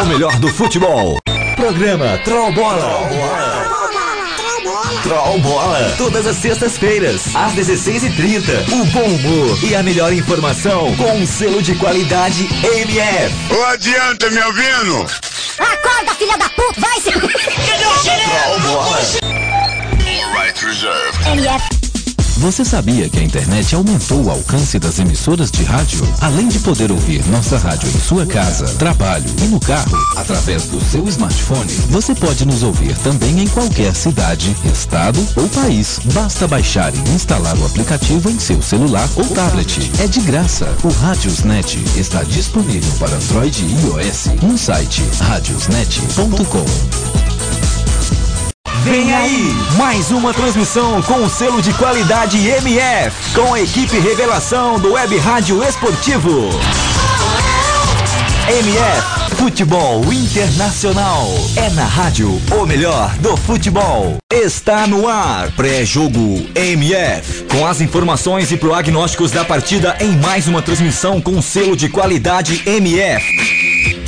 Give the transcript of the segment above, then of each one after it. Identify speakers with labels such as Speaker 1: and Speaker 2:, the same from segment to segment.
Speaker 1: O melhor do futebol. Programa Troll Bola. Troll Bola. Todas as sextas-feiras, às 16h30. O bom humor e a melhor informação com um selo de qualidade MF.
Speaker 2: Ô, adianta, me ouvindo?
Speaker 3: Acorda, filha da puta, vai se...
Speaker 1: Troll Bola.
Speaker 2: All right, reserved.
Speaker 3: MF.
Speaker 4: Você sabia que a internet aumentou o alcance das emissoras de rádio? Além de poder ouvir nossa rádio em sua casa, trabalho e no carro, através do seu smartphone, você pode nos ouvir também em qualquer cidade, estado ou país. Basta baixar e instalar o aplicativo em seu celular ou tablet. É de graça. O Radiosnet está disponível para Android e iOS no site radiosnet.com.
Speaker 1: Vem aí, mais uma transmissão com o selo de qualidade MF, com a equipe Revelação do Web Rádio Esportivo. MF, futebol internacional. É na rádio o melhor do futebol. Está no ar, pré-jogo MF, com as informações e prognósticos da partida em mais uma transmissão com o selo de qualidade MF.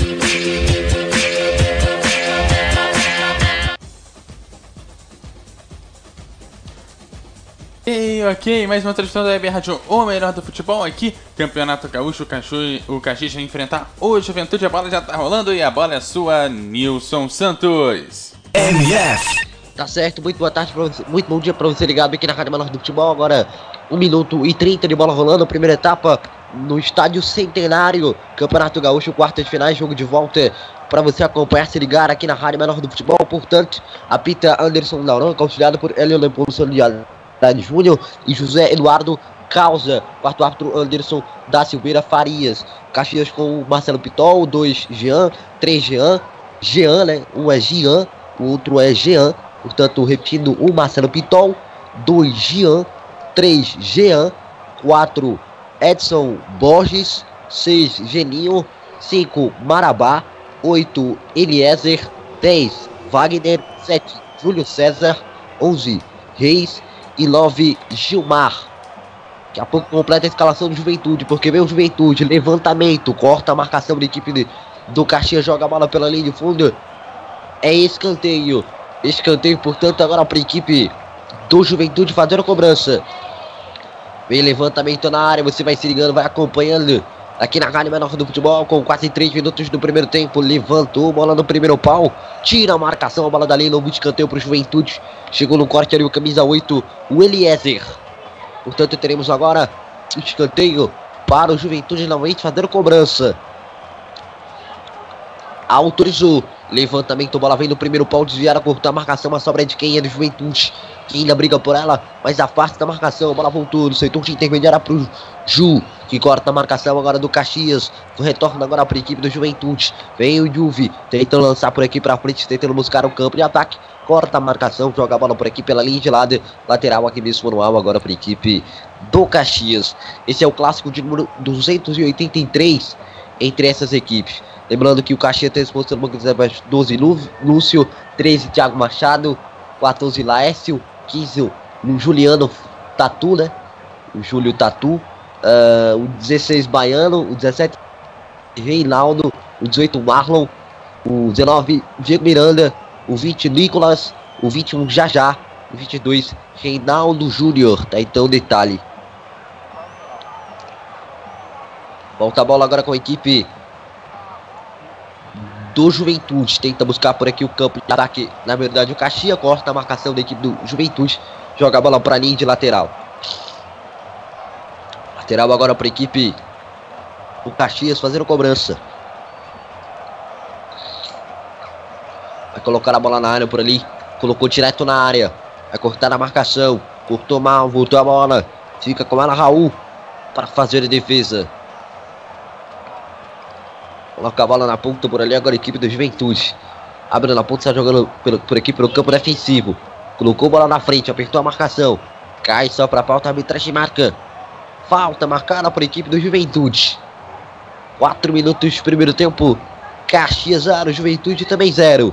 Speaker 5: Ok, mais uma transmissão da Web Rádio, o melhor do futebol aqui, Campeonato Gaúcho, o Caxias vai enfrentar o Juventude, a bola já tá rolando e a bola é sua, Nilson Santos.
Speaker 1: MF.
Speaker 6: Tá certo, muito boa tarde pra você, muito bom dia pra você ligado aqui na Rádio Menor do Futebol. Agora 1 minuto e 30 de bola rolando, primeira etapa no Estádio Centenário, Campeonato Gaúcho, quartas de finais, jogo de volta para você acompanhar, se ligar aqui na Rádio Menor do Futebol. Portanto, apita Anderson Nauranca, auxiliado por Hélio Leopoldo Júnior e José Eduardo Causa. Quarto árbitro Anderson da Silveira Farias. Caxias com o Marcelo Pitol, 2 Jean, 3 Jean, né? Um é Jean, o outro é Jean. Portanto, repetindo, o Marcelo Pitol, 2 Jean, 3 Jean, 4 Edson Borges, 6 Geninho, 5 Marabá, 8 Eliezer, 10 Wagner, 7 Júlio César, 11 Reis e 9 Gilmar. Daqui a pouco completa a escalação do Juventude, porque vem o Juventude, levantamento, corta a marcação da equipe do Caxias, joga a bola pela linha de fundo, é escanteio, portanto agora para a equipe do Juventude fazendo a cobrança. Vem levantamento na área, você vai se ligando, vai acompanhando aqui na Rádio Menor do Futebol, com quase 3 minutos do primeiro tempo. Levantou, bola no primeiro pau, tira a marcação, a bola dali, novo escanteio para o Juventude. Chegou no corte ali o camisa 8, o Eliezer. Portanto, teremos agora o escanteio para o Juventude novamente fazendo cobrança. Autorizou, levantamento, bola vem no primeiro pau, desviada, cortar a marcação, a sobra é de quem é do Juventude, que ainda briga por ela, mas afasta da marcação, a bola voltou no setor de intermediária para o Ju, que corta a marcação agora do Caxias, retorna agora para a equipe do Juventude, vem o Juve, tenta lançar por aqui para frente, tentando buscar o campo de ataque, corta a marcação, joga a bola por aqui pela linha de lado, lateral aqui mesmo manual agora para a equipe do Caxias. Esse é o clássico de número 283 entre essas equipes. Lembrando que o Caxias tem exposto no banco de reservas 12 Lúcio, 13 Thiago Machado, 14 Laércio, 15 o Juliano Tatu, né? O Júlio Tatu, o 16 Baiano, o 17 Reinaldo, o 18 Marlon, o 19 Diego Miranda, o 20 Nicolas, o 21 Jajá, o 22 Reinaldo Júnior, tá então o detalhe. Volta a bola agora com a equipe do Juventude, tenta buscar por aqui o campo de ataque, na verdade o Caxias corta a marcação da equipe do Juventude, joga a bola para a linha de lateral. Lateral agora para a equipe do Caxias fazendo cobrança. Vai colocar a bola na área por ali, colocou direto na área, vai cortar a marcação, cortou mal, voltou a bola, fica com ela Raul para fazer a defesa. Coloca a bola na ponta por ali, agora a equipe do Juventude. Abre na ponta, está jogando por aqui pelo campo defensivo. Colocou a bola na frente, apertou a marcação. Cai só para a pauta, a arbitragem marca. Falta marcada por equipe do Juventude. 4 minutos primeiro tempo. Caxias 0, Juventude também 0.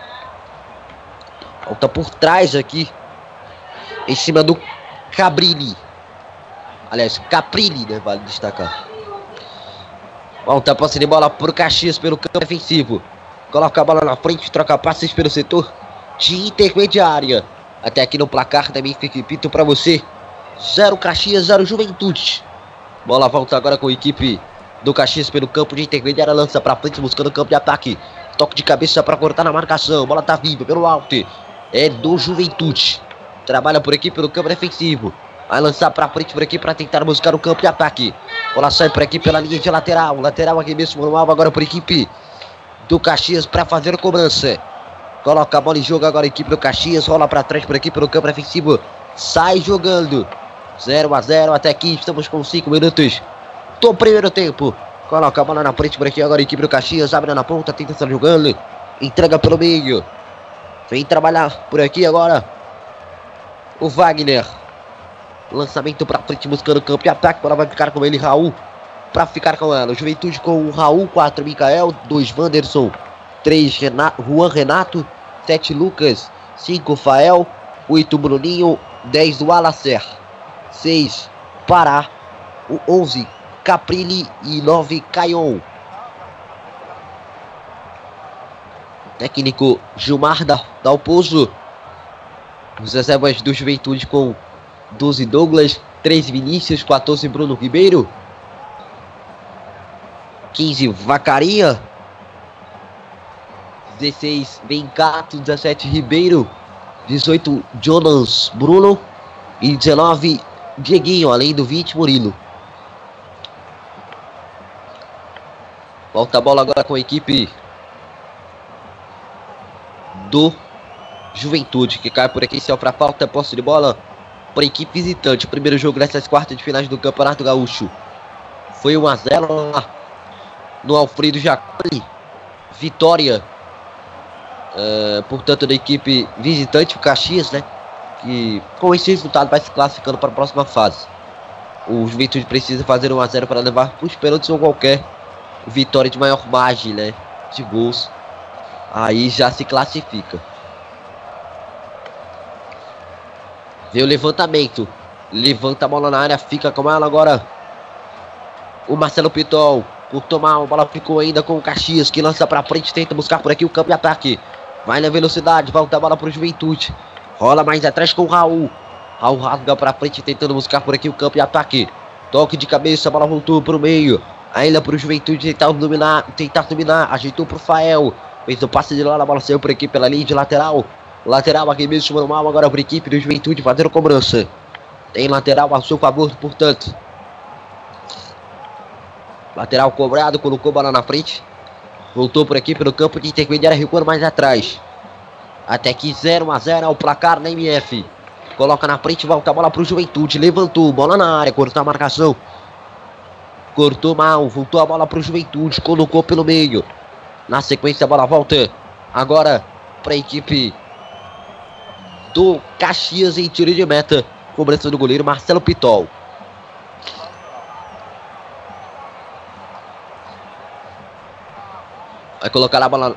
Speaker 6: Falta por trás aqui. Em cima do Cabrini. Aliás, Caprini, né? Vale destacar. Volta a posse de bola pro Caxias pelo campo defensivo. Coloca a bola na frente, troca passes pelo setor de intermediária. Até aqui no placar também fica pito pra você. 0 Caxias, 0 Juventude. Bola volta agora com a equipe do Caxias pelo campo de intermediária. Lança pra frente buscando o campo de ataque. Toque de cabeça pra cortar na marcação. Bola tá viva pelo alto. É do Juventude. Trabalha por aqui pelo campo defensivo. Vai lançar pra frente por aqui pra tentar buscar o campo de ataque. Bola sai por aqui pela linha de lateral. Lateral aqui mesmo manual agora por equipe do Caxias pra fazer a cobrança. Coloca a bola em jogo agora a equipe do Caxias. Rola pra trás por aqui pelo campo defensivo. Sai jogando. 0-0 até aqui. Estamos com 5 minutos do primeiro tempo. Coloca a bola na frente por aqui agora a equipe do Caxias. Abre na ponta, tenta estar jogando. Entrega pelo meio. Vem trabalhar por aqui agora o Wagner. Lançamento pra frente buscando o campo de ataque. Bola vai ficar com ele, Raul. Pra ficar com ela. Juventude com o Raul. 4 Mikael. 2 Wanderson. 3 Juan Renato. 7 Lucas. 5 Fael. 8 Bruninho. 10 do Alacer. 6 Pará. 11 Caprilli e 9 Caion. Técnico Gilmar Dalpozo. Os reservas do Juventude com 12 Douglas, 13 Vinícius, 14 Bruno Ribeiro, 15 Vacaria, 16 Bencato, 17 Ribeiro, 18 Jonas Bruno e 19 Dieguinho, além do 20 Murilo. Volta a bola agora com a equipe do Juventude, que cai por aqui, sofre a falta, posse de bola para a equipe visitante. O primeiro jogo dessas quartas de finais do Campeonato Gaúcho foi 1-0 lá no Alfredo Jaconi. Vitória, portanto, da equipe visitante, o Caxias, né? Que com esse resultado vai se classificando para a próxima fase. O Juventude precisa fazer 1-0 para levar para os pênaltis ou qualquer vitória de maior margem, né, de gols. Aí já se classifica. Vê o levantamento. Levanta a bola na área. Fica com ela agora o Marcelo Pitol. Por tomar, a bola ficou ainda com o Caxias, que lança pra frente. Tenta buscar por aqui o campo de ataque. Vai na velocidade. Volta a bola pro Juventude. Rola mais atrás com o Raul. Raul rasga pra frente. Tentando buscar por aqui o campo de ataque. Toque de cabeça. A bola voltou pro meio. Ainda pro Juventude tentar dominar. Ajeitou pro Fael. Fez o passe de lá. A bola saiu por aqui pela linha de lateral. Lateral aqui mesmo, normal agora para a equipe do Juventude fazendo cobrança. Tem lateral a seu favor, portanto. Lateral cobrado, colocou a bola na frente. Voltou por aqui pelo campo de intermediária, recuando mais atrás. Até aqui 0-0 ao placar na MF. Coloca na frente, volta a bola para o Juventude. Levantou, bola na área, cortou a marcação. Cortou mal, voltou a bola para o Juventude, colocou pelo meio. Na sequência a bola volta agora para a equipe do Caxias em tiro de meta. Cobrança do goleiro Marcelo Pitol. Vai colocar a bola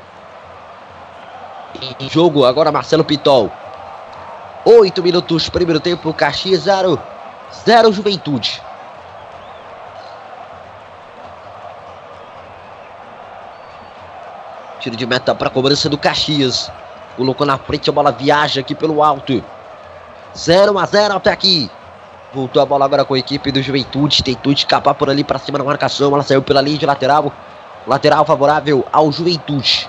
Speaker 6: em jogo agora Marcelo Pitol. 8 minutos, primeiro tempo, Caxias 0 Juventude. Tiro de meta para a cobrança do Caxias. Colocou na frente, a bola viaja aqui pelo alto. 0-0 até aqui. Voltou a bola agora com a equipe do Juventude. Tentou escapar por ali para cima na marcação. Ela saiu pela linha de lateral. Lateral favorável ao Juventude.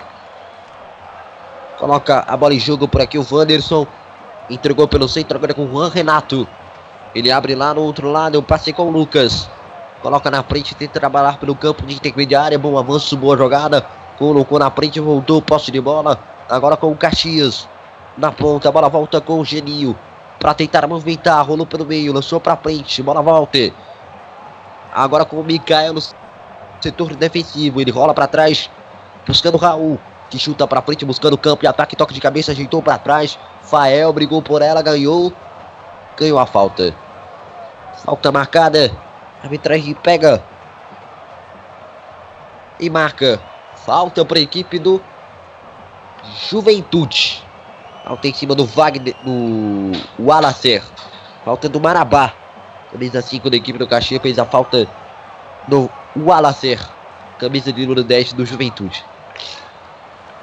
Speaker 6: Coloca a bola em jogo por aqui o Wanderson. Entregou pelo centro agora com o Juan Renato. Ele abre lá no outro lado. Eu passei com o Lucas. Coloca na frente, tenta trabalhar pelo campo de intermediária. Bom avanço, boa jogada. Colocou na frente, voltou, posse de bola. Agora com o Caxias. Na ponta, a bola volta com o Geninho. Para tentar movimentar, rolou pelo meio, lançou para frente, bola volta. Agora com o Mikael no setor defensivo. Ele rola para trás, buscando o Raul, que chuta para frente, buscando o campo e ataque, toque de cabeça, ajeitou para trás. Fael brigou por ela, ganhou a falta. Falta marcada. A arbitragem pega e marca. Falta para a equipe do Juventude. Falta em cima do Wagner, do Alacer. Falta do Marabá. Camisa 5 da equipe do Caxias fez a falta do Alacer. Camisa de número 10 do Juventude.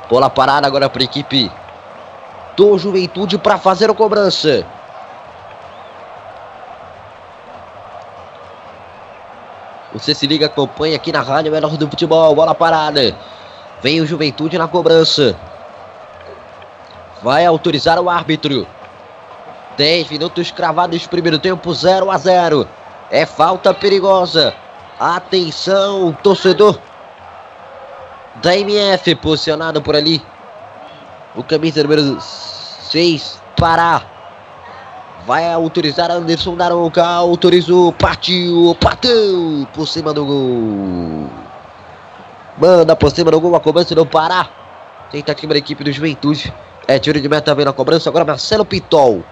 Speaker 6: Bola parada agora para a equipe do Juventude para fazer a cobrança. Você se liga, acompanha aqui na Rádio Melhor do Futebol. Bola parada. Vem o Juventude na cobrança. Vai autorizar o árbitro. 10 minutos cravados, primeiro tempo, 0-0. É falta perigosa. Atenção, torcedor da MF, posicionado por ali. O camisa número 6, Pará. Vai autorizar Anderson Daronca. Autorizou, partiu, bateu por cima do gol. Manda por cima do gol a cobrança do Pará. Tentativa da equipe do Juventude. É tiro de meta, vem na cobrança. Agora Marcelo Pitol.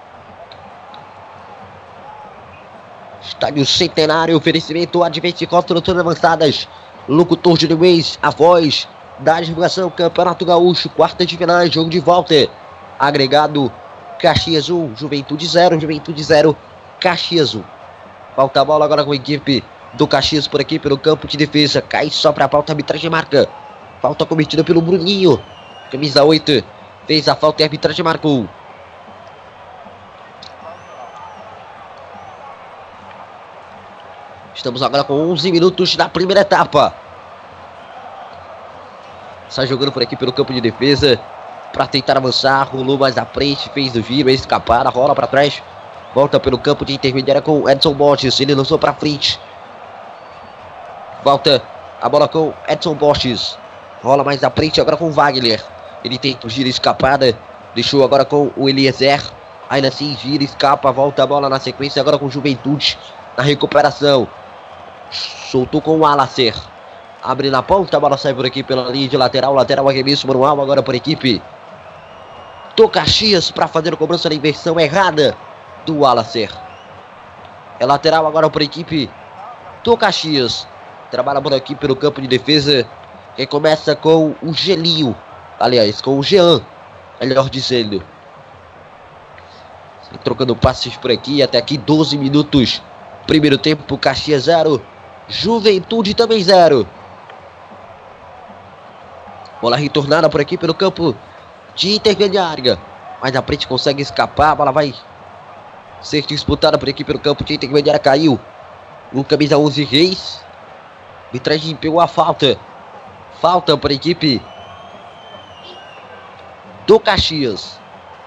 Speaker 6: Estádio Centenário, oferecimento Advente Construções Avançadas. Locutor de Luiz, a voz da divulgação. Campeonato Gaúcho, quarta de final, jogo de volta. Agregado Caxias 1, Juventude 0, Juventude 0, Caxias 1. Falta a bola agora com a equipe do Caxias por aqui, pelo campo de defesa. Cai só para a falta, a arbitragem marca. Falta cometida pelo Bruninho. Camisa 8, fez a falta e a arbitragem marcou. Estamos agora com 11 minutos da primeira etapa. Sai jogando por aqui pelo campo de defesa para tentar avançar. Rolou mais à frente, fez o giro, escapar, rola para trás. Volta pelo campo de intermediária com Edson Borges. Ele lançou para frente. Volta a bola com Edson Borges. Rola mais à frente agora com Wagner. Ele tenta o giro, escapada. Deixou agora com o Eliezer. Ainda assim gira, escapa, volta a bola na sequência agora com Juventude na recuperação. Soltou com o Alacer. Abre na ponta, a bola sai por aqui pela linha de lateral. Lateral arremesso manual agora por equipe do Caxias para fazer a cobrança da inversão errada do Alacer. É lateral agora por equipe do Caxias. Trabalha por aqui pelo campo de defesa. Quem começa com o Gelinho. Aliás, com o Jean, melhor dizendo. Trocando passes por aqui. Até aqui 12 minutos. Primeiro tempo, Caxias 0. Juventude também 0. Bola retornada por aqui pelo campo de intermediária. Mas a frente consegue escapar. A bola vai ser disputada por aqui pelo campo de intermediária. Caiu o camisa 11 Reis. Arbitragem pegou a falta. Falta para a equipe do Caxias.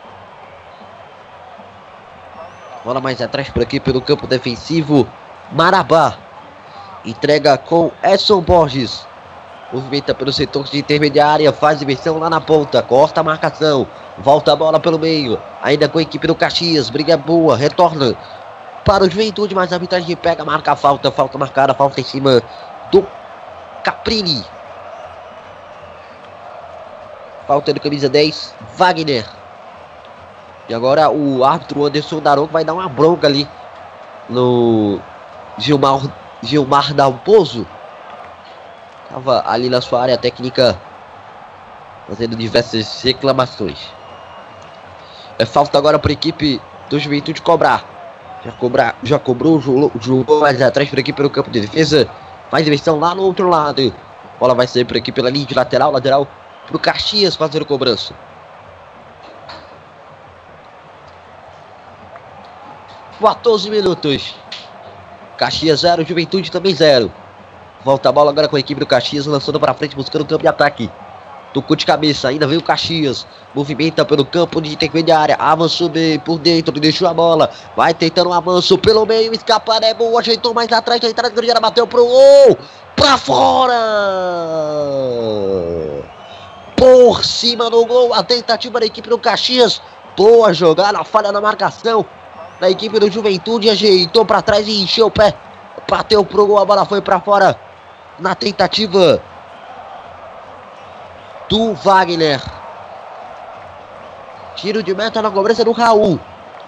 Speaker 6: Bola mais atrás por aqui pelo campo defensivo. Marabá. Entrega com Edson Borges. Movimenta pelo setor de intermediária. Faz inversão lá na ponta. Corta a marcação. Volta a bola pelo meio. Ainda com a equipe do Caxias. Briga boa. Retorna para o Juventude. Mas a arbitragem pega. Marca a falta. Falta marcada. Falta em cima do Caprini. Falta do camisa 10. Wagner. E agora o árbitro Anderson Daronco vai dar uma bronca ali no Gilmar Dalpozo. Estava ali na sua área técnica fazendo diversas reclamações. É falta agora para a equipe do Juventude cobrar. Já cobrou, jogou mais atrás por aqui pelo campo de defesa. Faz inversão lá no outro lado. Bola vai sair por aqui pela linha de lateral para o Caxias fazer a cobrança. (14 minutos). Caxias 0, Juventude também 0. Volta a bola agora com a equipe do Caxias, lançando para frente, buscando o campo de ataque. Tocou de cabeça, ainda veio o Caxias. Movimenta pelo campo de intermediária. Avançou bem por dentro, deixou a bola. Vai tentando um avanço pelo meio, escapar é bom. Ajeitou mais atrás, a entrada do Gurgel, bateu pro gol. Pra fora! Por cima do gol, a tentativa da equipe do Caxias. Boa jogada, falha na marcação da equipe do Juventude. Ajeitou para trás e encheu o pé. Bateu pro gol, a bola foi para fora. Na tentativa do Wagner. Tiro de meta na cobrança do Raul.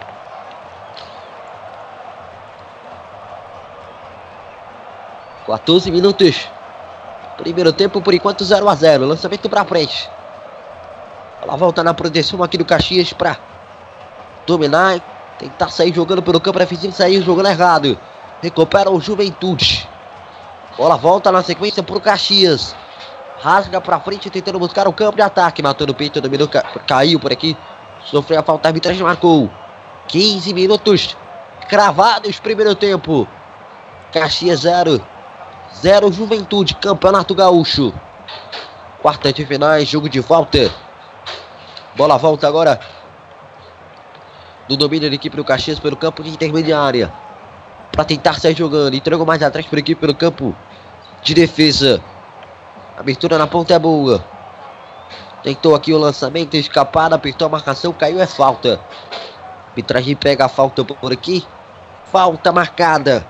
Speaker 6: (14 minutos). Primeiro tempo, por enquanto 0-0. Lançamento para frente. Ela volta na proteção aqui do Caxias para dominar. Tentar sair jogando pelo campo defensivo, sair jogando errado. Recupera o Juventude. Bola volta na sequência para o Caxias. Rasga pra frente, tentando buscar o campo de ataque. Matou no peito, dominou, caiu por aqui. Sofreu a falta, a arbitragem marcou. 15 minutos cravados, primeiro tempo. Caxias 0. 0 Juventude, Campeonato Gaúcho. Quarta de finais, jogo de volta. Bola volta agora no domínio da equipe do Caxias pelo campo de intermediária. Para tentar sair jogando. Entregou mais atrás por equipe pelo campo de defesa. Abertura na ponta é boa. Tentou aqui o lançamento, escapado, apertou a marcação, caiu, é falta. Arbitragem pega a falta por aqui. Falta marcada.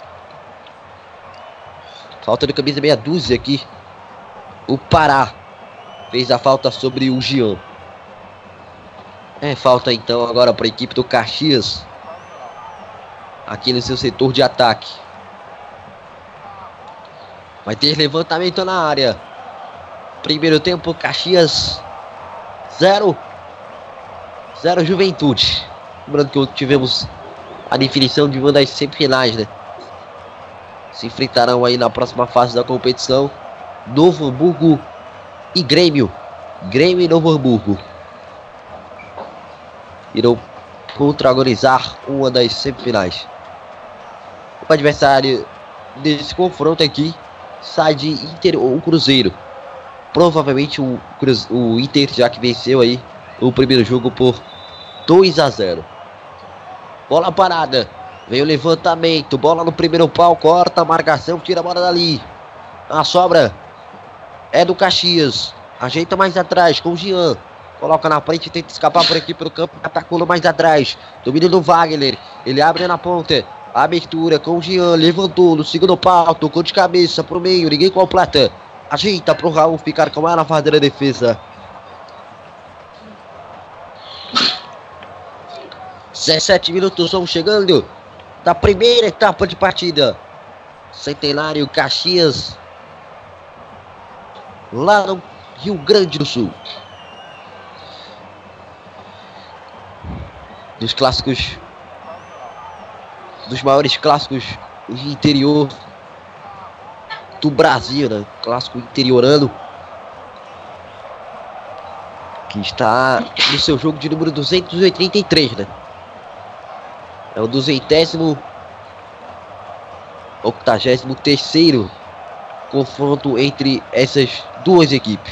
Speaker 6: Falta de camisa meia dúzia aqui. O Pará fez a falta sobre o Jean. É falta então agora para a equipe do Caxias. Aqui no seu setor de ataque. Vai ter levantamento na área. Primeiro tempo, Caxias 0 Juventude. Lembrando que tivemos a definição de uma das semifinais, né? Se enfrentarão aí na próxima fase da competição Novo Hamburgo e Grêmio. Grêmio e Novo Hamburgo irão protagonizar uma das semifinais. O adversário desse confronto aqui sai de Inter ou Cruzeiro. Provavelmente o Inter, já que venceu aí o primeiro jogo por 2-0. Bola parada. Vem o levantamento. Bola no primeiro pau. Corta a marcação. Tira a bola dali. A sobra é do Caxias. Ajeita mais atrás com o Jean. Coloca na frente. Tenta escapar por aqui pelo campo. Atacou mais atrás. Domínio do Wagner. Ele abre na ponta. Abertura com o Jean. Levantou no segundo pau. Tocou de cabeça pro meio. Ninguém completa. Ajeita pro Raul ficar com ela na fase da defesa. 17 minutos vão chegando da primeira etapa de partida. Centenário Caxias, lá no Rio Grande do Sul. Dos clássicos, dos maiores clássicos de interior do Brasil, né? Clássico interiorano, que está no seu jogo de número 283, né? É o 83º confronto entre essas duas equipes.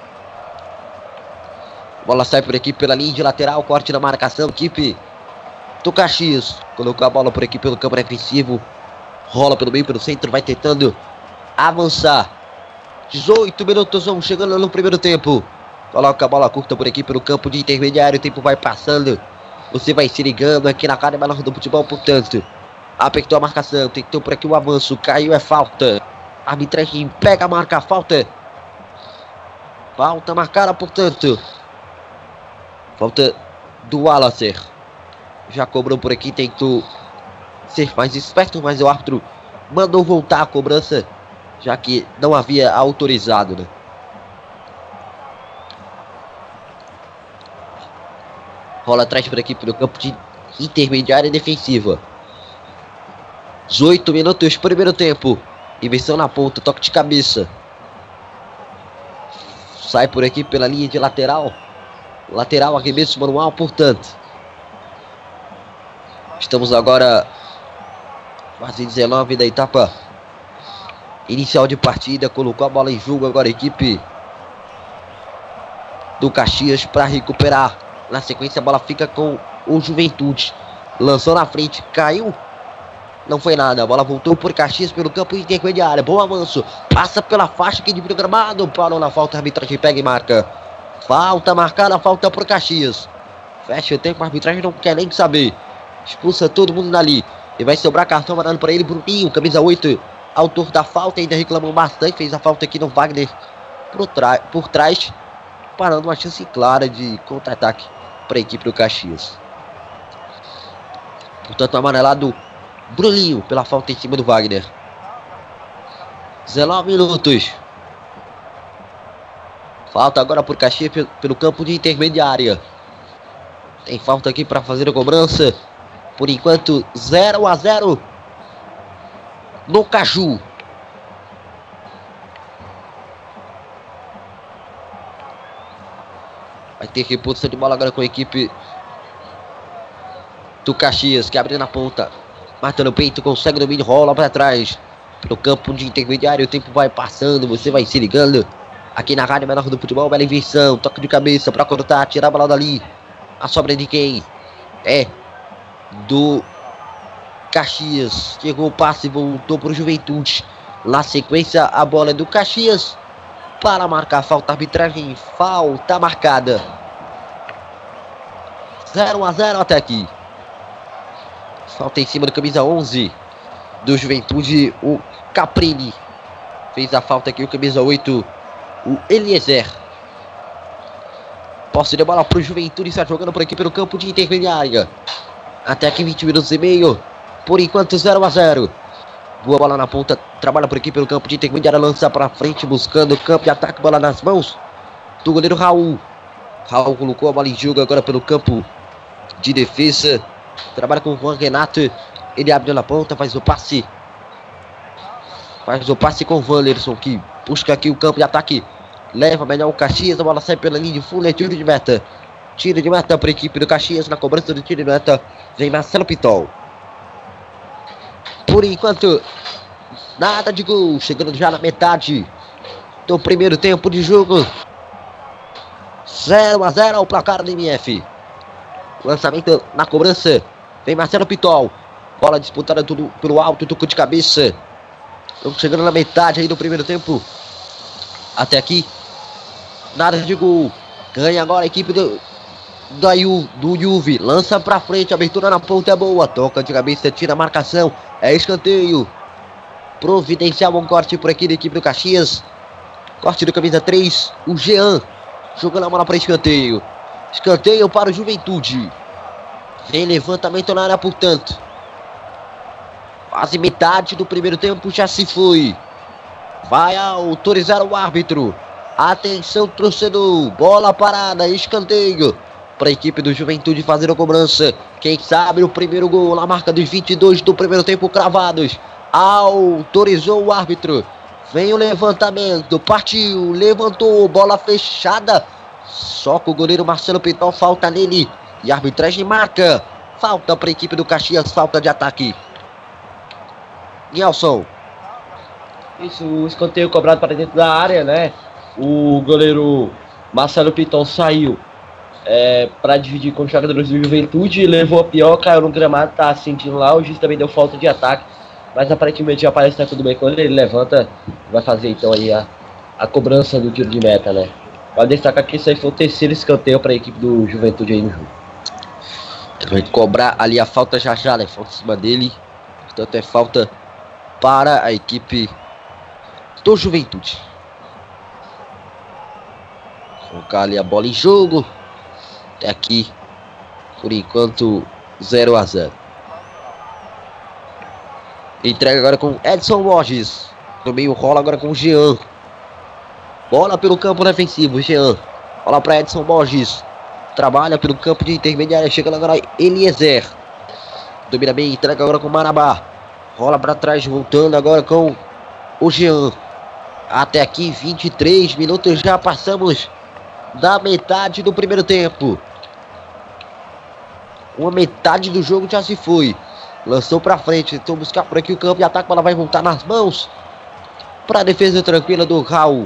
Speaker 6: Bola sai por aqui pela linha de lateral, corte na marcação, equipe do Caxias. Colocou a bola por aqui pelo campo defensivo. Rola pelo meio, pelo centro, vai tentando avançar. 18 minutos vão chegando no primeiro tempo. Coloca a bola curta por aqui pelo campo de intermediário, o tempo vai passando. Você vai se ligando aqui na Academia do Futebol, portanto. Apertou a marcação, tentou por aqui o avanço, caiu, é falta. A arbitragem pega, marca a falta. Falta marcada, portanto. Falta do Wallacer. Já cobrou por aqui, tentou ser mais esperto, mas o árbitro mandou voltar a cobrança, já que não havia autorizado, né? Rola atrás por aqui pelo campo de intermediária defensiva. 18 minutos, primeiro tempo. Inversão na ponta, toque de cabeça. Sai por aqui pela linha de lateral. Lateral, arremesso manual, portanto. Estamos agora quase 19 da etapa inicial de partida. Colocou a bola em jogo agora a equipe do Caxias para recuperar. Na sequência a bola fica com o Juventude. Lançou na frente, caiu. Não foi nada, a bola voltou por Caxias pelo campo intermediário. Bom avanço, passa pela faixa aqui de gramado. Parou na falta, a arbitragem pega e marca. Falta marcada, falta por Caxias. Fecha o tempo, a arbitragem não quer nem saber. Expulsa todo mundo dali. E vai sobrar cartão amarelo para ele, Bruninho, camisa 8. Autor da falta, ainda reclamou bastante. Fez a falta aqui no Wagner por trás, parando uma chance clara de contra-ataque para a equipe do Caxias. Portanto, amarelado Bruninho pela falta em cima do Wagner. 19 minutos. Falta agora por Caxias pelo campo de intermediária. Tem falta aqui para fazer a cobrança. Por enquanto, 0-0 no Caju. Vai ter reposição de bola agora com a equipe do Caxias, que abre na ponta. Mata no peito, consegue domínio, rola para trás. Pelo campo de intermediário, o tempo vai passando, você vai se ligando. Aqui na Rádio Menor do Futebol, bela inversão, toque de cabeça para cortar, tirar a bola dali. A sobra de quem? É do Caxias. Chegou o passe, voltou para o Juventude. Na sequência, a bola é do Caxias para marcar falta, arbitragem, falta marcada. 0-0 até aqui. Falta em cima do camisa 11 do Juventude, o Caprini. Fez a falta aqui o camisa 8, o Eliezer. Posse de bola para o Juventude, está jogando por aqui pelo campo de intermediária. Até aqui 20 minutos e meio. Por enquanto 0-0. Boa bola na ponta, trabalha por aqui pelo campo de intermediária, lança para frente, buscando o campo de ataque, bola nas mãos do goleiro Raul. Raul colocou a bola em jogo agora pelo campo de defesa. Trabalha com o Juan Renato. Ele abre na ponta, faz o passe. Faz o passe com o Wanderson, que busca aqui o campo de ataque. Leva melhor o Caxias, a bola sai pela linha de fundo, é tiro de meta. Tiro de meta para a equipe do Caxias, na cobrança do tiro de meta. Vem Marcelo Pitol. Por enquanto, nada de gol. Chegando já na metade do primeiro tempo de jogo. 0-0 ao placar do MF. Lançamento na cobrança. Vem Marcelo Pitol. Bola disputada tudo pelo alto, toco de cabeça. Estamos chegando na metade aí do primeiro tempo. Até aqui, nada de gol. Ganha agora a equipe do Juve. Lança pra frente, abertura na ponta é boa. Toca de cabeça, tira a marcação. É escanteio. Providencial um corte por aqui da equipe do Caxias. Corte do camisa 3, o Jean. Jogando a bola para escanteio. Escanteio para o Juventude. Vem levantamento na área, portanto. Quase metade do primeiro tempo já se foi. Vai autorizar o árbitro. Atenção, torcedor. Bola parada, escanteio para a equipe do Juventude fazer a cobrança. Quem sabe o primeiro gol na marca dos 22 do primeiro tempo cravados. Autorizou o árbitro. Vem o levantamento. Partiu, levantou, bola fechada. Só com o goleiro Marcelo Pitol, falta nele. E a arbitragem marca. Falta para a equipe do Caxias, falta de ataque. Nelson.
Speaker 7: Isso, o escanteio cobrado para dentro da área, né? O goleiro Marcelo Pitol saiu para dividir com os jogadores do Juventude, levou a pior, caiu no gramado, tá sentindo lá. O juiz também deu falta de ataque, mas aparentemente já parece que tá tudo bem com ele. Ele levanta, vai fazer então aí a cobrança do tiro de meta, né? Pode destacar que isso aí foi o terceiro escanteio para a equipe do Juventude aí no jogo.
Speaker 6: Vai cobrar ali a falta já, né? Falta em cima dele. Portanto é falta para a equipe do Juventude. Colocar ali a bola em jogo. Até aqui, por enquanto, 0-0. Entrega agora com Edson Borges. No meio rola agora com o Jean. Bola pelo campo defensivo, Jean. Bola para Edson Borges. Trabalha pelo campo de intermediária. Chegando agora Eliezer. Domina bem, entrega agora com o Marabá. Rola para trás, voltando agora com o Jean. Até aqui, 23 minutos. Já passamos da metade do primeiro tempo. Uma metade do jogo já se foi. Lançou para frente, tentou buscar por aqui o campo de ataque. A bola vai voltar nas mãos para a defesa tranquila do Raul.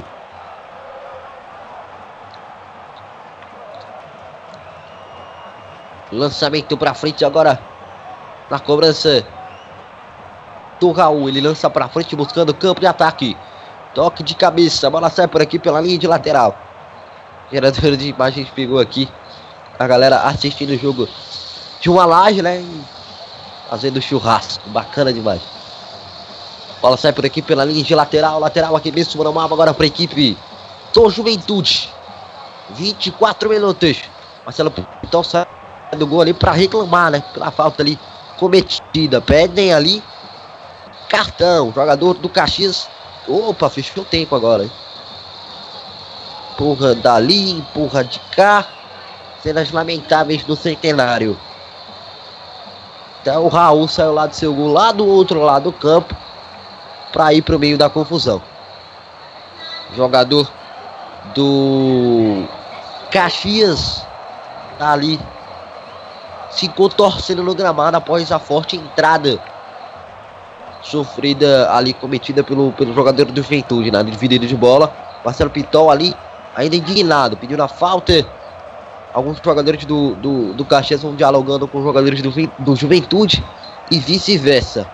Speaker 6: Lançamento para frente agora na cobrança do Raul. Ele lança para frente buscando o campo de ataque. Toque de cabeça, a bola sai por aqui pela linha de lateral. Gerador de imagens pegou aqui a galera assistindo o jogo de uma laje, né? Fazendo churrasco, bacana demais. Bola sai por aqui pela linha de lateral. Lateral aqui mesmo no mapa agora para a equipe do Juventude. 24 minutos. Marcelo Pitol sai do gol ali para reclamar, né? Pela falta ali cometida. Pedem ali cartão. Jogador do Caxias. Opa, fechou o tempo agora, hein? Empurra dali, empurra de cá. Cenas lamentáveis do Centenário. Então o Raul saiu lá do seu gol, lá do outro lado do campo, para ir para o meio da confusão. Jogador do Caxias tá ali se contorcendo no gramado após a forte entrada sofrida ali, cometida pelo jogador do Juventude, na dividida de bola. Marcelo Pitol ali, ainda indignado, pedindo a falta. Alguns jogadores do Caxias vão dialogando com os jogadores do Juventude e vice-versa.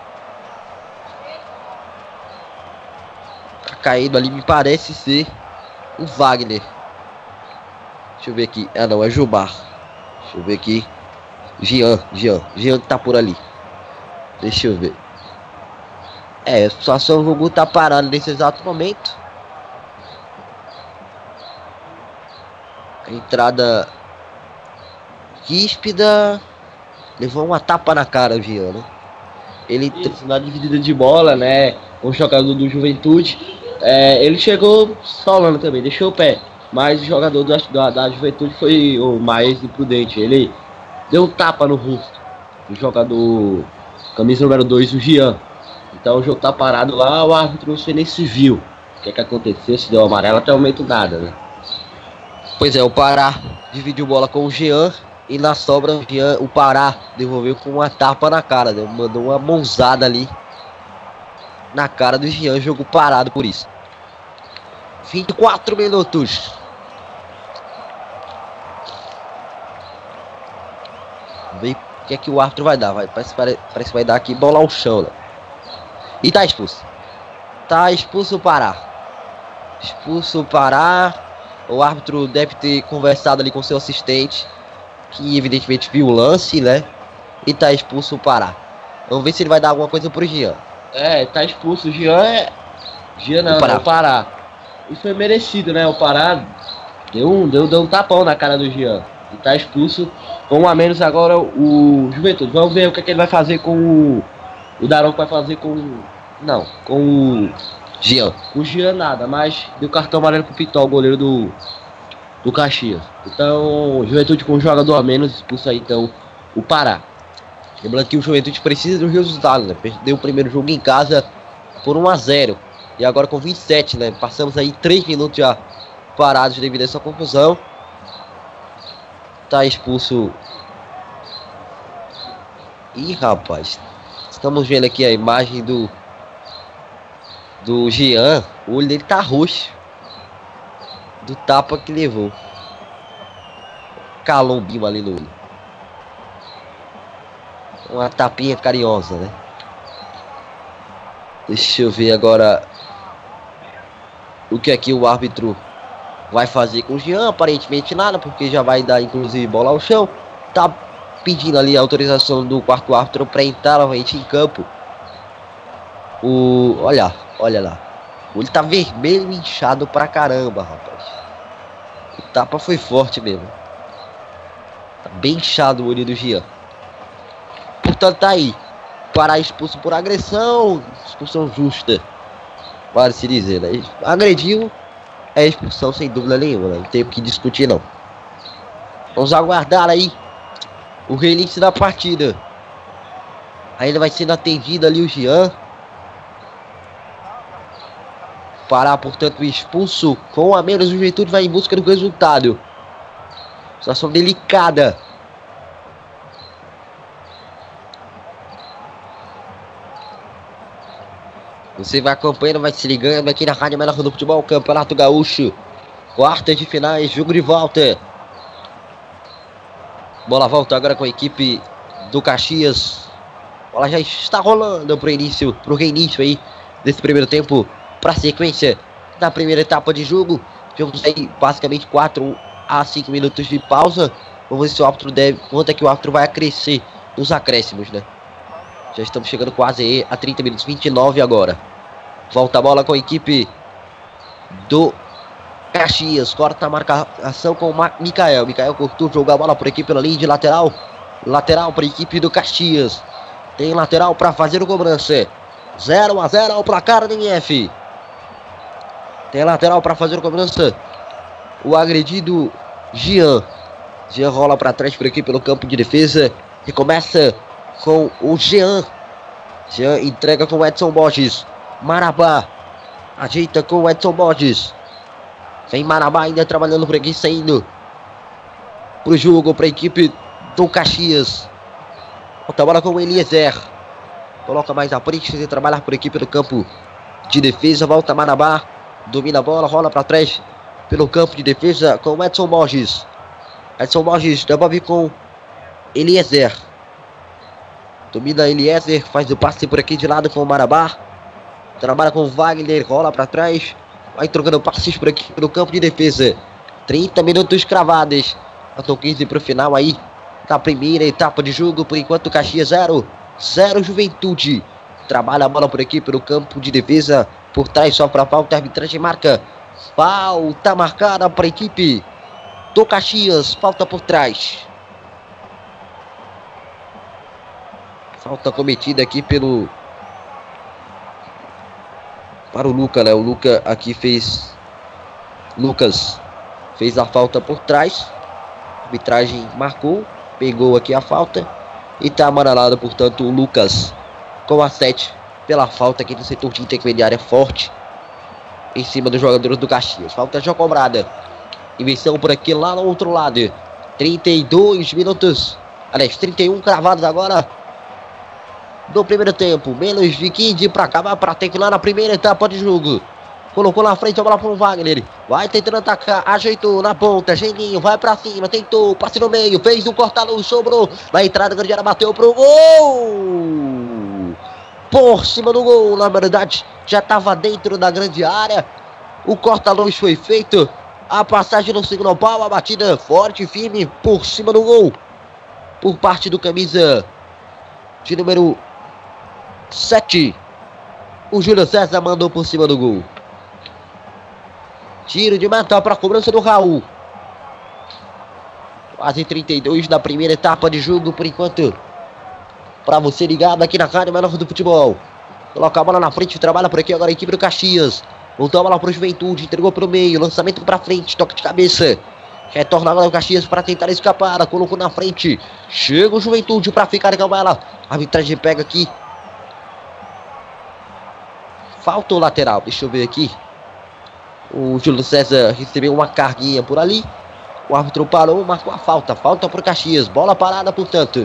Speaker 6: Tá caindo ali, me parece ser o Wagner. Deixa eu ver aqui. Ah, não, é Gilmar. Deixa eu ver aqui. Jean que tá por ali. Deixa eu ver. A situação do jogo tá parado nesse exato momento. A entrada ríspida. Levou uma tapa na cara o Jean, né? Ele
Speaker 7: na dividida de bola, né? O jogador do Juventude. Ele chegou solando também, deixou o pé. Mas o jogador da Juventude foi o mais imprudente. Ele deu um tapa no rosto do jogador camisa número 2, o Jean. Então o jogo tá parado lá, o árbitro não sei nem se viu o que aconteceu, se deu amarelo, até o momento nada, né?
Speaker 6: Pois é, o Pará dividiu bola com o Jean e na sobra o Pará devolveu com uma tapa na cara, né? Mandou uma mãozada ali na cara do Jean, jogo parado por isso. 24 minutos. Vamos ver o que é que o árbitro vai dar. Parece que vai dar aqui bola ao chão, né? E tá expulso. Tá expulso o Pará. Expulso o Pará. O árbitro deve ter conversado ali com seu assistente, que evidentemente viu o lance, né? E tá expulso o Pará. Vamos ver se ele vai dar alguma coisa pro Jean.
Speaker 7: Tá expulso o Jean. Jean não, o Pará. Isso foi merecido, né? O Pará deu um tapão na cara do Jean. E tá expulso. Com um a menos agora o Juventude. Vamos ver o que ele vai fazer com o Daronco vai fazer com... Não, com o
Speaker 6: Jean.
Speaker 7: Com o Jean nada, mas deu cartão amarelo pro Pitol, goleiro do Caxias. Então, o Juventude com um jogador a menos expulsa aí então o Pará. Lembrando que o Juventude precisa do resultado, né? Perdeu o primeiro jogo em casa por 1-0. E agora com 27, né? Passamos aí 3 minutos já parados devido a essa confusão. Tá expulso. Ih, rapaz. Estamos vendo aqui a imagem do Jean. O olho dele tá roxo do tapa que levou. Calombinho ali no olho. Uma tapinha carinhosa, né? Deixa eu ver agora o que aqui o árbitro vai fazer com o Jean. Aparentemente nada, porque já vai dar inclusive bola ao chão. Tá pedindo ali a autorização do quarto árbitro para entrar novamente em campo. Olha lá. O olho tá vermelho e inchado pra caramba, rapaz. O tapa foi forte mesmo. Tá bem inchado o olho do Jean. Portanto, tá aí. Pará expulso por agressão. Expulsão justa, para se dizer, né? Agrediu, é expulsão sem dúvida nenhuma, né? Não tem o que discutir, não. Vamos aguardar aí o reinício da partida. Ainda vai sendo atendido ali o Jean. Pará, portanto, expulso. Com a menos, o Juventude vai em busca do resultado. Situação delicada. Você vai acompanhando, vai se ligando aqui na Rádio Melhor do Futebol, Campeonato Gaúcho. Quartas de finais, jogo de volta. Bola volta agora com a equipe do Caxias. Bola já está rolando pro reinício aí desse primeiro tempo, para a sequência da primeira etapa de jogo. Tivemos aí basicamente 4 a 5 minutos de pausa. Vamos ver se o árbitro quanto é que o árbitro vai acrescer nos acréscimos, né? Já estamos chegando quase a 30 minutos, 29 agora. Volta a bola com a equipe do Caxias. Corta a marcação com o Mikael. Mikael cortou, jogou a bola por aqui pela linha de lateral. Lateral para a equipe do Caxias. Tem lateral para fazer o cobrança. 0-0 ao placar do MF. Tem lateral para fazer o cobrança. O agredido Jean. Jean rola para trás por aqui pelo campo de defesa. E começa com o Jean. Jean entrega com o Edson Borges. Marabá ajeita com o Edson Borges. Vem Marabá ainda trabalhando por aqui, saindo
Speaker 6: pro jogo, para a equipe do Caxias. Volta a bola com o Eliezer. Coloca mais à frente, de trabalhar por equipe do campo de defesa. Volta Marabá, domina a bola, rola para trás pelo campo de defesa com o Edson Borges. Edson Borges devolve com Eliezer. Domina Eliezer, faz o passe por aqui de lado com o Marabá. Trabalha com o Wagner, rola para trás. Vai trocando passes por aqui pelo campo de defesa. 30 minutos cravados. Faltam 15 para o final aí da primeira etapa de jogo. Por enquanto Caxias 0 Juventude. Trabalha a bola por aqui pelo campo de defesa. Por trás só para falta. A arbitragem marca. Falta marcada para a equipe do Caxias. Falta por trás. Falta cometida aqui para o Lucas, né? O Lucas aqui fez a falta por trás. A arbitragem marcou, pegou aqui a falta e está amarelado, portanto, o Lucas com a 7 pela falta aqui no setor de intermediária forte em cima dos jogadores do Caxias. Falta já cobrada. Inversão por aqui lá no outro lado. 32 minutos. Aliás, 31 cravados agora do primeiro tempo. Menos de 15 para acabar, para terminar na primeira etapa de jogo. Colocou na frente a bola para o Wagner. Vai tentando atacar, ajeitou na ponta. Geninho vai para cima, tentou, passe no meio, fez um corta-luz, sobrou. Na entrada, grande área, bateu pro gol. Por cima do gol, na verdade, já estava dentro da grande área. O corta-luz foi feito. A passagem no segundo pau, a batida forte e firme por cima do gol. Por parte do camisa de número 7. O Júlio César mandou por cima do gol. Tiro de meta para a cobrança do Raul. Quase 32 da primeira etapa de jogo por enquanto. Para você ligado aqui na Rádio Menor do Futebol. Coloca a bola na frente, trabalha por aqui agora a equipe do Caxias. Voltou a bola para o Juventude, entregou para o meio, lançamento para frente, toque de cabeça. Retorna agora o Caxias para tentar escapar, colocou na frente. Chega o Juventude para ficar com ela. A arbitragem pega aqui. Falta o lateral, deixa eu ver aqui. O Júlio César recebeu uma carguinha por ali. O árbitro parou, marcou a falta. Falta para o Caxias, bola parada portanto.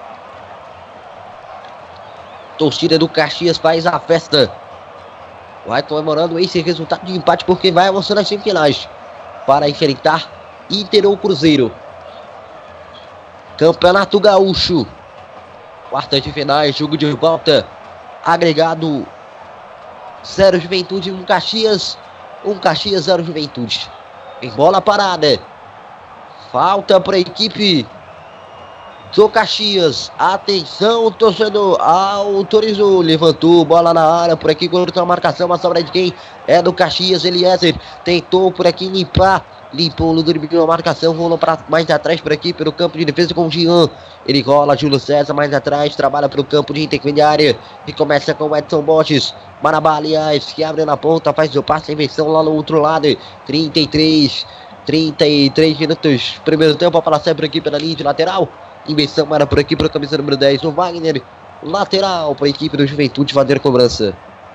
Speaker 6: Torcida do Caxias faz a festa. Vai comemorando esse resultado de empate porque vai avançando as semifinais para enfrentar Inter ou Cruzeiro. Campeonato Gaúcho. Quartas de finais, jogo de volta. Agregado 0 Juventude, 1 Caxias. 1 Caxias, 0 Juventude. Em bola parada. Falta para a equipe do Caxias. Atenção, torcedor. Autorizou. Levantou. Bola na área. Por aqui, cortou a marcação. A sobra de quem? É do Caxias. Eliezer tentou por aqui limpar. Limpou o drible, a marcação. Rolou para mais atrás por aqui. Pelo campo de defesa com o Jean. Ele rola. Júlio César mais atrás. Trabalha pelo campo de intermediária. E começa com o Edson Borges. Marabá, aliás, que abre na ponta. Faz o passe. Inversão lá no outro lado. 33 minutos. Primeiro tempo. Para sempre aqui pela linha de lateral. Inversão era por aqui para a camisa número 10, o Wagner. Lateral para a equipe do Juventude fazer cobrança.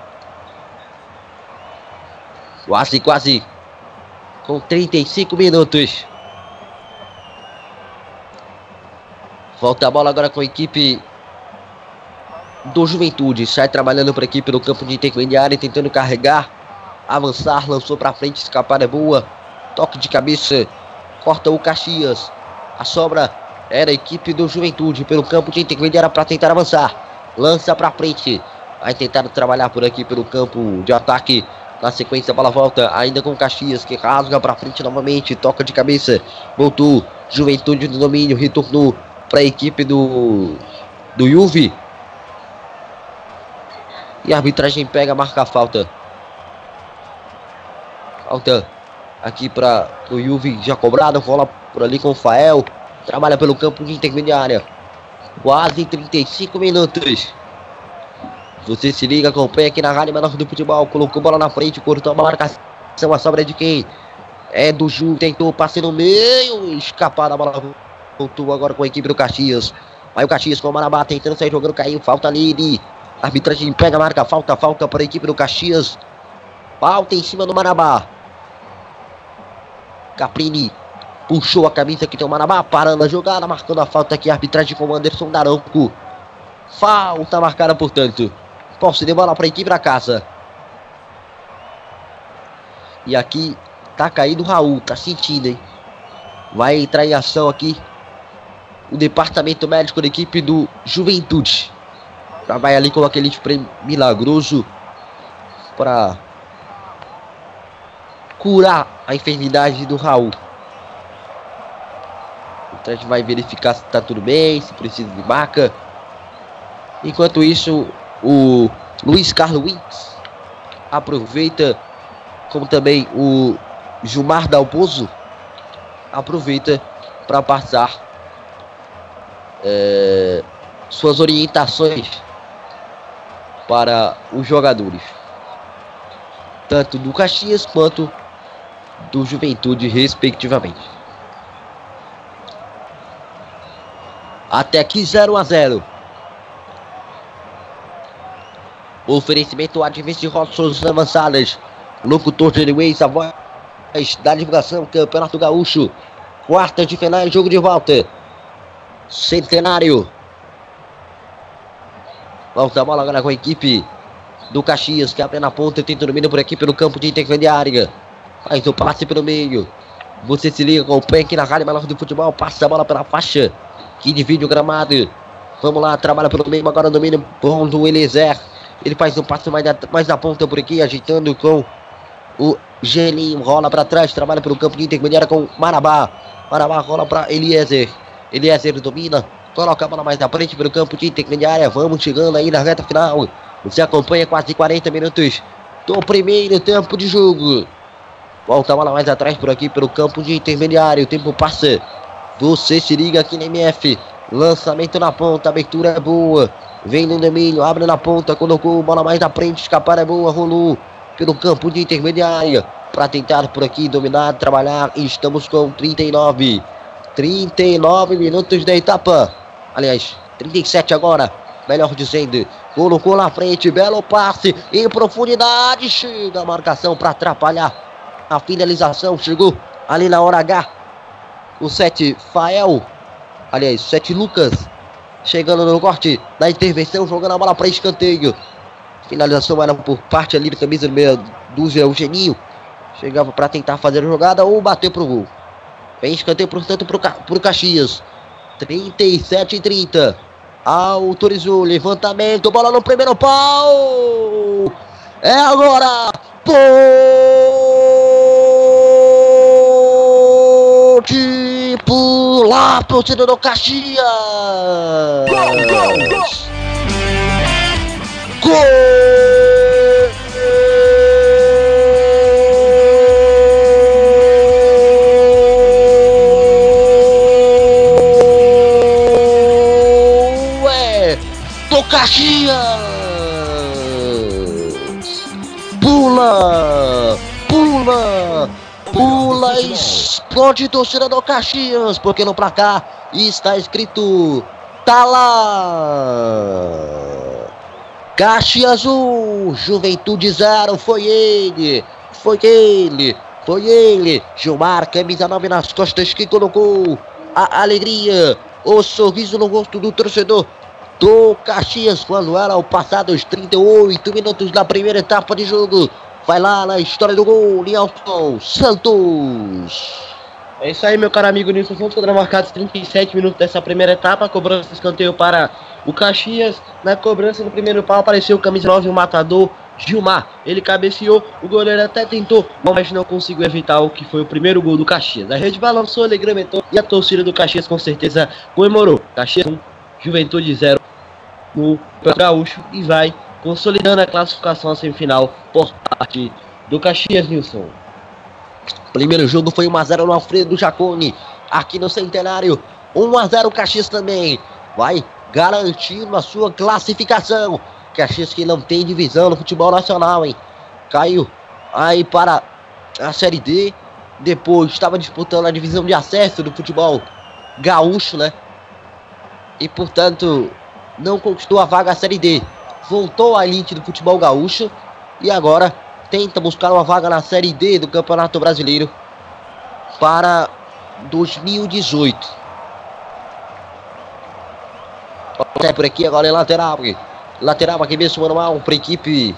Speaker 6: Quase. Com 35 minutos. Volta a bola agora com a equipe do Juventude. Sai trabalhando por aqui pelo campo de intermediária, tentando carregar, avançar, lançou para frente, escapar é boa. Toque de cabeça, corta o Caxias. A sobra era a equipe do Juventude pelo campo de intermediária para tentar avançar. Lança para frente. Vai tentar trabalhar por aqui pelo campo de ataque. Na sequência a bola volta ainda com o Caxias, que rasga para frente novamente. Toca de cabeça. Voltou. Juventude no domínio. Retornou para a equipe do Juve. E a arbitragem pega, marca a falta. Falta aqui para o Juve já cobrado. Rola por ali com o Fael. Trabalha pelo campo de intermediária. Quase 35 minutos. Você se liga, acompanha aqui na Rádio Menor do Futebol. Colocou bola na frente, cortou a marcação. A sobra é de quem? É do Ju. Tentou passe no meio. Escapar da bola. Voltou agora com a equipe do Caxias. Vai o Caxias com o Marabá tentando sair jogando. Caiu. Falta ali. A arbitragem pega, marca. Falta para a equipe do Caxias. Falta em cima do Marabá. Caprini puxou a camisa que tem o Marabá, parando a jogada, marcando a falta aqui, a arbitragem com o Anderson Daronco. Falta marcada, portanto. Posse de bola para a equipe da casa. E aqui tá caído o Raul, tá sentindo, hein? Vai entrar em ação aqui o departamento médico da equipe do Juventude. Já vai ali com aquele spray milagroso para curar a enfermidade do Raul. Então a gente vai verificar se tá tudo bem, se precisa de maca. Enquanto isso, o Luiz Carlos Winks aproveita, como também o Gilmar Dalpozo aproveita para passar suas orientações para os jogadores, tanto do Caxias quanto do Juventude, respectivamente. Até aqui 0-0. Oferecimento Advance Rodas Avançadas. Locutor de Anyways, a voz da divulgação, Campeonato Gaúcho. Quartas de final, jogo de volta. Centenário. Volta a bola agora com a equipe do Caxias, que abre na ponta, tenta domínio por aqui pelo campo de intermediária. Faz o passe pelo meio. Você se liga com o pé aqui na Rádio Melhor do Futebol. Passa a bola pela faixa que divide o gramado. Vamos lá, trabalha pelo meio, agora domínio bom do Eliezer. Ele faz um passo mais na ponta por aqui, agitando com o Gelinho. Rola para trás, trabalha pelo campo de intermediária com Marabá. Marabá rola para Eliezer. Eliezer domina, coloca a bola mais na frente pelo campo de intermediária. Vamos chegando aí na reta final. Você acompanha quase 40 minutos do primeiro tempo de jogo. Volta a bola mais atrás por aqui pelo campo de intermediário. O tempo passa. Você se liga aqui na MF. Lançamento na ponta, abertura é boa. Vem no domínio, abre na ponta, colocou bola mais na frente, escapar é boa, rolou pelo campo de intermediária para tentar por aqui dominar, trabalhar. E estamos com 39 minutos da etapa. Aliás, 37 agora, melhor dizendo. Colocou na frente, belo passe em profundidade. Chega a marcação para atrapalhar a finalização. Chegou ali na hora H o 7 Fael, aliás, 7 Lucas. Chegando no corte da intervenção, jogando a bola para escanteio. Finalização era por parte ali do camisa do meia dúzia, o Geninho. Chegava para tentar fazer a jogada ou bater pro gol. Vem escanteio, portanto, pro Caxias. 37-30. Autorizou, levantamento, bola no primeiro pau. É agora. Pode pular, torcida do Caxias. Gol! Do Caxias! Pula! Pula! Pula! Explode, torcida do Caxias! Porque no placar está escrito: tá lá! Caxias 1, Juventude 0, foi ele! Foi ele! Foi ele! Gilmar, camisa 9 nas costas, que colocou a alegria, o sorriso no rosto do torcedor do Caxias quando eram passados 38 minutos da primeira etapa de jogo. Vai lá na história do gol, Nilson Santos.
Speaker 7: É isso aí, meu caro amigo Nilson Santos. Foram marcados 37 minutos dessa primeira etapa. Cobrança de escanteio para o Caxias. Na cobrança no primeiro pau apareceu o camisa 9, o matador Gilmar. Ele cabeceou, o goleiro até tentou, mas não conseguiu evitar o que foi o primeiro gol do Caxias. A rede balançou, alegramentou e a torcida do Caxias com certeza comemorou. Caxias 1, Juventude 0 no Gaúcho, e vai consolidando a classificação à semifinal por parte do Caxias, Nilson.
Speaker 6: Primeiro jogo foi 1-0 no Alfredo Jaconi, aqui no Centenário. 1-0 Caxias também. Vai garantindo a sua classificação. Caxias que não tem divisão no futebol nacional, hein? Caiu aí para a Série D. Depois estava disputando a divisão de acesso do futebol gaúcho, né? E portanto não conquistou a vaga à Série D. Voltou à elite do futebol gaúcho e agora tenta buscar uma vaga na Série D do Campeonato Brasileiro para 2018. Até por aqui agora é lateral. Lateral aqui mesmo, manual para a equipe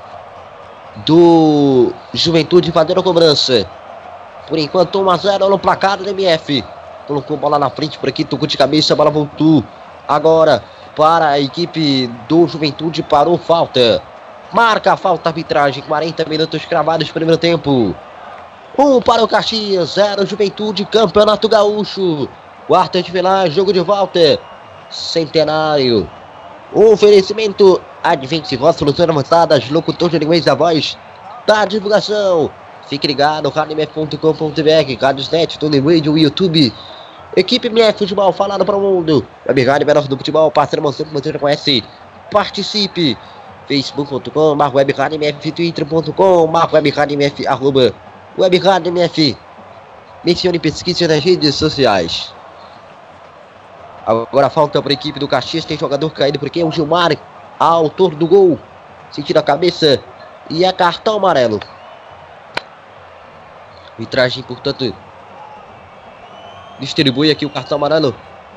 Speaker 6: do Juventude fazendo a cobrança. Por enquanto 1-0 no placar do MF. Colocou a bola na frente por aqui, tocou de cabeça, a bola voltou. Agora para a equipe do Juventude, parou falta. Marca a falta, arbitragem, 40 minutos cravados, primeiro tempo. 1 para o Caxias, 0 Juventude, Campeonato Gaúcho. Quartas de final, jogo de volta. Centenário. Oferecimento Advente Voz, soluções avançadas, locutor de linguagem da voz da divulgação. Fique ligado, RadioMF.com.br, Radiosnet, Tony Radio, YouTube. Equipe MF Futebol, falado para o mundo. Web Rádio Menor do Futebol, parceiro moção que você já conhece. Participe. Facebook.com, Web Rádio MF, Twitter.com, Web Rádio MF, arroba Web Rádio MF. Mencione e pesquise nas redes sociais. Agora falta para a equipe do Caxias, tem jogador caído por aqui, é o Gilmar, autor do gol. Sentindo a cabeça e é cartão amarelo. Arbitragem, portanto, distribui aqui o cartão amarelo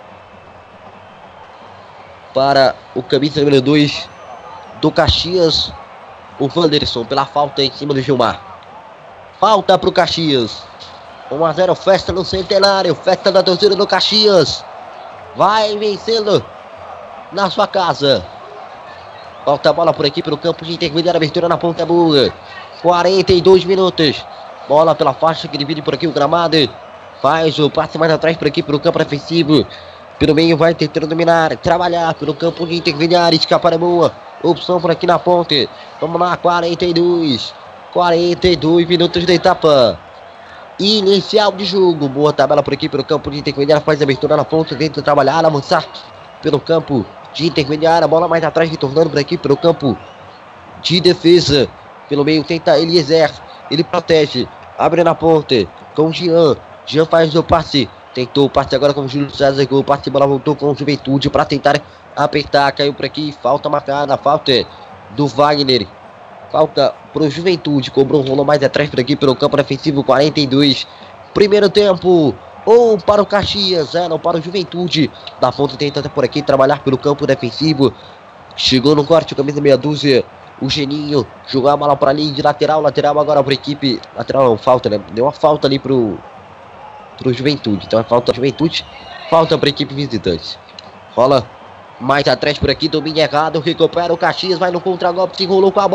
Speaker 6: para o camisa número 2 do Caxias, o Wanderson, pela falta em cima do Gilmar. Falta para o Caxias. 1-0, festa no Centenário, festa da torcida do Caxias. Vai vencendo na sua casa. Falta a bola por aqui pelo campo de intermediária, abertura na ponta boa. 42 minutos. Bola pela faixa que divide por aqui o gramado. Faz o passe mais atrás por aqui pelo campo defensivo. Pelo meio vai tentando dominar, trabalhar pelo campo de intermediária, escapar é boa. Opção por aqui na ponte. Vamos lá, 42 minutos da etapa inicial de jogo. Boa tabela por aqui pelo campo de intermediária. Faz a abertura na ponta, tenta trabalhar, avançar pelo campo de intermediária. Bola mais atrás, retornando por aqui pelo campo de defesa. Pelo meio tenta Eliezer. Ele protege, abre na ponte com o Jean. Jean faz o passe. Tentou o passe agora com o Júlio César. O passe, bola voltou com o Juventude para tentar apertar, caiu por aqui, falta marcada, falta do Wagner, falta pro Juventude, cobrou, rolou mais atrás por aqui pelo campo defensivo, 42, primeiro tempo, 1 para o Caxias, 0 para o Juventude, na ponta tenta por aqui trabalhar pelo campo defensivo, chegou no corte, camisa meia dúzia, o Geninho, jogou a bola para a linha de lateral agora para a equipe, lateral não, falta, né, deu uma falta ali pro Juventude, então é falta Juventude, falta para a equipe visitante, rola mais atrás por aqui, domínio errado, recupera o Caxias, vai no contragolpe, se enrolou com a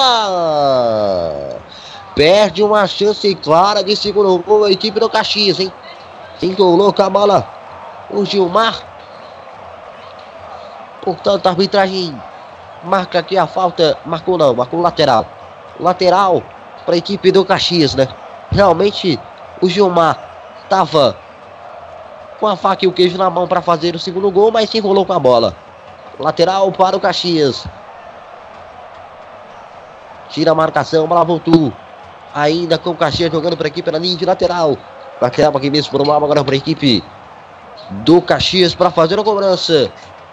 Speaker 6: bola. Perde uma chance clara de segundo gol a equipe do Caxias, hein? Se enrolou com a bola o Gilmar. Portanto, a arbitragem marca aqui a falta, marcou o lateral. Lateral para a equipe do Caxias, né? Realmente, o Gilmar tava com a faca e o queijo na mão para fazer o segundo gol, mas se enrolou com a bola. Lateral para o Caxias. Tira a marcação, a bola voltou. Ainda com o Caxias jogando por aqui pela linha de lateral. Lateral aqui mesmo por um lado, agora para a equipe do Caxias para fazer a cobrança.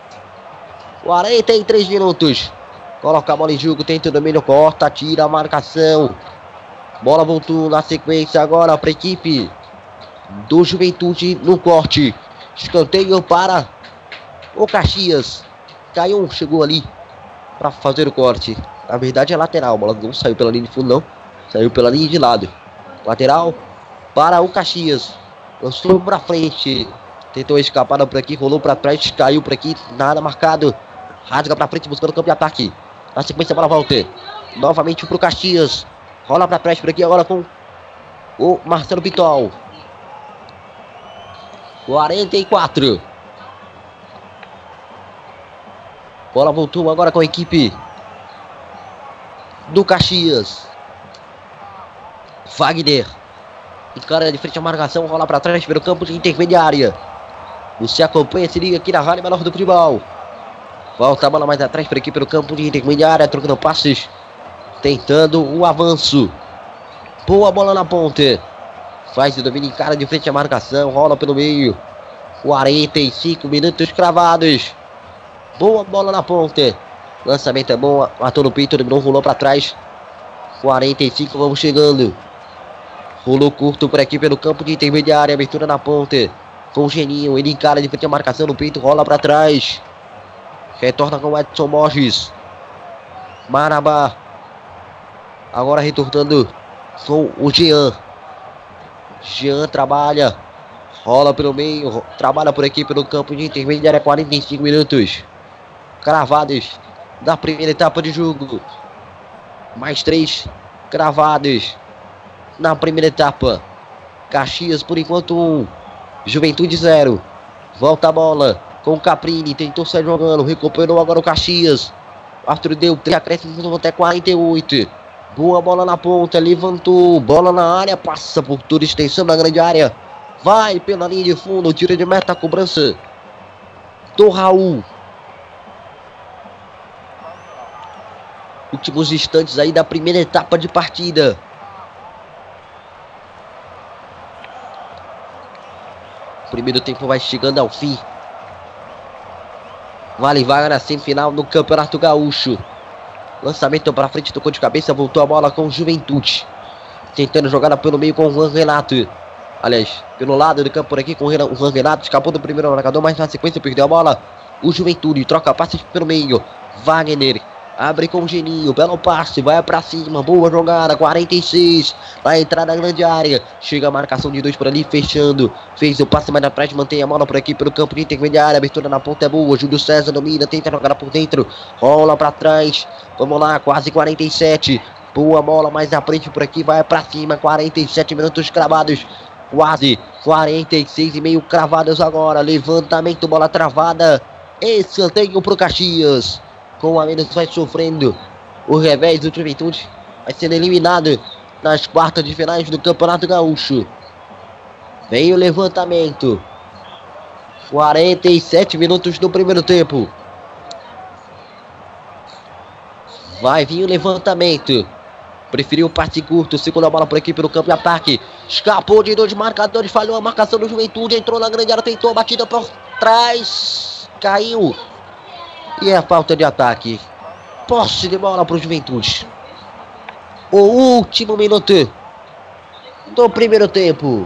Speaker 6: 43 minutos. Coloca a bola em jogo, tenta o domínio, corta, tira a marcação. Bola voltou na sequência agora para a equipe do Juventude no corte. Escanteio para o Caxias. Caiu, chegou ali para fazer o corte. Na verdade é lateral, a bola não saiu pela linha de fundo não, saiu pela linha de lado. Lateral para o Caxias. Lançou para frente. Tentou escapar por aqui, rolou para trás, caiu por aqui, nada marcado. Rasga para frente buscando o campo de ataque. Na sequência a bola volta novamente para o Caxias. Rola para trás por aqui agora com o Marcelo Pitol. 44. Bola voltou agora com a equipe do Caxias. Wagner encara de frente a marcação, rola para trás pelo campo de intermediária. Você acompanha, se liga aqui na Rádio Menor do Futebol. Volta a bola mais atrás por aqui pelo campo de intermediária, trocando passes, tentando o avanço. Boa bola na ponte. Faz o domínio, encara de frente a marcação, rola pelo meio. 45 minutos cravados. Boa bola na ponte. Lançamento é bom, matou no peito, dominou, rolou para trás. 45, vamos chegando. Rolou curto por aqui pelo campo de intermediária. Abertura na ponta. Com o Geninho. Ele encara de frente a marcação no peito. Rola para trás. Retorna com o Edson Borges. Marabá. Agora retornando com o Jean. Jean trabalha. Rola pelo meio. Trabalha por aqui pelo campo de intermediária. 45 minutos. Cravados da primeira etapa de jogo. Mais 3 cravados na primeira etapa. Caxias por enquanto 1. Juventude 0. Volta a bola com o Caprini. Tentou sair jogando. Recuperou agora o Caxias. Arthur deu 3 acréscimos até 48. Boa bola na ponta. Levantou. Bola na área. Passa por toda extensão da grande área. Vai pela linha de fundo. Tiro de meta. Cobrança do Raul. Últimos instantes aí da primeira etapa de partida. O primeiro tempo vai chegando ao fim. Vale vaga na semifinal do Campeonato Gaúcho. Lançamento para frente, tocou de cabeça, voltou a bola com o Juventude. Tentando jogada pelo meio com o Juan Renato. Aliás, pelo lado do campo por aqui com o Juan Renato. Escapou do primeiro marcador, mas na sequência perdeu a bola. O Juventude troca passes pelo meio. Wagner. Abre com o Geninho, belo passe, vai pra cima, boa jogada, 46, na entrada da grande área, chega a marcação de 2 por ali, fechando, fez o passe mais na frente, mantém a bola por aqui pelo campo de intermediária, abertura na ponta é boa, Júlio César domina, tenta jogar por dentro, rola pra trás, vamos lá, quase 47, boa bola mais na frente por aqui, vai pra cima, 47 minutos cravados, quase 46,5 cravados agora, levantamento, bola travada, escanteio pro Caxias. Com a menos vai sofrendo o revés do Juventude. Vai sendo eliminado nas quartas de finais do Campeonato Gaúcho. Vem o levantamento. 47 minutos do primeiro tempo. Vai vir o levantamento. Preferiu o passe curto. Segura a bola por aqui pelo campo de ataque. Escapou de 2 marcadores. Falhou a marcação do Juventude. Entrou na grande área. Tentou a batida por trás. Caiu. E é a falta de ataque. Posse de bola para o Juventude. O último minuto do primeiro tempo.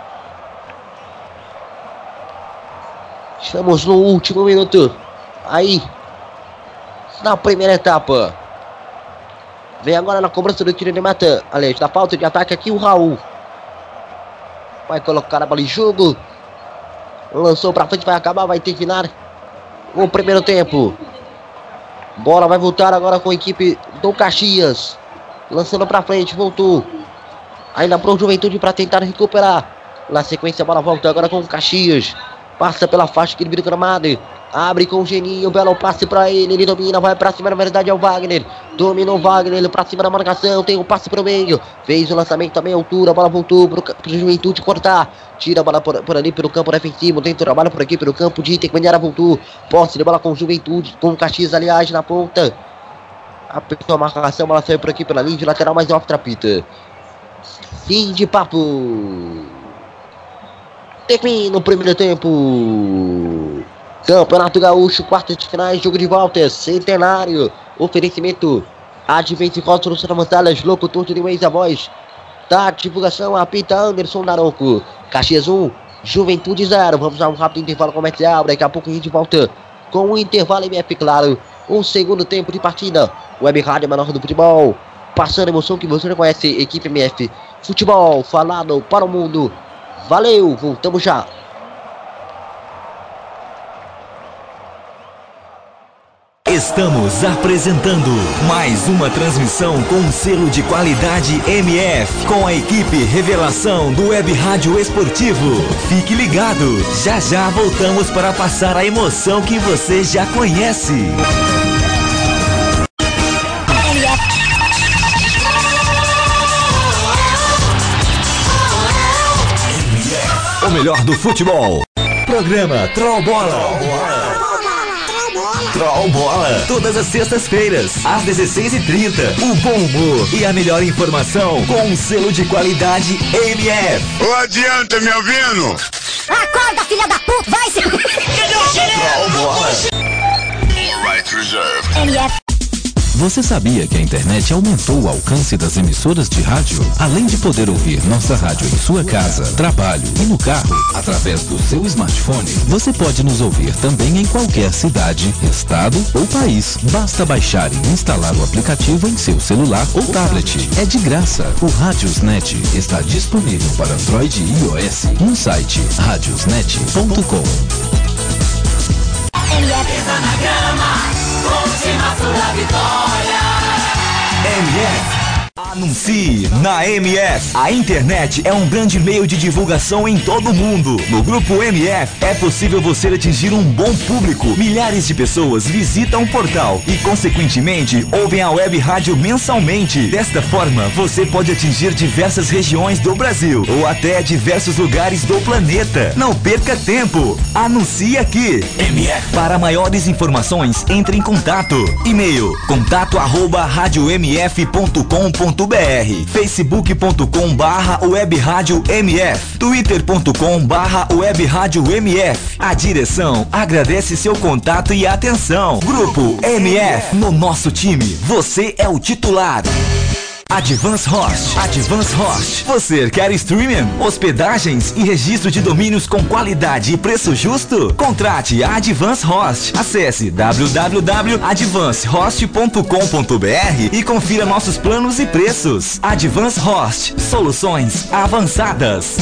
Speaker 6: Estamos no último minuto. Aí, na primeira etapa. Vem agora na cobrança do tiro de meta. Aliás, da falta de ataque aqui o Raul. Vai colocar a bola em jogo. Lançou para frente, vai acabar, vai terminar o primeiro tempo. Bola vai voltar agora com a equipe do Caxias. Lançando pra frente, voltou. Ainda pro Juventude para tentar recuperar. Na sequência a bola volta agora com o Caxias. Passa pela faixa que ele vira gramado. Abre com o Geninho, belo passe pra ele. Ele domina, vai pra cima, na verdade é o Wagner. Dominou o Wagner, ele pra cima da marcação. Tem um passe pro meio. Fez o lançamento também à altura. A bola voltou pro Juventude cortar. Tira a bola por ali pelo campo defensivo. Tem trabalho por aqui pelo campo de intermediária. Voltou. Posse de bola com o Juventude. Com o Caxias, aliás, na ponta. Apertou a marcação. A bola saiu por aqui pela linha de lateral, mas off trapita. Fim de papo. Termina o primeiro tempo. Campeonato Gaúcho, quartas de finais, jogo de volta, Centenário. Oferecimento Advent Rótulos Tramantalas, locutor de Waze, a voz da divulgação, apita Anderson Daronco. Caxias 1, Juventude 0. Vamos a um rápido intervalo comercial. Daqui a pouco a gente volta com o intervalo MF, claro. Um segundo tempo de partida. Web Rádio Menor do Futebol. Passando a emoção que você já conhece. Equipe MF Futebol, falado para o mundo. Valeu, voltamos já.
Speaker 1: Estamos apresentando mais uma transmissão com selo de qualidade MF, com a equipe Revelação do Web Rádio Esportivo. Fique ligado, já já voltamos para passar a emoção que você já conhece. O melhor do futebol. Programa Troll Bola. Troll Bola, todas as sextas-feiras, às 16h30. O bom humor e a melhor informação com um selo de qualidade MF.
Speaker 2: Ô, adianta, me ouvindo?
Speaker 3: Acorda, filha da puta, vai se...
Speaker 1: Troll Bola.
Speaker 2: All right, reserved.
Speaker 3: MF.
Speaker 4: Você sabia que a internet aumentou o alcance das emissoras de rádio? Além de poder ouvir nossa rádio em sua casa, trabalho e no carro, através do seu smartphone, você pode nos ouvir também em qualquer cidade, estado ou país. Basta baixar e instalar o aplicativo em seu celular ou tablet. É de graça. O Radiosnet está disponível para Android e iOS no site radiosnet.com.
Speaker 1: MF. Anuncie na MF. A internet é um grande meio de divulgação em todo o mundo. No grupo MF é possível você atingir um bom público. Milhares de pessoas visitam o portal e, consequentemente, ouvem a web rádio mensalmente. Desta forma, você pode atingir diversas regiões do Brasil ou até diversos lugares do planeta. Não perca tempo. Anuncie aqui. MF. Para maiores informações, entre em contato. E-mail: contato@radiomf.com.br, facebook.com/webradiomf, twitter.com/webradiomf. A direção agradece seu contato e atenção. Grupo MF. No nosso time, você é o titular. Advance Host. Advance Host. Você quer streaming, hospedagens e registro de domínios com qualidade e preço justo? Contrate a Advance Host. Acesse www.advancehost.com.br e confira nossos planos e preços. Advance Host. Soluções avançadas.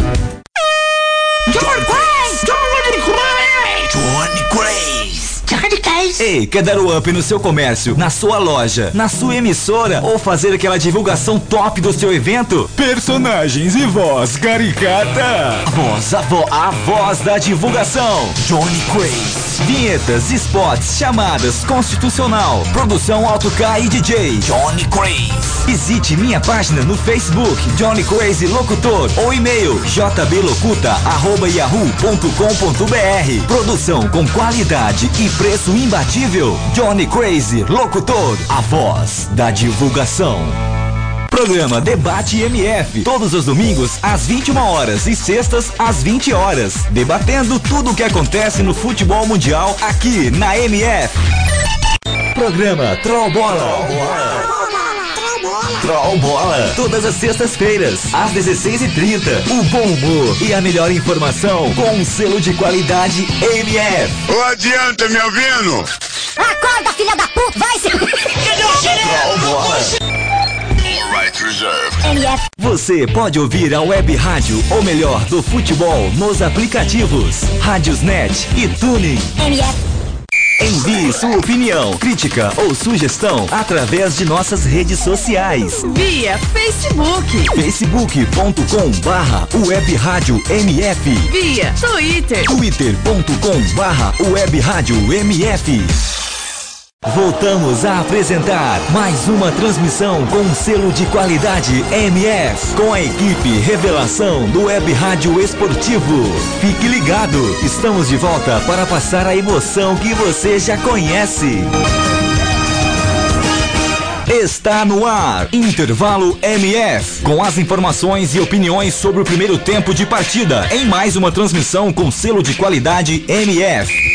Speaker 3: Johnny Craze!
Speaker 1: Johnny Craze. Ei, quer dar o up no seu comércio, na sua loja, na sua emissora ou fazer aquela divulgação top do seu evento? Personagens e voz caricata. A voz da divulgação. Johnny Craze. Vinhetas, spots, chamadas, constitucional, produção AutoK e DJ. Johnny Craze. Visite minha página no Facebook, Johnny Craze Locutor, ou e-mail jblocuta@yahoo.com.br. Produção com qualidade e preço imbatível. Johnny Craze Locutor, a voz da divulgação. Programa Debate MF, todos os domingos às 21 horas e sextas às 20 horas, debatendo tudo o que acontece no futebol mundial aqui na MF. Programa Troll Bola. Troll Bola, todas as sextas-feiras, às 16h30. O bom humor e a melhor informação com um selo de qualidade MF.
Speaker 2: Ô, adianta, me ouvindo?
Speaker 3: Acorda, filha da puta, vai se...
Speaker 1: Troll Bola.
Speaker 3: MF.
Speaker 1: Você pode ouvir a web rádio, ou melhor, do futebol, nos aplicativos Radiosnet e Tuning.
Speaker 3: MF.
Speaker 1: Envie sua opinião, crítica ou sugestão através de nossas redes sociais.
Speaker 8: Via Facebook.
Speaker 1: facebook.com/webradiomf.
Speaker 8: Via Twitter.
Speaker 1: twitter.com/webradiomf. Voltamos a apresentar mais uma transmissão com um selo de qualidade MF, com a equipe Revelação do Web Rádio Esportivo. Fique ligado, estamos de volta para passar a emoção que você já conhece. Está no ar, Intervalo MF, com as informações e opiniões sobre o primeiro tempo de partida, em mais uma transmissão com selo de qualidade MF.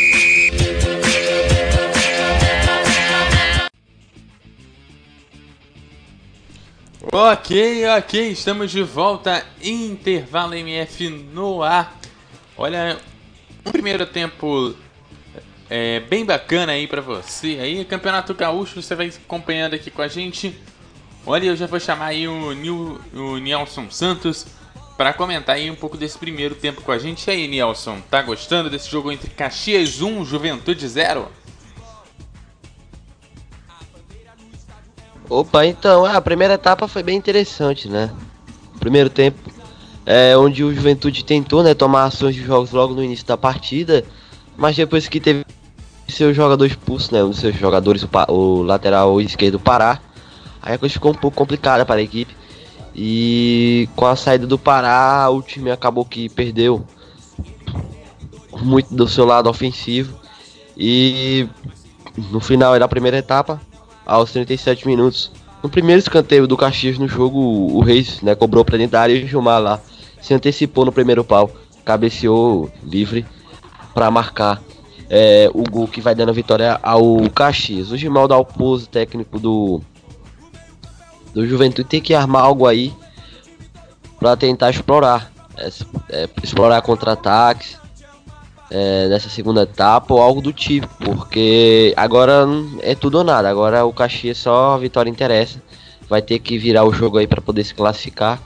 Speaker 5: Ok, estamos de volta, Intervalo MF no ar. Olha, um primeiro tempo bem bacana aí pra você aí, Campeonato Gaúcho, você vai acompanhando aqui com a gente. Olha, eu já vou chamar aí o Nilson Santos pra comentar aí um pouco desse primeiro tempo com a gente. E aí, Nilson, tá gostando desse jogo entre Caxias 1, Juventude 0?
Speaker 6: Opa, então, a primeira etapa foi bem interessante, né? Primeiro tempo, onde o Juventude tentou, né, tomar ações de jogos logo no início da partida, mas depois que teve seu jogador expulso, né, um dos seus jogadores, o lateral esquerdo, Pará, aí a coisa ficou um pouco complicada para a equipe. E com a saída do Pará, o time acabou que perdeu muito do seu lado ofensivo. E no final da primeira etapa, aos 37 minutos, no primeiro escanteio do Caxias no jogo, o Reis, né, cobrou pra dentro da área e o Gilmar lá se antecipou no primeiro pau, cabeceou livre para marcar. o gol que vai dando a vitória ao Caxias. O Gimal Dalpozo, técnico do Juventude, tem que armar algo aí para tentar explorar contra-ataques nessa segunda etapa ou algo do tipo, porque agora é tudo ou nada. Agora o Caxias só a vitória interessa, vai ter que virar o jogo aí para poder se classificar.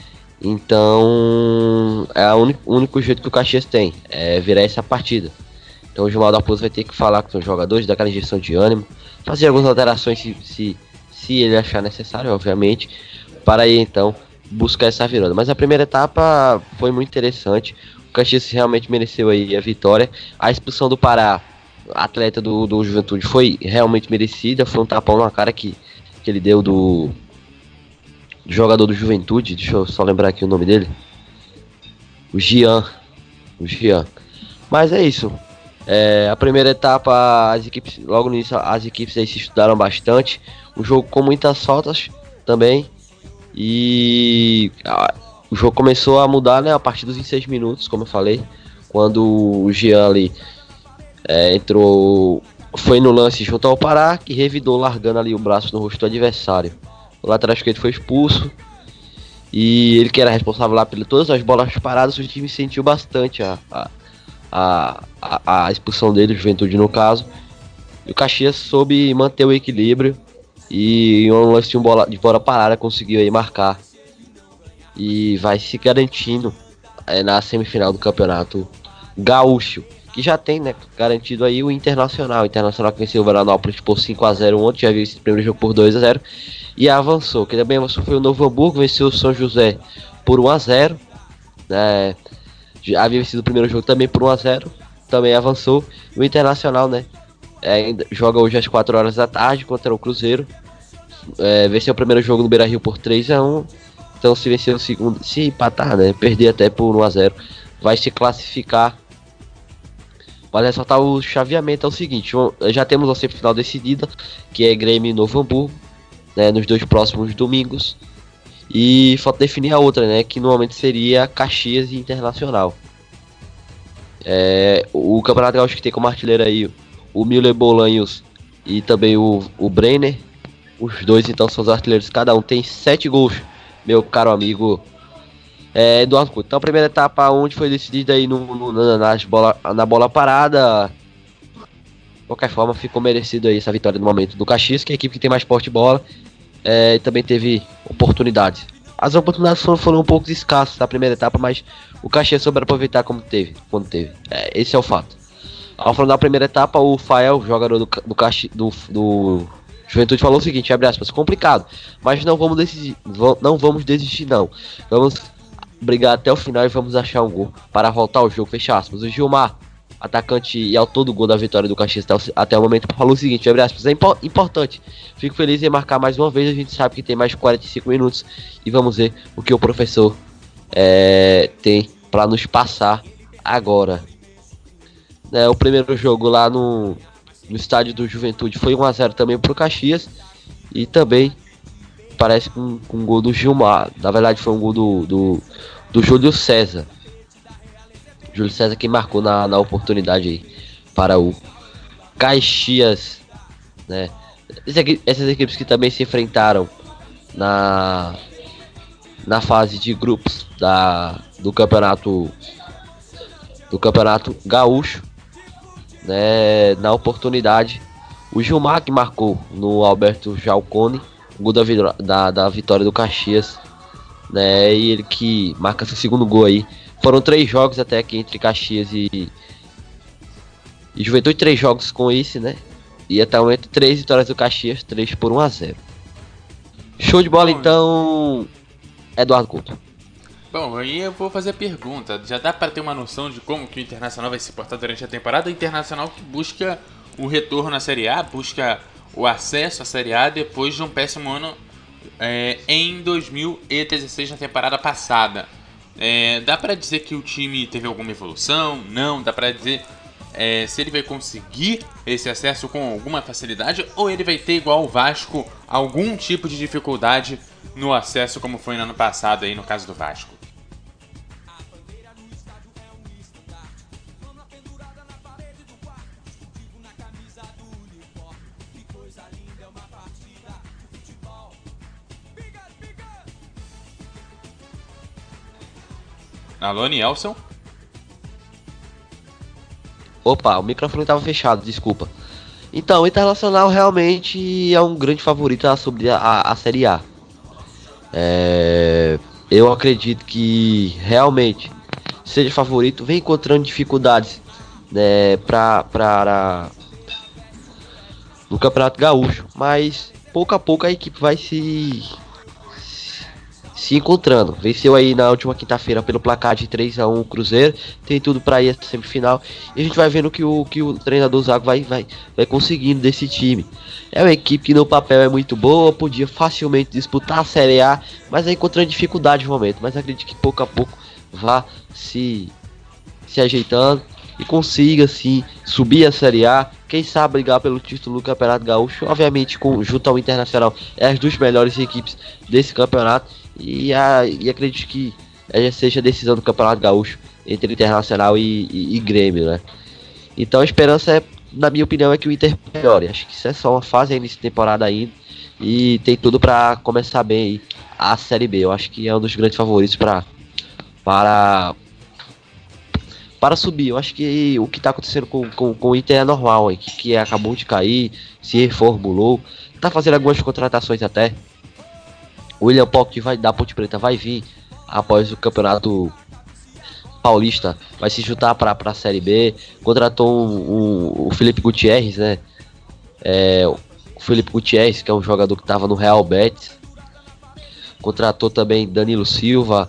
Speaker 6: Então é o único jeito que o Caxias tem, é virar essa partida. Então o Gilmar Dalpozo vai ter que falar com os jogadores, dar aquela injeção de ânimo, fazer algumas alterações se ele achar necessário, obviamente, para aí então buscar essa virada. Mas a primeira etapa foi muito interessante. O Caxias realmente mereceu aí a vitória. A expulsão do Pará, atleta do Juventude, foi realmente merecida. Foi um tapão na cara que ele deu do jogador do Juventude. Deixa eu só lembrar aqui o nome dele. O Gian. Mas é isso. A primeira etapa, logo no início, as equipes aí se estudaram bastante. O jogo com muitas faltas também. E o jogo começou a mudar, né, a partir dos 26 minutos, como eu falei. Quando o Jean ali entrou, foi no lance junto ao Pará, que revidou largando ali o braço no rosto do adversário. O lateral esquerdo foi expulso. E ele, que era responsável lá por todas as bolas paradas, o time sentiu bastante a expulsão dele, o Juventude no caso. E o Caxias soube manter o equilíbrio. E um lance de bola parada conseguiu aí marcar. E vai se garantindo na semifinal do Campeonato Gaúcho. Que já tem, né, garantido aí o Internacional. O Internacional que venceu o Veranópolis por 5-0 ontem. Já viu esse primeiro jogo por 2-0. E avançou. Quem também avançou foi o Novo Hamburgo. Venceu o São José por 1-0. Já havia vencido o primeiro jogo também por 1-0. Também avançou. E o Internacional, né, joga hoje às 4 horas da tarde contra o Cruzeiro. Venceu o primeiro jogo no Beira-Rio por 3-1. Então se vencer o segundo, se empatar, né, perder até por 1-0, vai se classificar. Vale ressaltar o chaveamento é o seguinte: já temos a semifinal decidida, que é Grêmio e Novo Hamburgo, né, nos 2 próximos domingos. E falta definir a outra, né, que normalmente seria Caxias e Internacional. O Campeonato Gaúcho que tem como artilheiro aí o Miller Bolanhos e também o Brenner. Os dois então são os artilheiros, cada um tem 7 gols, meu caro amigo Eduardo Couto. Então a primeira etapa onde foi decidida aí na bola parada. De qualquer forma ficou merecido aí essa vitória no momento do Caxias, que é a equipe que tem mais porte de bola. E também teve oportunidades. As oportunidades foram um pouco escassas na primeira etapa, mas o Caxias soube aproveitar quando teve. Esse é o fato. Ao final da primeira etapa, o Fael, jogador do Juventude, falou o seguinte, abre aspas: complicado, mas não vamos desistir não. Vamos brigar até o final e vamos achar um gol para voltar ao jogo, fecha aspas. O Gilmar, atacante e autor do gol da vitória do Caxias até o momento, falou o seguinte, abre aspas: é importante, fico feliz em marcar mais uma vez, a gente sabe que tem mais 45 minutos e vamos ver o que o professor tem para nos passar agora. O primeiro jogo lá no estádio do Juventude foi 1-0 também pro Caxias. E também parece com um gol do Gilmar. Na verdade foi um gol do Júlio César. Júlio César que marcou na oportunidade aí para o Caxias, né? Essas equipes que também se enfrentaram na fase de grupos do Campeonato Gaúcho, né? Na oportunidade, o Gilmar que marcou no Alberto Jalcone o gol da vitória do Caxias, né? E ele que marca seu segundo gol aí. Foram 3 jogos até aqui entre Caxias e Juventude, 3 jogos com esse, né? E até o momento 3 vitórias do Caxias, 3 por 1-0. Show de bola. Bom, então, Eduardo Couto.
Speaker 5: Bom, aí eu vou fazer a pergunta. Já dá para ter uma noção de como que o Internacional vai se portar durante a temporada? O Internacional que busca o retorno à Série A, busca o acesso à Série A depois de um péssimo ano em 2016, na temporada passada. Dá para dizer que o time teve alguma evolução? Não. Dá para dizer se ele vai conseguir esse acesso com alguma facilidade ou ele vai ter, igual o Vasco, algum tipo de dificuldade no acesso, como foi no ano passado aí no caso do Vasco? Alô, Nielson?
Speaker 6: Opa, o microfone estava fechado, desculpa. Então, o Internacional realmente é um grande favorito a subir a Série A. Eu acredito que realmente seja favorito, vem encontrando dificuldades, né, no Campeonato Gaúcho, mas pouco a pouco a equipe vai se encontrando. Venceu aí na última quinta-feira pelo placar de 3-1 o Cruzeiro, tem tudo para ir à semifinal, e a gente vai vendo que o treinador Zago vai conseguindo desse time. É uma equipe que no papel é muito boa, podia facilmente disputar a Série A, mas aí encontrando dificuldade no momento, mas acredito que pouco a pouco vá se ajeitando e consiga assim subir a Série A, quem sabe brigar pelo título do Campeonato Gaúcho, obviamente junto ao Internacional, é as duas melhores equipes desse campeonato, e acredito que seja a decisão do Campeonato Gaúcho entre Internacional e Grêmio, né? Então a esperança na minha opinião, é que o Inter melhore. Acho que isso é só uma fase ainda de temporada ainda, e tem tudo para começar bem aí a Série B. Eu acho que é um dos grandes favoritos para subir. Eu acho que o que está acontecendo com o Inter é normal, hein? Que acabou de cair, se reformulou, está fazendo algumas contratações até. O William Pocket da Ponte Preta vai vir após o Campeonato Paulista, vai se juntar para a Série B. Contratou o Felipe Gutierrez, né? O Felipe Gutierrez, que é um jogador que estava no Real Betis. Contratou também Danilo Silva,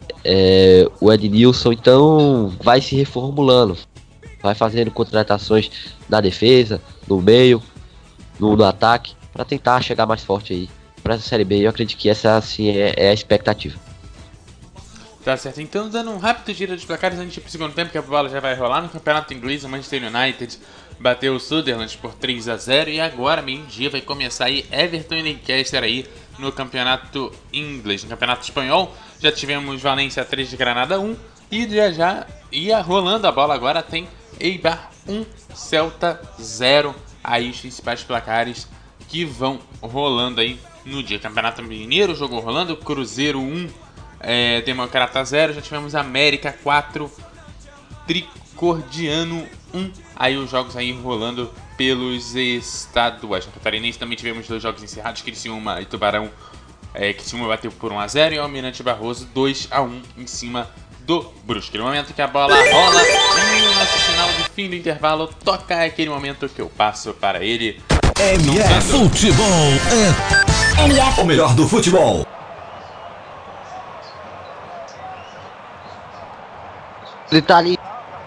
Speaker 6: o Ednilson. Então vai se reformulando, vai fazendo contratações na defesa, no meio, no ataque, para tentar chegar mais forte aí para essa Série B. Eu acredito que essa assim é a expectativa.
Speaker 5: Tá certo, então dando um rápido giro de placares antes do segundo tempo, que a bola já vai rolar no Campeonato Inglês. O Manchester United bateu o Sunderland por 3-0 e agora, meio-dia, vai começar aí Everton e Leicester aí no Campeonato Inglês. No Campeonato Espanhol já tivemos Valência 3 de Granada 1 e já ia rolando a bola agora, tem Eibar 1, Celta 0, aí os principais placares que vão rolando aí no dia. Campeonato Mineiro, jogo rolando, Cruzeiro 1, Democrata 0, já tivemos América 4, Tricordiano 1, aí os jogos aí rolando pelos estaduais. No Catarinense também tivemos 2 jogos encerrados, Criciúma e Tubarão, Criciúma bateu por 1-0 e o Almirante Barroso 2-1 em cima do Brusque. No momento que a bola rola e o nosso sinal de fim do intervalo toca, é aquele momento que eu passo para ele.
Speaker 1: MF Futebol
Speaker 3: MF.
Speaker 1: O melhor do futebol.
Speaker 6: Ele tá ali.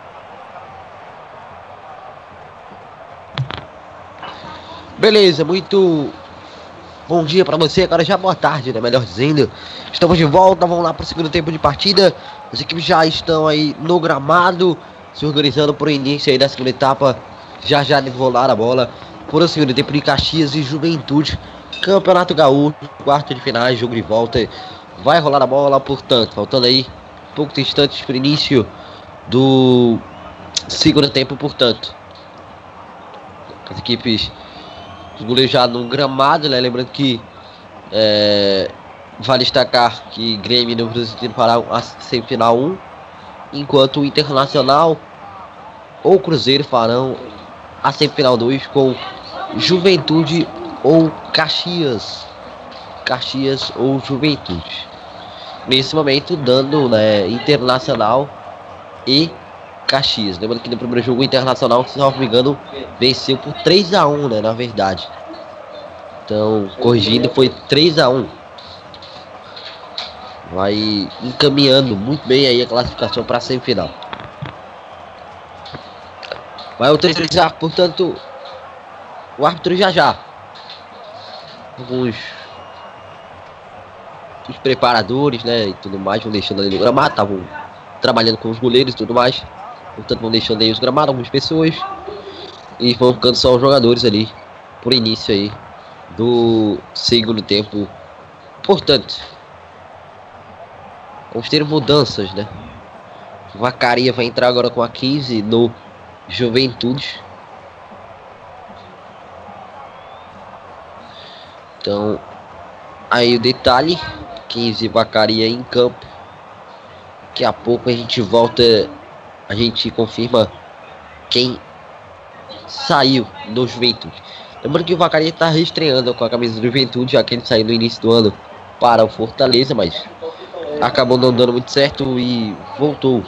Speaker 6: Beleza, muito bom dia pra você. Agora já boa tarde, né? Melhor dizendo. Estamos de volta, vamos lá pro segundo tempo de partida. As equipes já estão aí no gramado, se organizando pro início aí da segunda etapa. Já deve rolar a bola por o segundo tempo de Caxias e Juventude. Campeonato Gaúcho, quarto de finais, jogo de volta. Vai rolar a bola, portanto, faltando aí poucos instantes para o início do segundo tempo, portanto. As equipes, os goleiros já no gramado, né? Lembrando que vale destacar que Grêmio e Cruzeiro para a semifinal 1, enquanto o Internacional ou Cruzeiro farão a semifinal 2 com Juventude ou Caxias ou Juventude. Nesse momento dando, né, Internacional e Caxias. Lembrando que no primeiro jogo o Internacional, se não me engano, venceu por 3-1, né, na verdade. Então, corrigindo, foi 3-1. Vai encaminhando muito bem aí a classificação para a semifinal. Vai autorizar, portanto, o árbitro já. Os preparadores, né, e tudo mais, vão deixando ali no gramado, estavam trabalhando com os goleiros e tudo mais. Portanto, vão deixando aí os gramados, algumas pessoas, e vão ficando só os jogadores ali, por início aí do segundo tempo. Portanto, vamos ter mudanças, né. Vacaria vai entrar agora com a 15 no Juventude. Então, aí o detalhe: 15 Vacaria em campo, Daqui a pouco a gente volta, a gente confirma quem saiu do Juventude. Lembrando que o Vacaria está reestreando com a camisa do Juventude, já que ele saiu no início do ano para o Fortaleza, mas acabou não dando muito certo e voltou.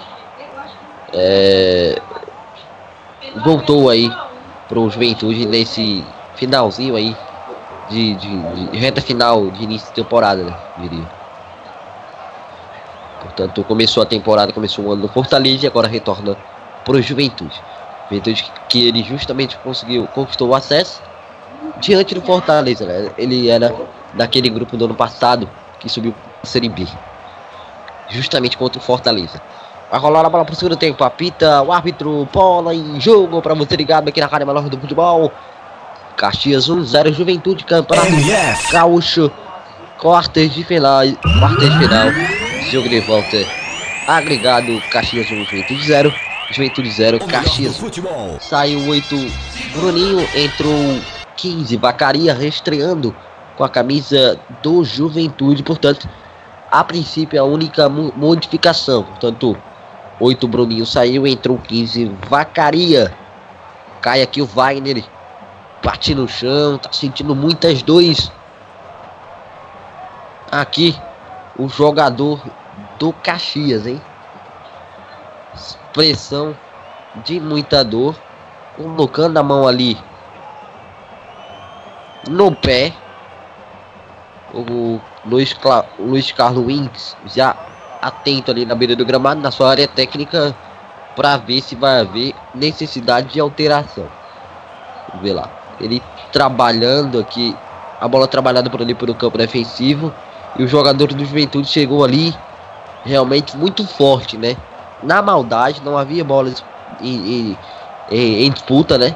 Speaker 6: Voltou aí para o Juventude nesse finalzinho aí de reta final de início de temporada, né, diria. Portanto, começou a temporada, começou o ano no Fortaleza e agora retorna para o Juventude. Juventude que ele justamente conquistou o acesso diante do Fortaleza, né? Ele era daquele grupo do ano passado que subiu para a Série B, justamente contra o Fortaleza. Vai rolar a bola pro segundo tempo, apita o árbitro, bola em jogo para você ligado aqui na Rádio Melhor do Futebol. Caxias 1-0, Juventude, Campeonato Gaúcho, quartas de final, jogo de volta, agregado, Caxias 1, Juventude 0, Juventude 0, Caxias. Saiu 8, Bruninho, entrou 15, Vacaria, reestreando com a camisa do Juventude, portanto, a princípio a única modificação, portanto, 8, Bruninho saiu, entrou 15, Vacaria. Cai aqui o Wagner, bate no chão, tá sentindo muitas dores. Aqui, o jogador do Caxias, hein? Expressão de muita dor, colocando a mão ali no pé. O Luiz Carlos Winks já atento ali na beira do gramado, na sua área técnica, para ver se vai haver necessidade de alteração. Vamos ver lá. Ele trabalhando aqui, a bola trabalhada por ali pelo campo defensivo, e o jogador do Juventude chegou ali realmente muito forte, né? Na maldade, não havia bolas em disputa, né?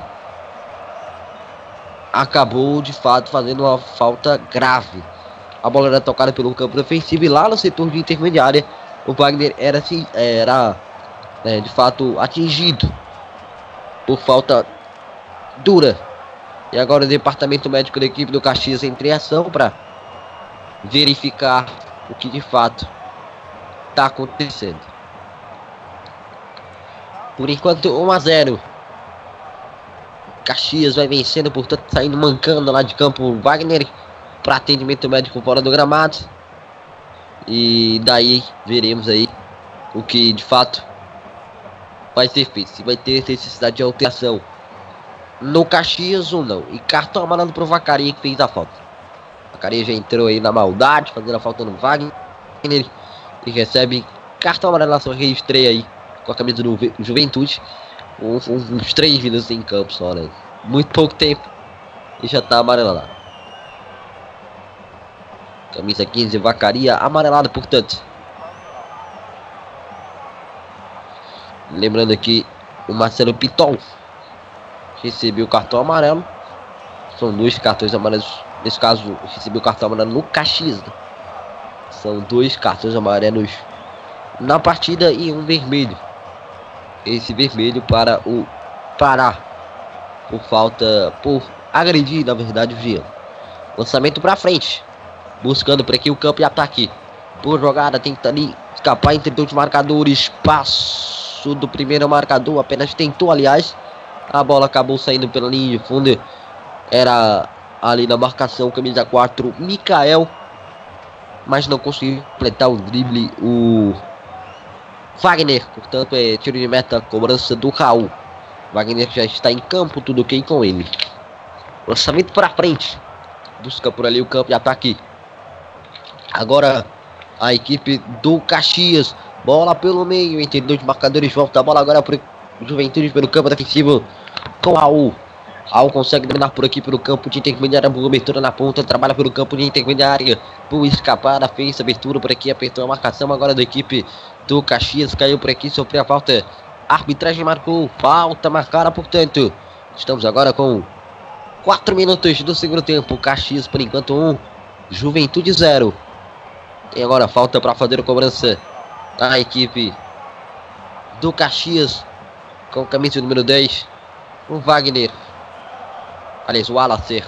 Speaker 6: Acabou de fato fazendo uma falta grave. A bola era tocada pelo campo defensivo e lá no setor de intermediária o Wagner era de fato atingido por falta dura. E agora o departamento médico da equipe do Caxias entra em ação para verificar o que de fato está acontecendo. Por enquanto 1-0. Caxias vai vencendo, portanto saindo mancando lá de campo Wagner para atendimento médico fora do gramado. E daí veremos aí o que de fato vai ser feito, se vai ter necessidade de alteração no Caxias ou não. E cartão amarelo pro Vacaria, que fez a falta. Vacaria já entrou aí na maldade, fazendo a falta no Wagner, e recebe cartão amarelo na sua reestreia aí com a camisa do Juventude. Uns 3 minutos em campo só, né? Muito pouco tempo e já tá amarelado. Camisa 15, Vacaria, amarelado, portanto. Lembrando aqui, o Marcelo Piton recebeu o cartão amarelo. São 2 cartões amarelos. Nesse caso, recebeu o cartão amarelo no Caxias, né? São 2 cartões amarelos na partida e um vermelho. Esse vermelho para o Pará, por agredir, na verdade, o Jean. Lançamento para frente, buscando por aqui o campo de ataque. Boa jogada, tenta ali escapar entre 2 marcadores. Passo do primeiro marcador, apenas tentou, aliás. A bola acabou saindo pela linha de fundo. Era ali na marcação, camisa 4, Mikael, mas não conseguiu completar o drible, o Wagner. Portanto, é tiro de meta, cobrança do Raul. Wagner já está em campo, tudo ok com ele. Lançamento para frente, busca por ali o campo de ataque. Agora a equipe do Caxias, bola pelo meio, entre 2 marcadores, volta a bola agora para o Juventude pelo campo defensivo com Raul. Raul consegue dominar por aqui pelo campo de intermediária, boa abertura na ponta, trabalha pelo campo de intermediária, boa escapada, fez abertura por aqui, apertou a marcação agora da equipe do Caxias, caiu por aqui, sofreu a falta, a arbitragem marcou, falta marcada, portanto, estamos agora com 4 minutos do segundo tempo, Caxias por enquanto 1, Juventude 0. E agora falta para fazer a cobrança da equipe do Caxias, com camisa número 10, o Wagner. Aliás, o Wallace.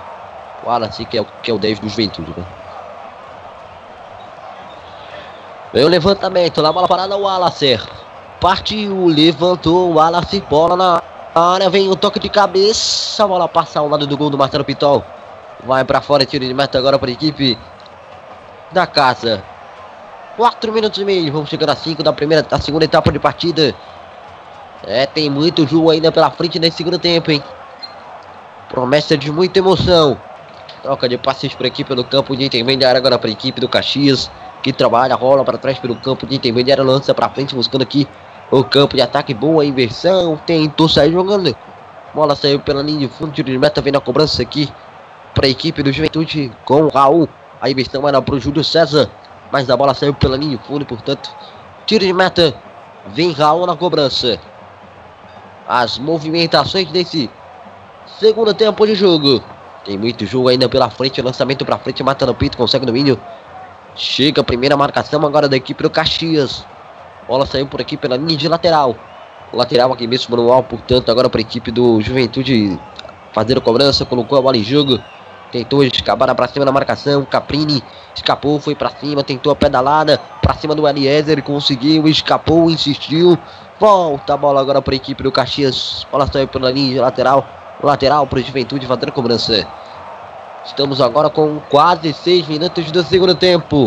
Speaker 6: O Wallace que é o 10 do Juventude, né? Vem o levantamento, na bola parada o Wallace. Partiu, levantou o Wallace, bola na área, vem o toque de cabeça, a bola passa ao lado do gol do Marcelo Pitol. Vai pra fora, tiro de meta agora para a equipe da casa. 4 minutos e meio, vamos chegar a 5 da segunda etapa de partida. Tem muito jogo ainda pela frente nesse segundo tempo, hein? Promessa de muita emoção. Troca de passes por aqui pelo campo de intermediário agora para a equipe do Caxias, que trabalha, rola para trás pelo campo de intermediário, lança para frente buscando aqui o campo de ataque. Boa inversão, tentou sair jogando. Bola saiu pela linha de fundo, tiro de meta, vem na cobrança aqui para a equipe do Juventude com o Raul. A inversão era para o Júlio César, mas a bola saiu pela linha de fundo, portanto, tiro de meta. Vem Raul na cobrança. As movimentações desse segundo tempo de jogo. Tem muito jogo ainda pela frente, lançamento para frente, mata no peito, consegue domínio. Chega a primeira marcação agora da equipe do Caxias. Bola saiu por aqui pela linha de lateral. Lateral aqui mesmo manual, portanto, agora para a equipe do Juventude fazer a cobrança, colocou a bola em jogo. Tentou escapar para cima da marcação. Caprini escapou, foi para cima, tentou a pedalada para cima do Eliezer, conseguiu, escapou, insistiu. Volta a bola agora para a equipe do Caxias. Bola saiu pela linha de lateral. Lateral para o Juventude fazendo a cobrança. Estamos agora com quase 6 minutos do segundo tempo.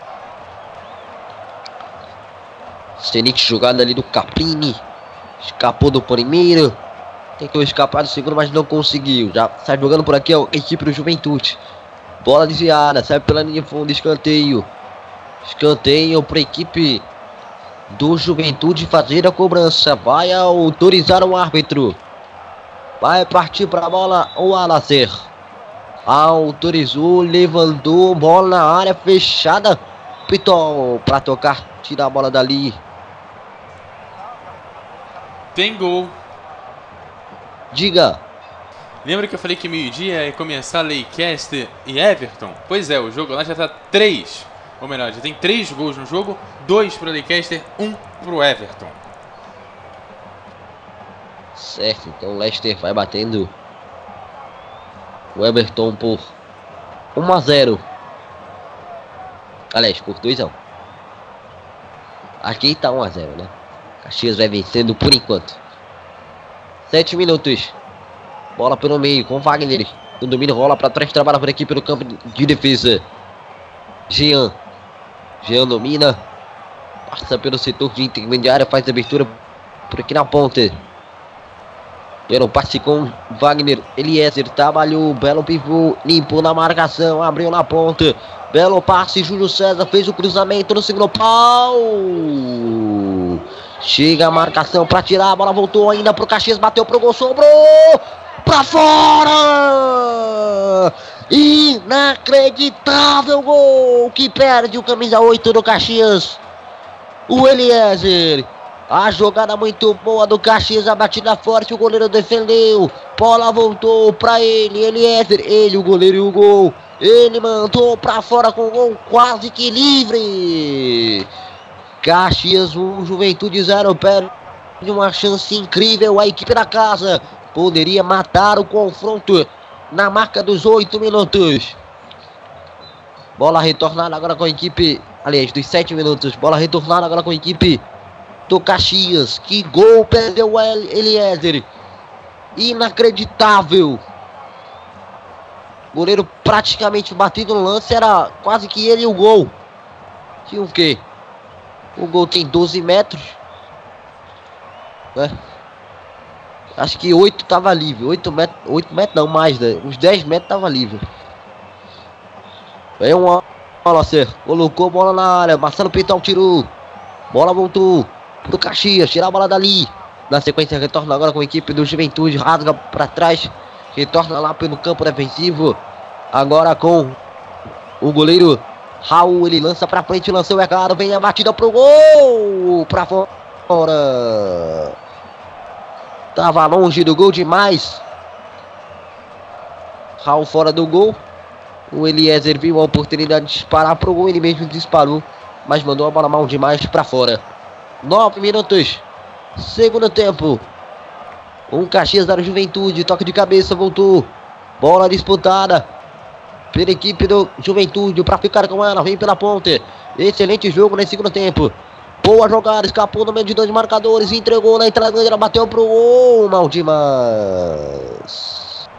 Speaker 6: Zenit jogada ali do Caprini. Escapou do primeiro. Tentou escapar do segundo, mas não conseguiu. Já sai jogando por aqui a equipe do Juventude. Bola desviada, sai pela linha de fundo, escanteio. Escanteio para a equipe do Juventude fazer a cobrança. Vai autorizar o árbitro. Vai partir para a bola o Alacer. Autorizou, levantou, bola na área fechada. Pitol para tocar, tira a bola dali.
Speaker 5: Tem gol.
Speaker 6: Diga.
Speaker 5: Lembra que eu falei que meio-dia ia começar Leicester e Everton? Pois é, o jogo lá já tá 3. Ou melhor, já tem 3 gols no jogo. 2 para o Leicester, 1 para o Everton.
Speaker 6: Certo, então o Leicester vai batendo o Everton por 1-0. Aliás, por 2-1. Aqui tá 1-0, né? Caxias vai vencendo por enquanto. 7 minutos. Bola pelo meio com Wagner. O domínio rola para trás, trabalha por aqui pelo campo de defesa. Jean domina. Passa pelo setor de intermediária, faz a abertura por aqui na ponta. Pelo passe com Wagner. Eliezer trabalhou, belo pivô, limpou na marcação, abriu na ponta. Belo passe, Júlio César fez o cruzamento no segundo pau. Chega a marcação para tirar, a bola voltou ainda pro Caxias, bateu pro gol, sobrou pra fora. Inacreditável gol que perde o camisa 8 do Caxias. O Eliezer. A jogada muito boa do Caxias, a batida forte, o goleiro defendeu. Bola voltou pra ele, Eliezer. Ele, o goleiro e o gol. Ele mandou pra fora com o gol quase que livre. Caxias 1, Juventude 0. Perde uma chance incrível. A equipe da casa poderia matar o confronto na marca dos 8 minutos. Bola retornada agora com a equipe. Aliás, dos 7 minutos. Bola retornada agora com a equipe do Caxias. Que gol, perdeu o Eliezer. Inacreditável. Goleiro praticamente batido no lance. Era quase que ele e o gol. Tinha o quê? O gol tem 12 metros. Né? Acho que 8 tava livre. 8 metros não, mais, né? Uns 10 metros tava livre. É uma bola, colocou a bola na área. Marcelo Pitol tirou. Bola voltou pro Caxias, tirar a bola dali. Na sequência retorna agora com a equipe do Juventude, rasga para trás, retorna lá pelo campo defensivo. Agora com o goleiro Raul, ele lança para frente, lançou, é claro, vem a batida pro gol, para fora. Tava longe do gol demais. Raul fora do gol. O Eliezer viu a oportunidade de disparar pro gol, ele mesmo disparou, mas mandou a bola mal demais para fora. 9 minutos, segundo tempo. Caxias da Juventude, toque de cabeça, voltou. Bola disputada pela equipe do Juventude para ficar com ela, vem pela ponte. Excelente jogo nesse segundo tempo. Boa jogada, escapou no meio de 2 marcadores, entregou na entrada, bateu pro gol, mal demais.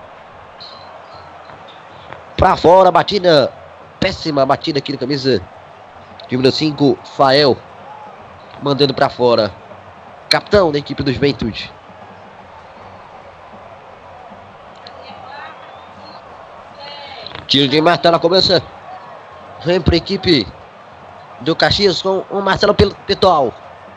Speaker 6: Pra fora, batida, péssima batida aqui na camisa de número 5, Fael, mandando pra fora. Capitão da equipe do Juventude. Tiro de meta na cobrança. Vem para a equipe do Caxias com o Marcelo Pitol.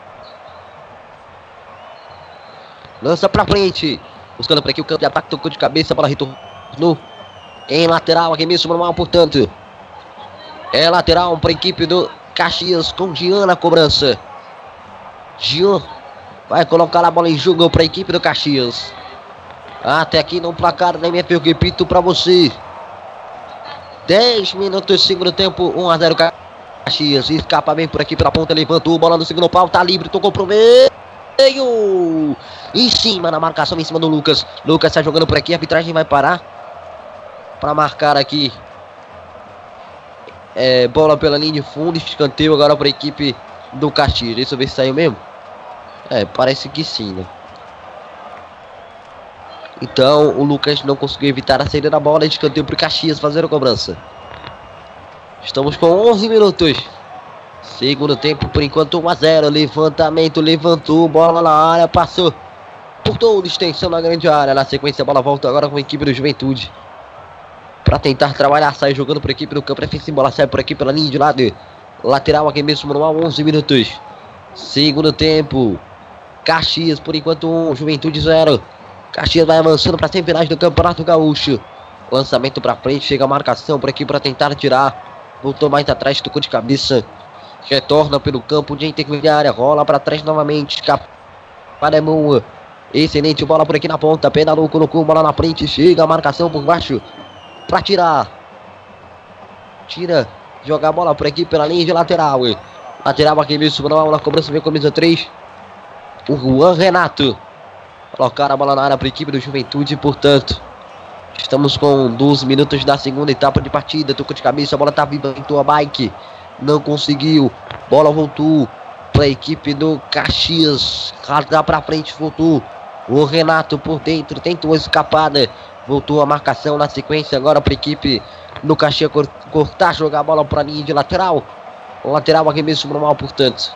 Speaker 6: Lança para frente. Buscando por aqui o campo de ataque. Tocou de cabeça. Bola retornou em lateral. Aqui mesmo normal, portanto. É lateral para a equipe do Caxias com Jean na cobrança. Jean vai colocar a bola em jogo para a equipe do Caxias. Até aqui no placar da MF, eu repito para você. 10 minutos, segundo tempo, 1-0 Caxias. Escapa bem por aqui pela ponta, levantou, bola no segundo pau, tá livre, tocou pro meio. Em cima, na marcação, em cima do Lucas. Lucas tá jogando por aqui, a arbitragem vai parar para marcar aqui. Bola pela linha de fundo, escanteio agora para a equipe do Caxias. Deixa eu ver se saiu mesmo. Parece que sim, né? Então o Lucas não conseguiu evitar a saída da bola. Escanteio para o Caxias fazer a cobrança. Estamos com 11 minutos. Segundo tempo, por enquanto 1-0. Levantamento, levantou, bola na área, passou por toda extensão na grande área. Na sequência a bola volta agora com a equipe do Juventude para tentar trabalhar, sai jogando por equipe do campo defensivo. Bola sai por aqui pela linha de lado. Lateral aqui mesmo, manual, 11 minutos. Segundo tempo. Caxias por enquanto 1, Juventude 0. Caxias vai avançando para as semifinais do Campeonato Gaúcho. Lançamento para frente, chega a marcação por aqui para tentar tirar. Voltou mais atrás, tocou de cabeça. Retorna pelo campo de intermediária, rola para trás novamente. Paremon. Excelente bola por aqui na ponta, pedalou, colocou bola na frente, chega a marcação por baixo para tirar. Tira, joga a bola por aqui pela linha de lateral. Lateral aqui mesmo, na cobrança, vem com a camisa 3. O Juan Renato. Colocar a bola na área para a equipe do Juventude, portanto. Estamos com 12 minutos da segunda etapa de partida. Tocou de cabeça, a bola tá viva, tentou a bike. Não conseguiu. Bola voltou para a equipe do Caxias. Carga para frente, voltou. O Renato por dentro, tentou a escapada. Voltou a marcação na sequência agora para a equipe do Caxias cortar, jogar a bola para a linha de lateral. O lateral aqui mesmo normal, portanto.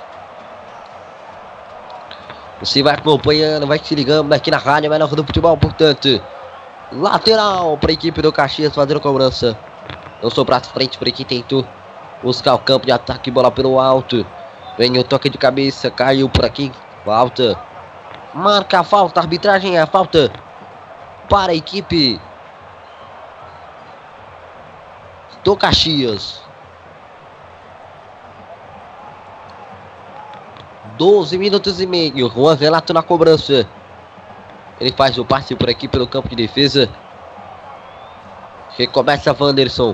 Speaker 6: Você vai acompanhando, vai se ligando aqui na rádio, melhor do futebol, portanto. Lateral para a equipe do Caxias fazer a cobrança. Não sou para frente por aqui, tentou buscar o campo de ataque, bola pelo alto. Vem o toque de cabeça, caiu por aqui, falta. Marca a falta, a arbitragem é a falta para a equipe do Caxias. 12 minutos e meio. Juan Renato na cobrança. Ele faz o passe por aqui pelo campo de defesa. Recomeça Wanderson.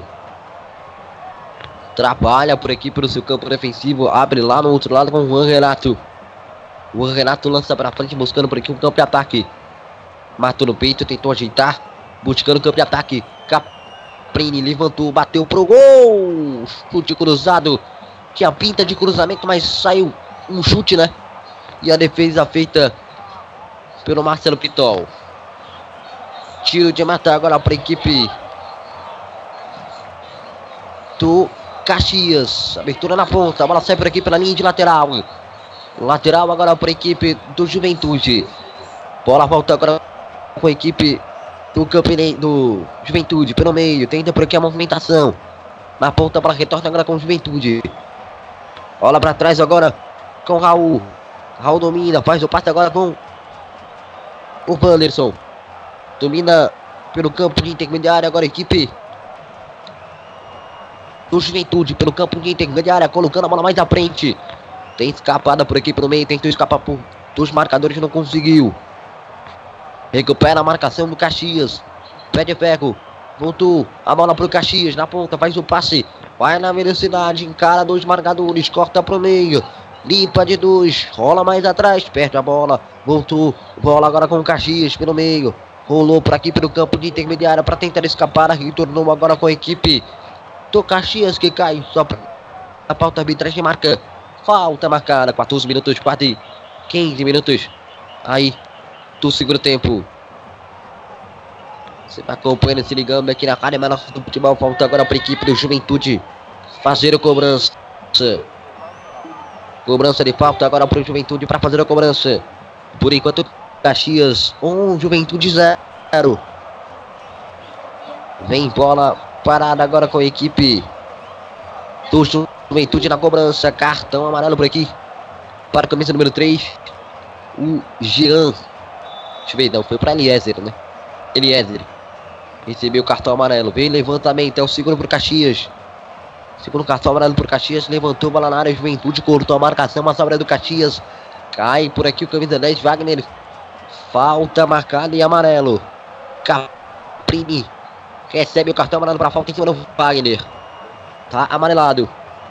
Speaker 6: Trabalha por aqui pelo seu campo defensivo. Abre lá no outro lado com o Juan Renato. O Juan Renato lança para frente, buscando por aqui um campo de ataque. Matou no peito, tentou ajeitar. Buscando o campo de ataque. Caprini levantou, bateu pro gol. Chute cruzado. Tinha pinta de cruzamento, mas saiu um chute, né? E a defesa feita pelo Marcelo Pitol. Tiro de mata agora para a equipe do Caxias. Abertura na ponta, a bola sai por aqui pela linha de lateral. Lateral agora para a equipe do Juventude. Bola volta agora com a equipe do Juventude pelo meio. Tenta por aqui a movimentação. Na ponta, a bola retorna agora com o Juventude. Bola para trás agora com o Raul. Raul domina, faz o passe agora com o Wanderson. Domina pelo campo de intermediária. Agora a equipe do Juventude pelo campo de intermediária, colocando a bola mais à frente. Tem escapada por aqui pelo meio. Tentou escapar por dos marcadores, não conseguiu. Recupera a marcação do Caxias. Pé de ferro. Voltou a bola pro Caxias. Na ponta, faz o passe. Vai na velocidade, encara dois marcadores. Corta pro meio. Limpa de 2, rola mais atrás, perde a bola, voltou, bola agora com o Caxias pelo meio, Rolou por aqui pelo campo de intermediária para tentar escapar. Retornou agora com a equipe do Caxias, que cai só para a pauta arbitragem marca. Falta marcada, 14 minutos, quase 15 minutos aí do segundo tempo. Você vai acompanhando, se ligando aqui na Rádio Menor do Futebol. Falta agora para a equipe do Juventude fazer a cobrança. Cobrança de falta agora para o Juventude para fazer a cobrança. Por enquanto, Caxias 1, Juventude 0. Vem bola parada agora com a equipe do Juventude na cobrança. Cartão amarelo por aqui para a camisa número 3, o Jean. Deixa eu ver, não, foi para Eliezer, né? Eliezer recebeu o cartão amarelo. Vem levantamento, é o segundo para o Caxias. Segundo cartão amarelo para o Caxias. Levantou bola na área, Juventude cortou a marcação. Uma sobra do Caxias. Cai por aqui o camisa 10, Wagner. Falta marcada e amarelo. Caprini recebe o cartão amarelo para falta em cima do Wagner. Tá amarelado.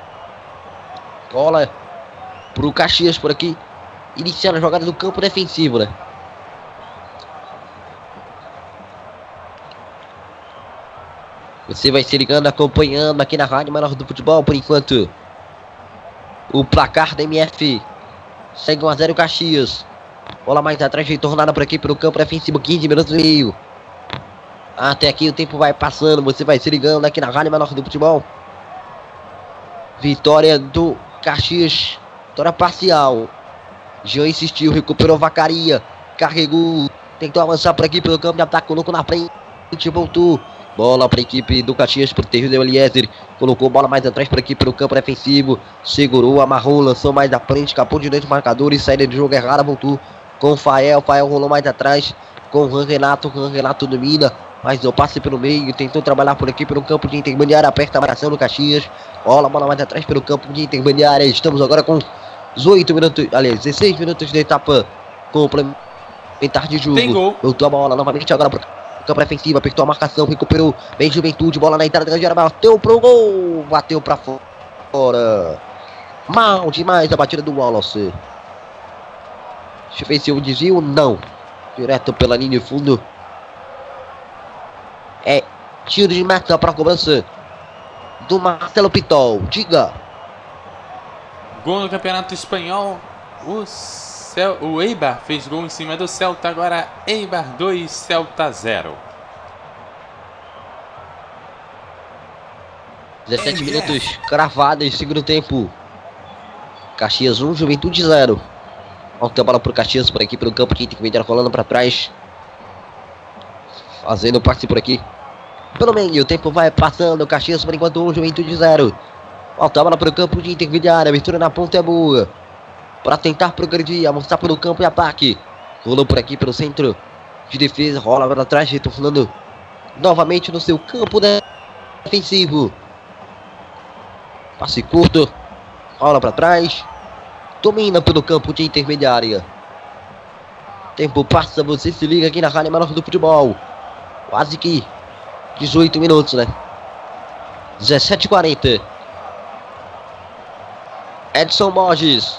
Speaker 6: Bola pro Caxias por aqui. Iniciando a jogada do campo defensivo, né? Você vai se ligando, acompanhando aqui na Rádio Menor do Futebol. Por enquanto, o placar da MF segue 1-0 o Caxias. Bola mais atrás, retornada por aqui pelo campo defensivo, 15 minutos e meio. Até aqui o tempo vai passando. Você vai se ligando aqui na Rádio Menor do Futebol. Vitória do Caxias. Vitória parcial. Jean insistiu, recuperou Vacaria. Carregou, tentou avançar por aqui pelo campo de ataque, colocou na frente, voltou. Bola para a equipe do Caxias, protegeu o Eliezer. Colocou bola mais atrás por aqui pelo campo defensivo. Segurou, amarrou, lançou mais à frente. Escapou de 2 marcadores. Saída de jogo errada, voltou com o Fael. Fael rolou mais atrás com o Renato. Renato domina, mas deu passe pelo meio. Tentou trabalhar por aqui pelo campo de intermediária. Aperta a marcação do Caxias. Bola mais atrás pelo campo de intermediária. Estamos agora com 18 minutos, aliás, 16 minutos de etapa complementar de jogo.
Speaker 5: Tem gol.
Speaker 6: Voltou a bola novamente agora para campo defensivo, apertou a marcação, recuperou, vem Juventude, bola na entrada da grande área, bateu pro gol, bateu pra fora. Mal demais a batida do Wallace. Deixa eu ver se eu desvio, não. Direto pela linha de fundo. É tiro de meta pra cobrança do Marcelo Pitol, diga.
Speaker 5: Gol no Campeonato Espanhol. O Eibar fez gol em cima do Celta. Agora Eibar 2, Celta 0.
Speaker 6: 17 minutos cravados, segundo tempo. Caxias 1, Juventude 0. Volta a bola pro Caxias por aqui pelo campo. Quem tem que vender rolando para trás. Fazendo passe por aqui pelo meio. O tempo vai passando. Caxias por enquanto 1, Juventude 0. Volta a bola pro campo de intermediária. Abertura na ponta é boa para tentar progredir, avançar pelo campo e ataque. Rolou por aqui pelo centro de defesa, rola para trás, retornando novamente no seu campo defensivo. Passe curto, rola para trás, domina pelo campo de intermediária. Tempo passa, você se liga aqui na Rádio Menor do Futebol. Quase que 18 minutos, né? 17h40. Edson Borges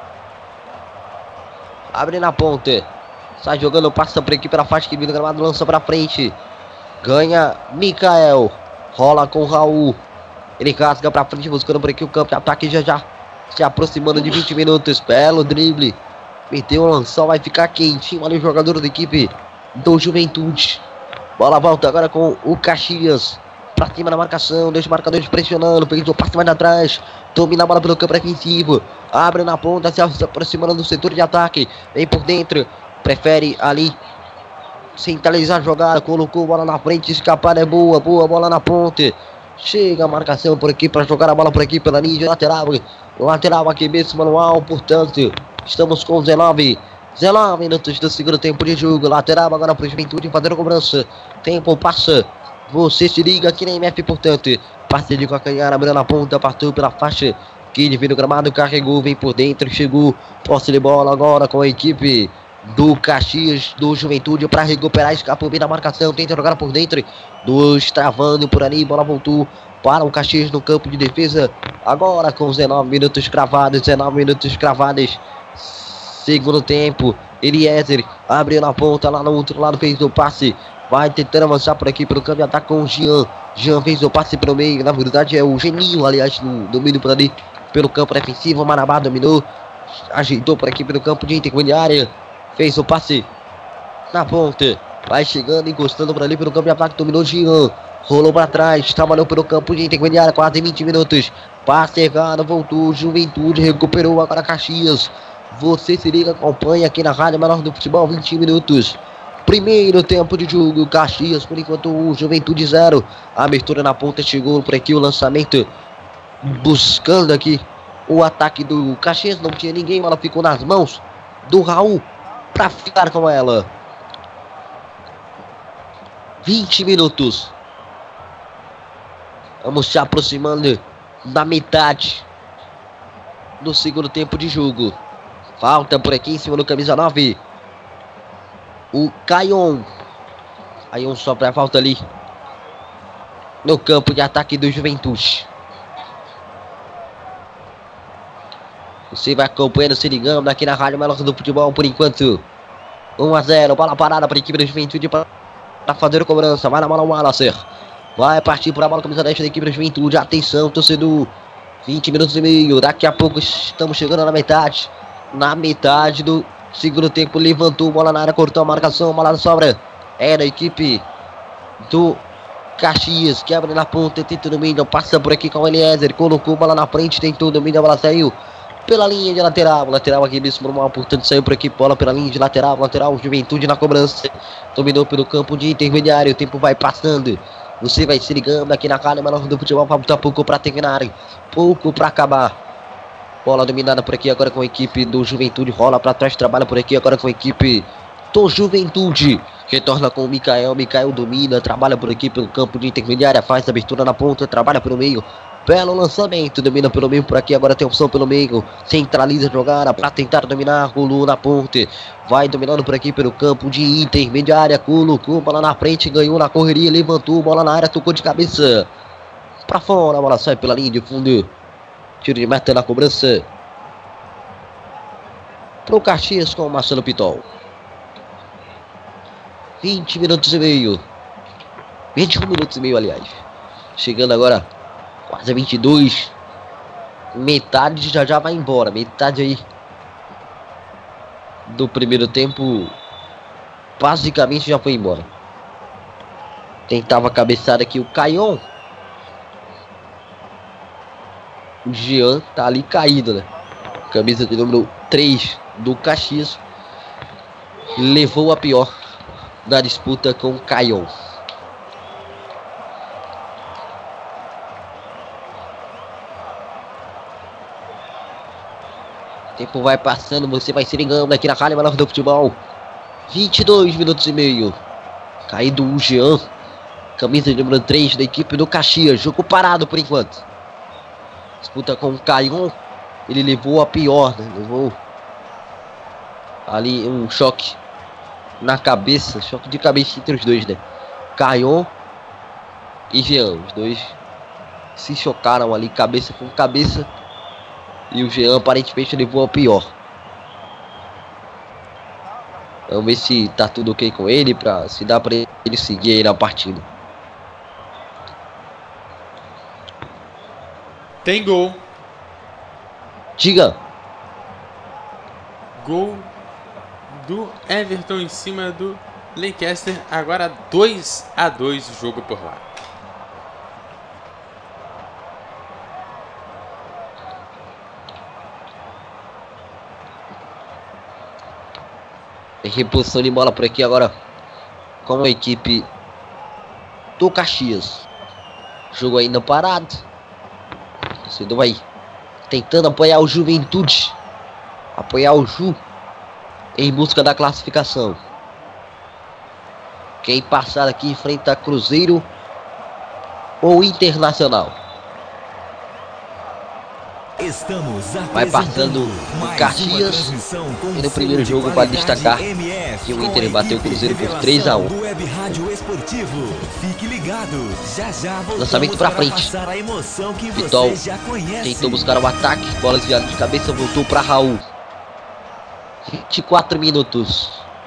Speaker 6: abre na ponta, sai jogando, passa por aqui pela faixa que vira o gramado, lança pra frente, ganha Mikael, rola com o Raul, ele rasga pra frente, buscando por aqui o campo de ataque, já se aproximando de 20 minutos, belo drible, meteu o lançol, vai ficar quentinho ali o jogador da equipe do Juventude. Bola volta agora com o Caxias, pra cima da marcação, dois marcadores pressionando, fez o passe mais atrás, domina a bola pelo campo defensivo, abre na ponta, se aproximando do setor de ataque, vem por dentro, prefere ali centralizar a jogada, colocou a bola na frente, escapar é boa bola na ponta, chega a marcação por aqui para jogar a bola por aqui pela linha lateral aqui mesmo manual, portanto, estamos com 19 minutos do segundo tempo de jogo, lateral agora para o Juventude fazer a cobrança, tempo passa, você se liga aqui na MF, portanto, passe de calcanhar, abrindo a ponta, partiu pela faixa, que divide o gramado, carregou, vem por dentro, chegou, posse de bola agora com a equipe do Caxias, do Juventude, para recuperar, escapou bem da marcação, tenta jogar por dentro, dois travando por ali, bola voltou para o Caxias no campo de defesa, agora com 19 minutos cravados, segundo tempo, Eliezer abriu na ponta, lá no outro lado fez o passe. Vai tentando avançar por aqui pelo campo de ataque com o Jean. Jean fez o passe pelo meio. Na verdade é o Geninho, aliás, no domínio por ali pelo campo defensivo. O Marabá dominou. Ajeitou por aqui pelo campo de intermediária. Fez o passe na ponta. Vai chegando, encostando por ali pelo campo de ataque. Dominou Jean. Rolou para trás. Trabalhou pelo campo de intermediária. Quase 20 minutos. Passe errado. Voltou. Juventude recuperou agora Caxias. Você se liga, acompanha aqui na Rádio Menor do Futebol. 20 minutos. Primeiro tempo de jogo, Caxias por enquanto 1, Juventude 0. A abertura na ponta, chegou por aqui o lançamento, buscando aqui o ataque do Caxias. Não tinha ninguém, ela ficou nas mãos do Raul para ficar com ela. 20 minutos. Vamos se aproximando da metade do segundo tempo de jogo. Falta por aqui em cima do camisa 9. O Caion. Caion sopra a falta ali no campo de ataque do Juventude. Você vai acompanhando, se ligando aqui na Rádio Menor do Futebol por enquanto. 1-0, bola parada para a equipe da Juventude para fazer a cobrança. Vai na bola o Wallacer. Vai partir para a bola, camisa 10 da equipe da Juventude. Atenção, torcedor. 20 minutos e meio. Daqui a pouco estamos chegando na metade. Na metade do segundo tempo, levantou, bola na área, cortou a marcação, bola na sobra. É da equipe do Caxias, que abre na ponta, tenta o domínio, passa por aqui com o Eliezer, colocou bola na frente, tentou o domínio, a bola saiu pela linha de lateral aqui mesmo normal, portanto saiu por aqui, bola pela linha de lateral, Juventude na cobrança, dominou pelo campo de intermediário, o tempo vai passando, você vai se ligando aqui na Rádio Menor do Futebol, falta pouco para terminar, pouco para acabar. Bola dominada por aqui agora com a equipe do Juventude. Rola para trás, trabalha por aqui agora com a equipe do Juventude. Retorna com o Mikael. Mikael domina, trabalha por aqui pelo campo de intermediária. Faz a abertura na ponta, trabalha pelo meio. Belo lançamento, domina pelo meio por aqui. Agora tem opção pelo meio. Centraliza a jogada para tentar dominar. Rolou na ponta. Vai dominando por aqui pelo campo de intermediária. Colocou bola na frente, ganhou na correria. Levantou, bola na área, tocou de cabeça para fora. A bola sai pela linha de fundo. Tiro de meta na cobrança pro Caxias com o Marcelo Pitol. 20 minutos e meio. 21 minutos e meio, aliás. Chegando agora quase 22. Metade já vai embora. Metade aí do primeiro tempo basicamente já foi embora. Tentava cabeçar aqui o Caion. O Jean tá ali caído, né? Camisa de número 3 do Caxias. Levou a pior na disputa com o Caion. O tempo vai passando, você vai se ligando aqui na Rádio Menor do Futebol. 22 minutos e meio. Caído o Jean. Camisa de número 3 da equipe do Caxias. Jogo parado por enquanto. Disputa com o Caion. Ele levou a pior, né? Levou ali um choque na cabeça. Choque de cabeça entre os dois, né? Caion e Jean. Os dois se chocaram ali, cabeça com cabeça. E o Jean aparentemente levou a pior. Vamos ver se tá tudo ok com ele, se dá pra ele seguir aí na partida.
Speaker 5: Tem gol.
Speaker 6: Diga.
Speaker 5: Gol do Everton em cima do Leicester. Agora 2-2 o jogo por lá.
Speaker 6: Tem reposição de bola por aqui agora com a equipe do Caxias. Jogo ainda parado. Cedo vai tentando apoiar o Juventude. Apoiar o Ju em busca da classificação. Quem passar aqui enfrenta Cruzeiro ou Internacional.
Speaker 1: Estamos
Speaker 6: vai passando o Caxias. E no primeiro jogo vai destacar que o Inter bateu o Cruzeiro por 3-1.
Speaker 1: Fique ligado. Já
Speaker 6: lançamento pra frente. Pitol tentou buscar o ataque. Bola desviada de cabeça, voltou para Raul. 24 minutos.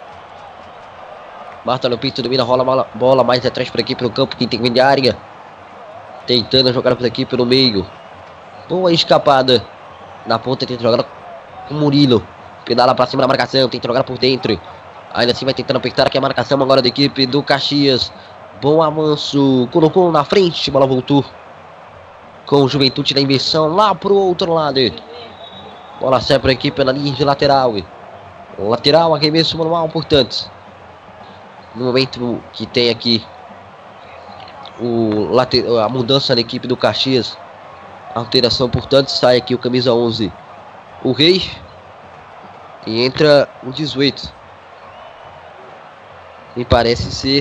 Speaker 6: Marcelo Pinto domina, rola a bola mais atrás por aqui pelo campo, quem tem que vir de área. Tentando jogar por aqui pelo meio. Boa escapada. Na ponta tenta jogar com o Murilo. Pedala pra cima da marcação, tenta jogar por dentro. Ainda assim vai tentando apertar aqui a marcação agora da equipe do Caxias. Bom avanço, colocou na frente, bola voltou com o Juventude da inversão lá pro outro lado. Bola sai por aqui pela linha de lateral. Lateral, arremesso manual, portanto. No momento que tem aqui a mudança na equipe do Caxias. Alteração, portanto, sai aqui o camisa 11, o Reis. E entra o 18. Me parece ser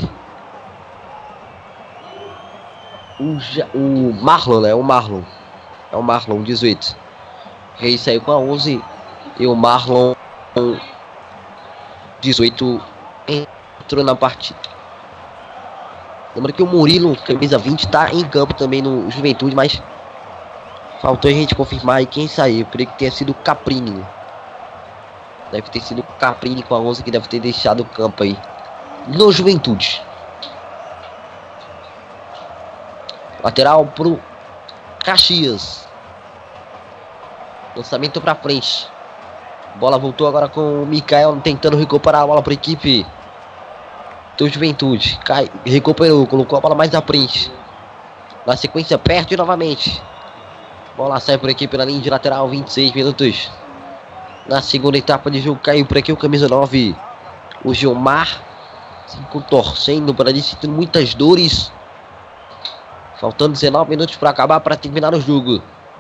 Speaker 6: o Marlon, né? O Marlon. É o Marlon, 18. Reis saiu com a 11. E o Marlon, 18, entrou na partida. Lembra que o Murilo, camisa 20, tá em campo também no Juventude, mas faltou a gente confirmar aí quem saiu. Creio que tenha sido o Caprini. Deve ter sido o Caprini com a 11 que deve ter deixado o campo aí no Juventude. Lateral pro Caxias. Lançamento pra frente. Bola voltou agora com o Mikael tentando recuperar a bola para a equipe do Juventude. Recuperou, colocou a bola mais à frente. Na sequência perde novamente. Bola sai por aqui pela linha de lateral, 26 minutos. Na segunda etapa de jogo caiu por aqui o camisa 9, o Gilmar, se contorcendo para ali, sentindo muitas dores. Faltando 19 minutos para acabar, para terminar o jogo.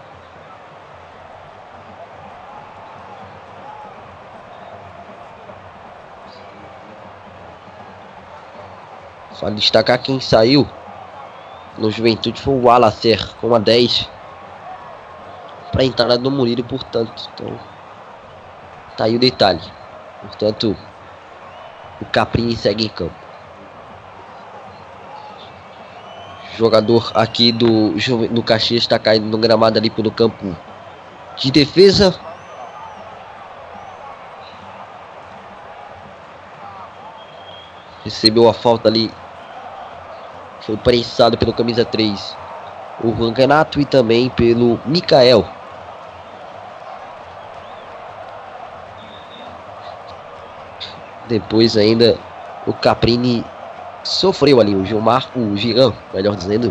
Speaker 6: Só destacar quem saiu no Juventude foi o Alacer com a 10 para a entrada do Murilo, portanto. Então, tá aí o detalhe. Portanto, o Caprini segue em campo. Jogador aqui do Caxias está caindo no gramado ali pelo campo de defesa. Recebeu a falta ali. Foi prensado pelo camisa 3, o Juan Renato, e também pelo Mikael. Depois ainda o Caprini sofreu ali, o Jean, melhor dizendo,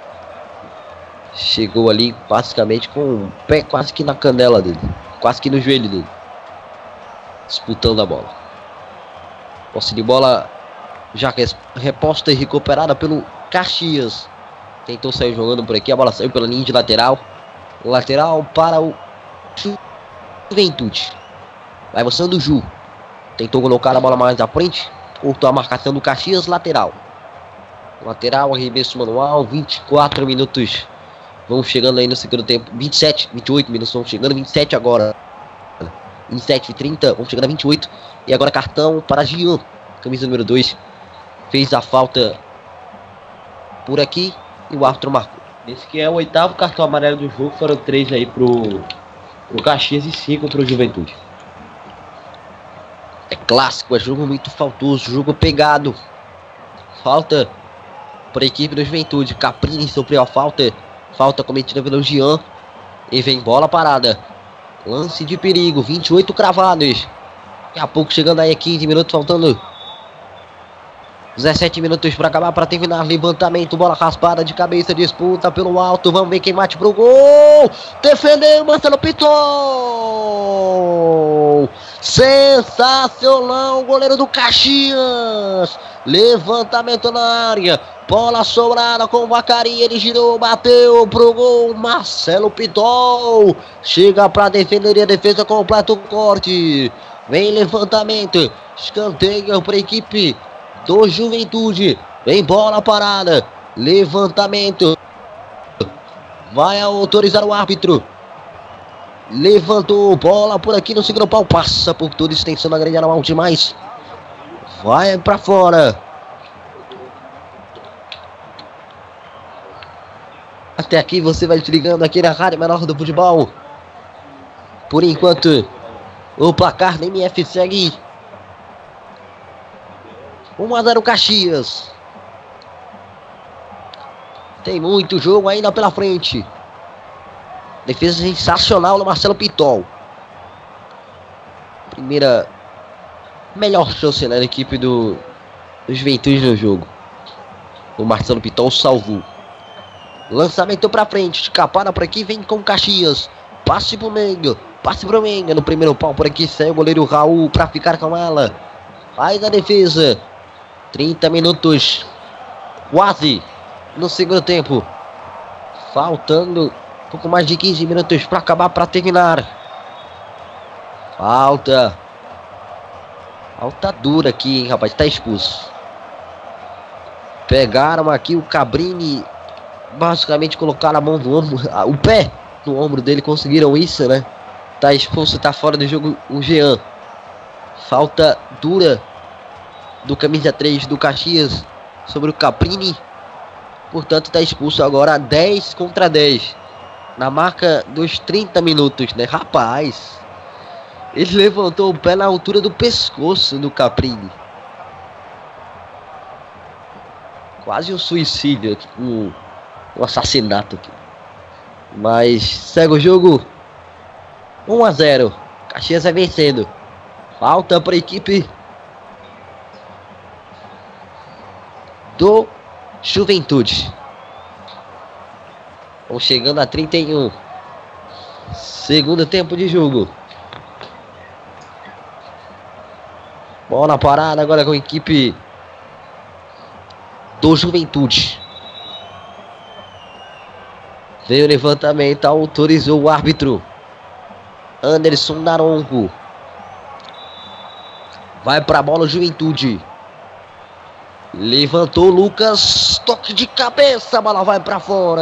Speaker 6: chegou ali basicamente com o pé quase que na canela dele, quase que no joelho dele, disputando a bola. Posse de bola já reposta e recuperada pelo Caxias. Tentou sair jogando por aqui, a bola saiu pela linha de lateral. Lateral para o Juventude. Vai avançando o Ju. Tentou colocar a bola mais à frente. Cortou a marcação do Caxias, lateral. Lateral, arremesso manual, 24 minutos. Vamos chegando aí no segundo tempo. 27, 28 minutos, vamos chegando, 27 agora. 27 e 30, vamos chegando a 28. E agora cartão para Jean, camisa número 2. Fez a falta por aqui e o árbitro marcou.
Speaker 7: Esse que é o 8º cartão amarelo do jogo. Foram 3 aí pro Caxias e 5 pro Juventude.
Speaker 6: É clássico, é jogo muito faltoso, jogo pegado. Falta para a equipe do Juventude. Caprini sofreu a falta. Falta cometida pelo Jean. E vem bola parada. Lance de perigo, 28 cravados. Daqui a pouco chegando aí a 15 minutos, faltando 17 minutos para acabar, para terminar. Levantamento, bola raspada de cabeça, disputa pelo alto. Vamos ver quem bate pro gol. Defendeu, Marcelo Piton. Sensacional, goleiro do Caxias. Levantamento na área. Bola sobrada com o Vacaria. Ele girou, bateu pro gol. Marcelo Piton chega para defender e a defesa completa o corte. Vem levantamento. Escanteio para a equipe do Juventude. Vem bola parada. Levantamento. Vai autorizar o árbitro. Levantou bola por aqui no segundo pau. Passa por toda extensão da grande área, mal demais. Vai para fora. Até aqui você vai te ligando aqui na Rádio Menor do Futebol. Por enquanto, O placar da MF segue 1-0 Caxias. Tem muito jogo ainda pela frente. Defesa sensacional do Marcelo Pitol. Primeira melhor chance na equipe do Juventude no jogo. O Marcelo Pitol salvou. Lançamento pra frente. Escapada por aqui. Vem com Caxias. Passe pro Menga. Passe pro Menga. No primeiro pau por aqui. Sai o goleiro Raul pra ficar com ela. Faz a defesa. 30 minutos. Quase no segundo tempo. Faltando um pouco mais de 15 minutos pra acabar, pra terminar. Falta dura aqui, hein, rapaz. Tá expulso. Pegaram aqui o Cabrini. Basicamente colocaram a mão no ombro, o pé no ombro dele. Conseguiram isso, né? Tá expulso, tá fora do jogo o Jean. Falta dura do camisa 3 do Caxias sobre o Cabrini. Portanto, tá expulso agora 10 contra 10. Na marca dos 30 minutos, né? Rapaz, ele levantou o pé na altura do pescoço do Cabrini. Quase um suicídio, um assassinato aqui. Mas segue o jogo. 1-0. Caxias vai vencendo. Falta para a equipe do Juventude. Vamos chegando a 31. Segundo tempo de jogo. Bola parada agora com a equipe do Juventude. Veio o levantamento, autorizou o árbitro Anderson Naronco. Vai pra bola o Juventude. Levantou o Lucas. Toque de cabeça, a bola vai pra fora.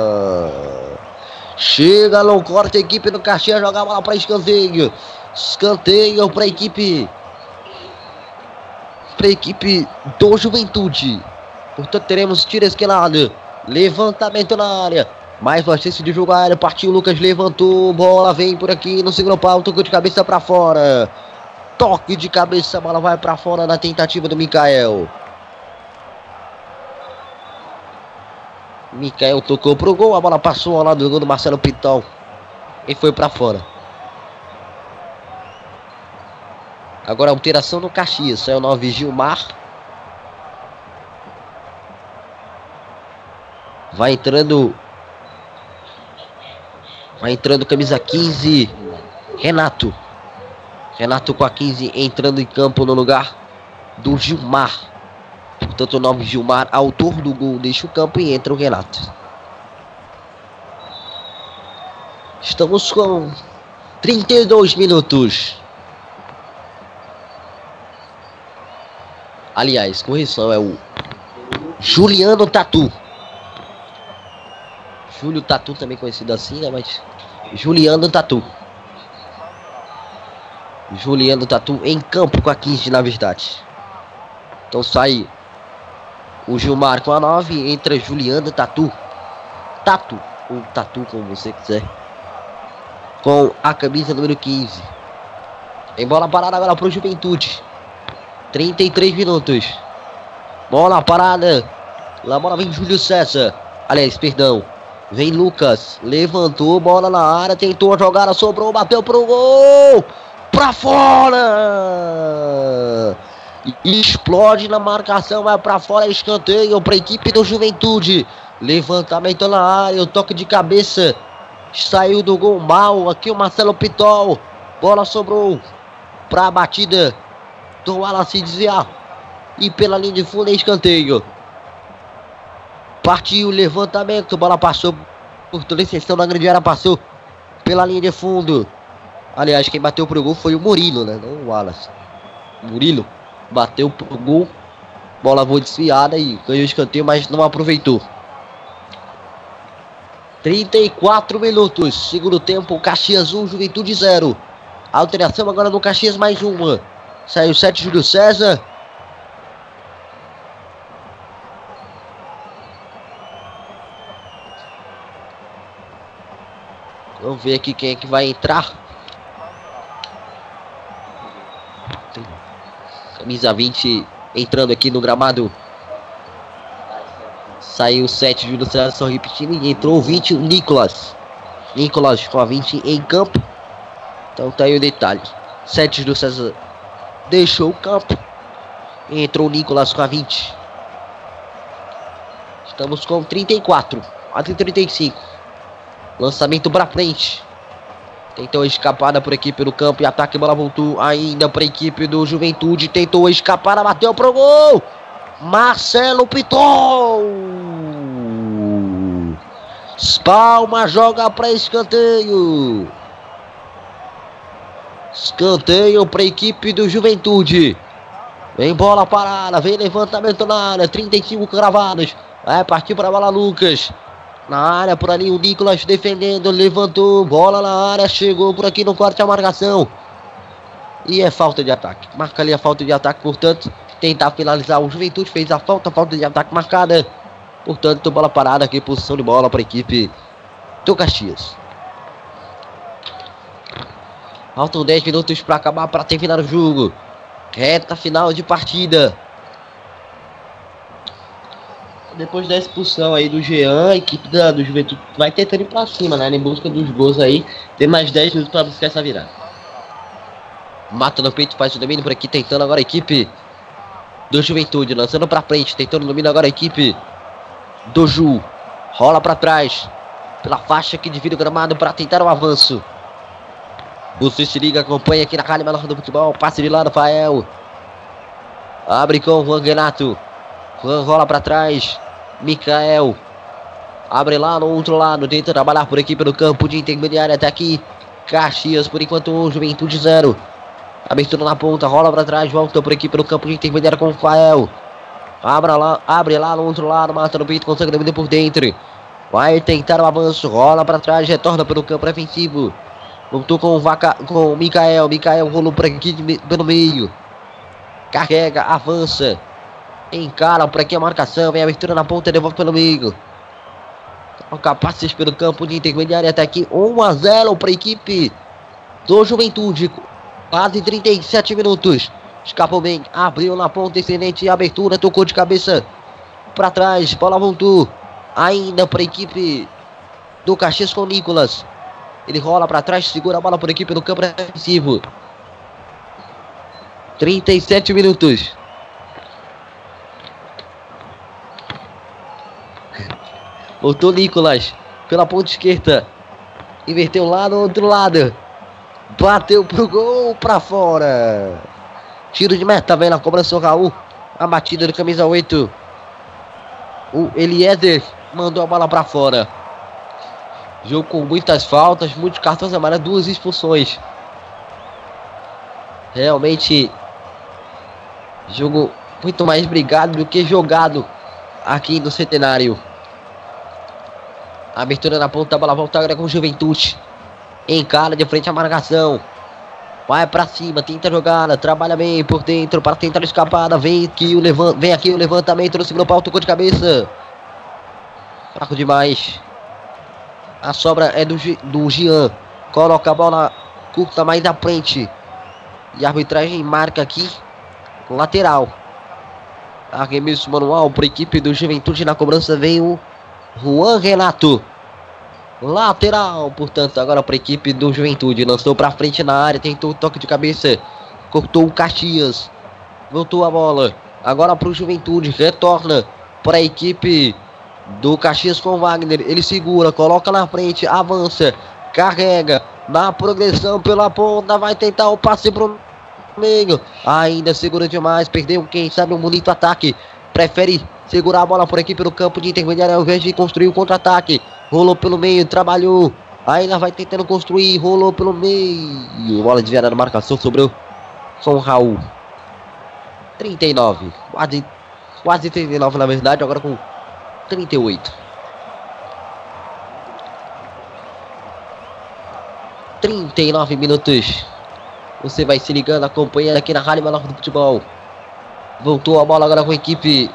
Speaker 6: Chega no corte a equipe do Caxias. Joga a bola pra escanteio. Escanteio pra equipe do Juventude. Portanto, teremos tiro esquinado. Levantamento na área. Mais uma chance de jogo aéreo. Partiu, Lucas levantou. Bola vem por aqui no segundo pau. Tocou de cabeça pra fora. Toque de cabeça. A bola vai pra fora na tentativa do Mikael. Mikael tocou pro gol. A bola passou ao lado do gol do Marcelo Pitol e foi pra fora. Agora alteração no Caxias. Saiu o 9 Gilmar. Vai entrando camisa 15, Renato. Renato com a 15 entrando em campo no lugar do Gilmar. Portanto, o 9 Gilmar, autor do gol, deixa o campo e entra o Renato. Estamos com 32 minutos. Aliás, correção, é o Juliano Tatu. Júlio Tatu, também conhecido assim, né? Mas Juliano Tatu. Juliano Tatu em campo com a 15, na verdade. Então sai o Gilmar com a 9, entra Juliano Tatu. Tatu, ou Tatu, como você quiser. Com a camisa número 15. Tem bola parada agora pro Juventude. 33 minutos. Bola parada. Lá bola vem Júlio César. Aliás, perdão. Vem Lucas, levantou, bola na área, tentou a jogada, sobrou, bateu pro gol, pra fora, explode na marcação, vai pra fora, escanteio pra equipe do Juventude, levantamento na área, o toque de cabeça, saiu do gol mal, aqui o Marcelo Pitol, bola sobrou pra batida do Wallace desviar, e pela linha de fundo é escanteio. Partiu o levantamento, bola passou por toda a extensão da grande área, passou pela linha de fundo. Aliás, quem bateu pro gol foi o Murilo, né? Não o Wallace. Murilo bateu pro gol, bola voou desviada e ganhou o escanteio, mas não aproveitou. 34 minutos, segundo tempo, Caxias 1, Juventude 0. Alteração agora no Caxias, mais uma. Saiu 7 Júlio César. Vamos ver aqui quem é que vai entrar. camisa 20 entrando aqui no gramado. Saiu o 7, Júlio César, só repetindo, e entrou o 20, o Nicolas com a 20 em campo. Então tá aí o detalhe. 7, Júlio César deixou o campo, entrou o Nicolas com a 20. Estamos com 34 a 35. Lançamento pra frente. Tentou a escapada por aqui pelo campo e ataque, bola voltou ainda para a equipe do Juventude. Tentou escapar, bateu pro gol. Marcelo Piton. Palma joga para escanteio. Escanteio para a equipe do Juventude. Vem bola parada, vem levantamento na área, 35 cravados. Vai partir para a bola Lucas. Na área por ali o Nicolas defendendo, levantou, bola na área, chegou por aqui no corte a marcação. E é falta de ataque. Marca ali a falta de ataque, portanto, tentar finalizar o Juventude, fez a falta de ataque marcada. Portanto, bola parada aqui, posição de bola para a equipe do Caxias. Faltam 10 minutos para acabar, para terminar o jogo. Reta final de partida. Depois da expulsão aí do Jean, a equipe do Juventude vai tentando ir pra cima, né? Em busca dos gols aí. Tem mais 10 minutos pra buscar essa virada. Mata no peito, faz o domínio por aqui, tentando agora a equipe do Juventude. Lançando pra frente, tentando o domínio agora a equipe do Ju. Rola pra trás, pela faixa que divide o gramado pra tentar o avanço. Você se liga, acompanha aqui na Rádio Menor do Futebol. Passe de lado, Rafael. Abre com o Juan Renato. Juan rola pra trás. Mikael. Abre lá no outro lado. Tenta trabalhar por aqui pelo campo de intermediária. Até aqui. Caxias por enquanto 1, Juventude 0. Abertura na ponta. Rola pra trás. Volta por aqui pelo campo de intermediária com o Rafael. Abre lá no outro lado. Mata no peito. Consegue dominar por dentro. Vai tentar o avanço. Rola pra trás. Retorna pelo campo defensivo. Voltou com o Mikael. Mikael rolou por aqui pelo meio. Carrega. Avança. Encara por aqui a marcação. Vem a abertura na ponta. Devolve pelo meio. Troca passes pelo campo de intermediária. Até aqui 1-0 para a equipe do Juventude. Quase 37 minutos. Escapou bem. Abriu na ponta. Excelente abertura. Tocou de cabeça para trás. Bola voltou. Ainda para a equipe do Caxias com o Nicolas. Ele rola para trás. Segura a bola por aqui pelo campo defensivo. 37 minutos. Voltou Nicolas pela ponta esquerda. Inverteu lá no outro lado. Bateu pro gol, pra fora. Tiro de meta, vem na cobrança o Raul. A batida do camisa 8. O Eliezer mandou a bola pra fora. Jogo com muitas faltas, muitos cartões amarelos, 2 expulsões. Realmente, jogo muito mais brigado do que jogado aqui no Centenário. Abertura na ponta, a bola volta agora com o Juventude. Encara de frente à marcação. Vai pra cima, tenta jogada, trabalha bem por dentro para tentar escapada. Vem aqui o levantamento no segundo pau, tocou de cabeça. Fraco demais. A sobra é do Jean. Coloca a bola curta mais à frente. E a arbitragem marca aqui lateral. Arremesso manual para a equipe do Juventude. Na cobrança vem o Juan Renato. Lateral, portanto, agora para a equipe do Juventude. Lançou para frente na área, tentou o toque de cabeça. Cortou o Caxias. Voltou a bola. Agora para o Juventude. Retorna para a equipe do Caxias com o Wagner. Ele segura, coloca na frente, avança, carrega na progressão pela ponta. Vai tentar o passe para o meio. Ainda segura demais. Perdeu, quem sabe, um bonito ataque. Prefere segurar a bola por aqui pelo campo de intermediário ao invés de construir o contra-ataque. Rolou pelo meio, trabalhou. Ainda vai tentando construir, rolou pelo meio. Bola desviada na marcação, sobrou com o Raul. 39. Quase 39 na verdade, agora com 38. 39 minutos. Você vai se ligando, acompanhando aqui na Rádio Menor do Futebol. Voltou a bola agora com a equipe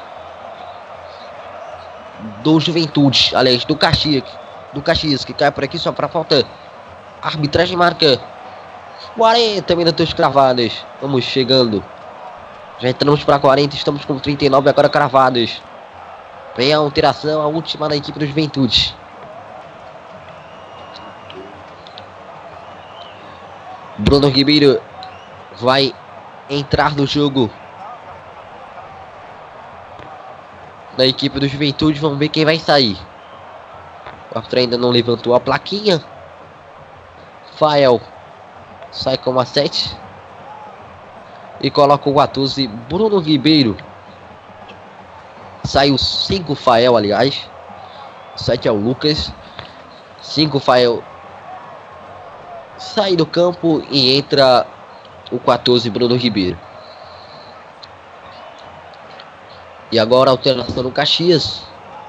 Speaker 6: do Juventude, aliás, do Caxias, que cai por aqui só para falta. A arbitragem marca 40 minutos cravados. Vamos chegando Já entramos para 40, estamos com 39 agora cravados. Vem a alteração, a última na equipe do Juventude. Bruno Ribeiro vai entrar no jogo da equipe do Juventude. Vamos ver quem vai sair. O árbitro ainda não levantou a plaquinha. Fael sai com a 7 e coloca o 14 Bruno Ribeiro. Sai o 5 Fael, aliás. 7 é o Lucas. 5 Fael sai do campo e entra o 14 Bruno Ribeiro. E agora a alteração no Caxias.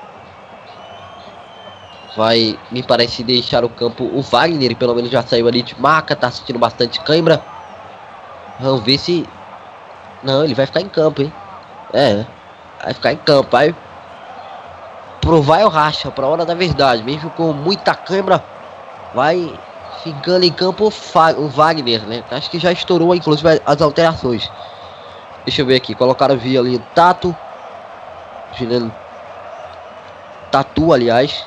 Speaker 6: Vai, me parece, deixar o campo o Wagner, pelo menos já saiu ali de maca, tá sentindo bastante cãibra. Vamos ver se... Não, ele vai ficar em campo, hein? Vai ficar em campo, vai provar o racha pra hora da verdade. Mesmo com muita cãibra, vai ficando em campo o Wagner, né? Acho que já estourou, inclusive, as alterações. Deixa eu ver aqui, colocaram via ali o Tato. Juliano Tatu, aliás.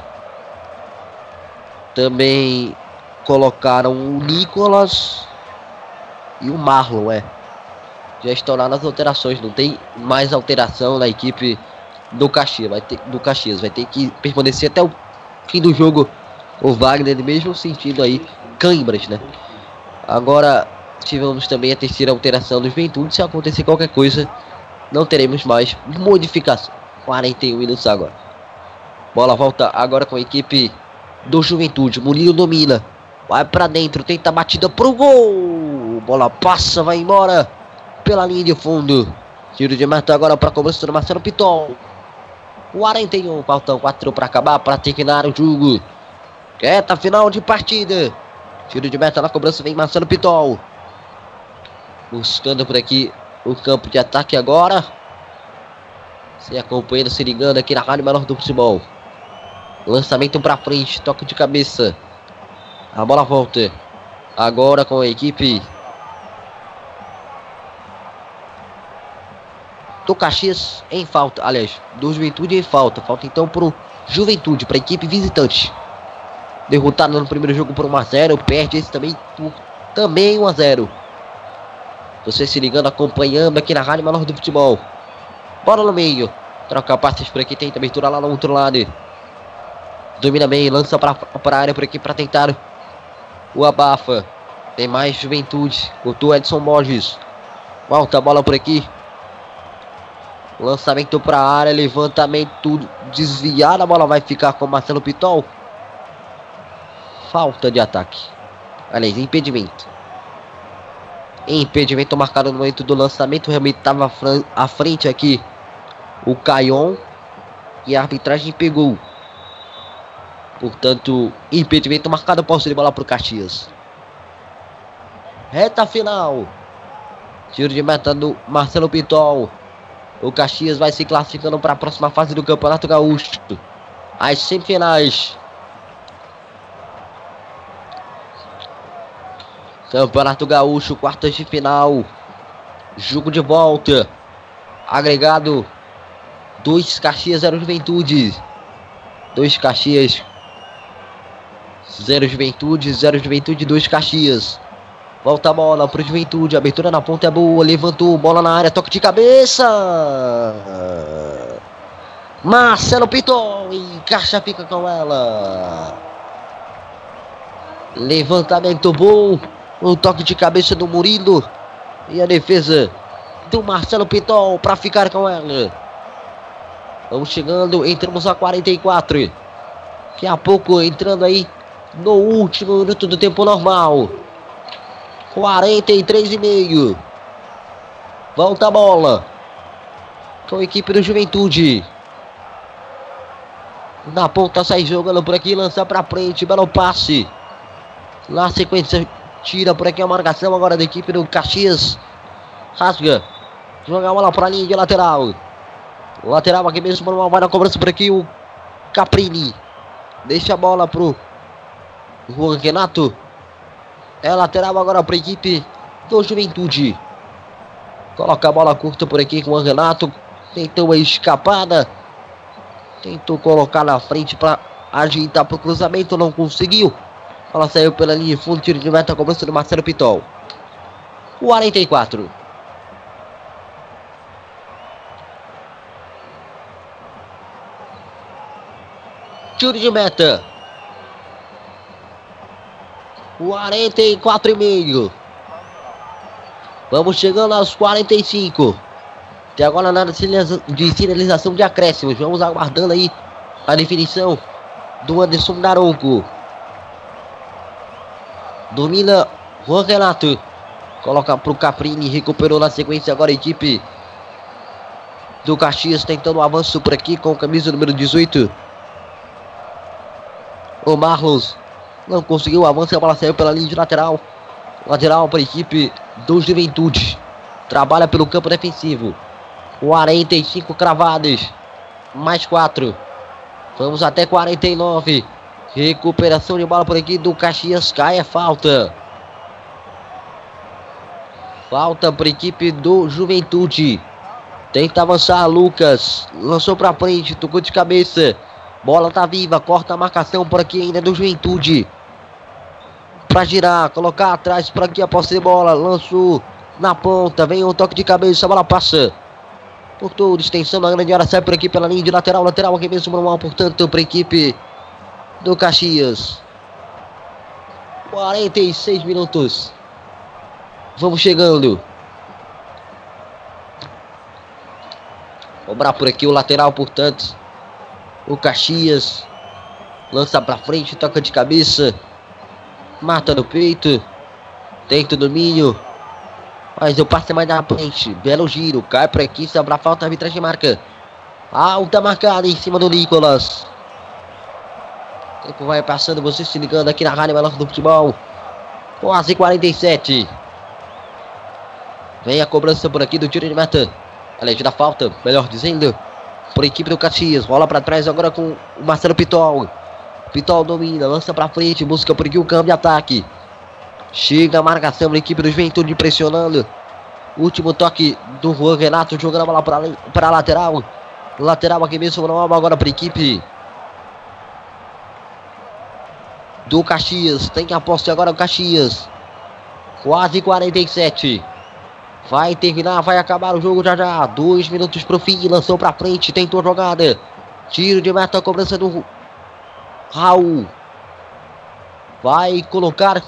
Speaker 6: Também colocaram o Nicolas e o Marlon, já estouraram as alterações. Não tem mais alteração na equipe do Caxias. Vai ter que permanecer até o fim do jogo o Wagner, mesmo sentindo aí cãibras, né? Agora tivemos também a terceira alteração do Juventude. Se acontecer qualquer coisa, não teremos mais modificação. 41 minutos agora. Bola volta agora com a equipe do Juventude. Murilo domina, vai pra dentro, tenta a batida pro gol. Bola passa, vai embora pela linha de fundo. Tiro de meta agora para cobrança do Marcelo Pitol. 41, faltam 4 para acabar, para terminar o jogo. Reta final de partida. Tiro de meta na cobrança, vem Marcelo Pitol. Buscando por aqui o campo de ataque agora. Se acompanhando, se ligando aqui na Rádio Menor do Futebol. Lançamento para frente, toque de cabeça. A bola volta agora com a equipe do Caxias em falta. Aliás, do Juventude em falta. Falta então pro Juventude, para a equipe visitante. Derrotado no primeiro jogo por 1-0. Perde esse também por 1-0. Você se ligando, acompanhando aqui na Rádio Menor do Futebol. Bola no meio. Troca passes por aqui, tenta abertura lá no outro lado. Domina bem, lança para a área por aqui para tentar o abafa. Tem mais Juventude. Cortou Edson Borges. Volta a bola por aqui. Lançamento para a área, levantamento desviado. A bola vai ficar com Marcelo Pitol. Falta de ataque. Aliás, impedimento. Impedimento marcado no momento do lançamento. Realmente estava à frente aqui o Caion. E a arbitragem pegou. Portanto, impedimento marcado. Posse de bola para o Caxias. Reta final. Tiro de meta do Marcelo Pitol. O Caxias vai se classificando para a próxima fase do Campeonato Gaúcho. As semifinais. Campeonato Gaúcho, quartas de final. Jogo de volta. Agregado 2 Caxias, 0 Juventude. 2 Caxias, 0 Juventude, 0 Juventude, 2 Caxias. Volta a bola pro Juventude, abertura na ponta é boa, levantou, bola na área, toque de cabeça. Marcelo Pitol, encaixa, fica com ela. Levantamento bom, o toque de cabeça do Murilo. E a defesa do Marcelo Pitol para ficar com ela. Vamos chegando, entramos a 44. Daqui a pouco entrando aí no último minuto do tempo normal. 43,5. Volta a bola com a equipe do Juventude. Na ponta sai jogando por aqui, lança pra frente, belo passe. Na sequência, tira por aqui a marcação agora da equipe do Caxias. Rasga, joga a bola pra linha de lateral. Lateral aqui mesmo, vai na cobrança por aqui o Caprini. Deixa a bola pro Juan Renato. É lateral agora para a equipe do Juventude. Coloca a bola curta por aqui com o Renato. Tentou uma escapada. Tentou colocar na frente para ajeitar para o cruzamento. Não conseguiu. Ela saiu pela linha de fundo. Tiro de meta. Cobrança do Marcelo Pitol. 44. Tiro de meta. 44,5. Vamos chegando aos 45. Até agora nada de sinalização de acréscimos. Vamos aguardando aí a definição do Anderson Daronco. Domina Juan Renato. Coloca para o Caprini. Recuperou na sequência agora a equipe do Caxias. Tentando um avanço por aqui com a camisa número 18. O Marlos não conseguiu o avanço. A bola saiu pela linha de lateral. Lateral para a equipe do Juventude. Trabalha pelo campo defensivo. 45 cravadas. Mais 4. Vamos até 49. Recuperação de bola por aqui do Caxias. Cai a falta. Falta para a equipe do Juventude. Tenta avançar Lucas. Lançou para frente. Tocou de cabeça. Bola tá viva. Corta a marcação por aqui ainda do Juventude. Para girar. Colocar atrás por aqui a posse de bola. Lançou na ponta. Vem um toque de cabeça. A bola passa por toda extensão da grande área. Sai por aqui pela linha de lateral. Lateral aqui mesmo manual. Portanto para a equipe do Caxias. 46 minutos. Vamos chegando. Cobrar por aqui o lateral, portanto. O Caxias. Lança pra frente, toca de cabeça. Mata no peito. Tenta o domínio. Mas o passe mais na frente. Belo giro. Cai por aqui, sobra falta, a arbitragem marca. Alta marcada em cima do Nicolas. O tempo vai passando, você se ligando aqui na Rádio Melhor do Futebol. Quase 47. Vem a cobrança por aqui do tiro de meta. Aliás, da falta, melhor dizendo, por equipe do Caxias. Bola para trás agora com o Marcelo Pitol. Pitol domina, lança para frente, busca por aqui o campo de ataque. Chega a marcação da equipe do Juventude pressionando. Último toque do Juan Renato, jogando a bola para a lateral. Lateral aqui mesmo, agora para a equipe do Caxias. Tem a posse agora o Caxias. Quase 47. Vai terminar, vai acabar o jogo já já. 2 minutos pro fim, lançou pra frente, tentou a jogada. Tiro de meta, cobrança do Raul. Vai colocar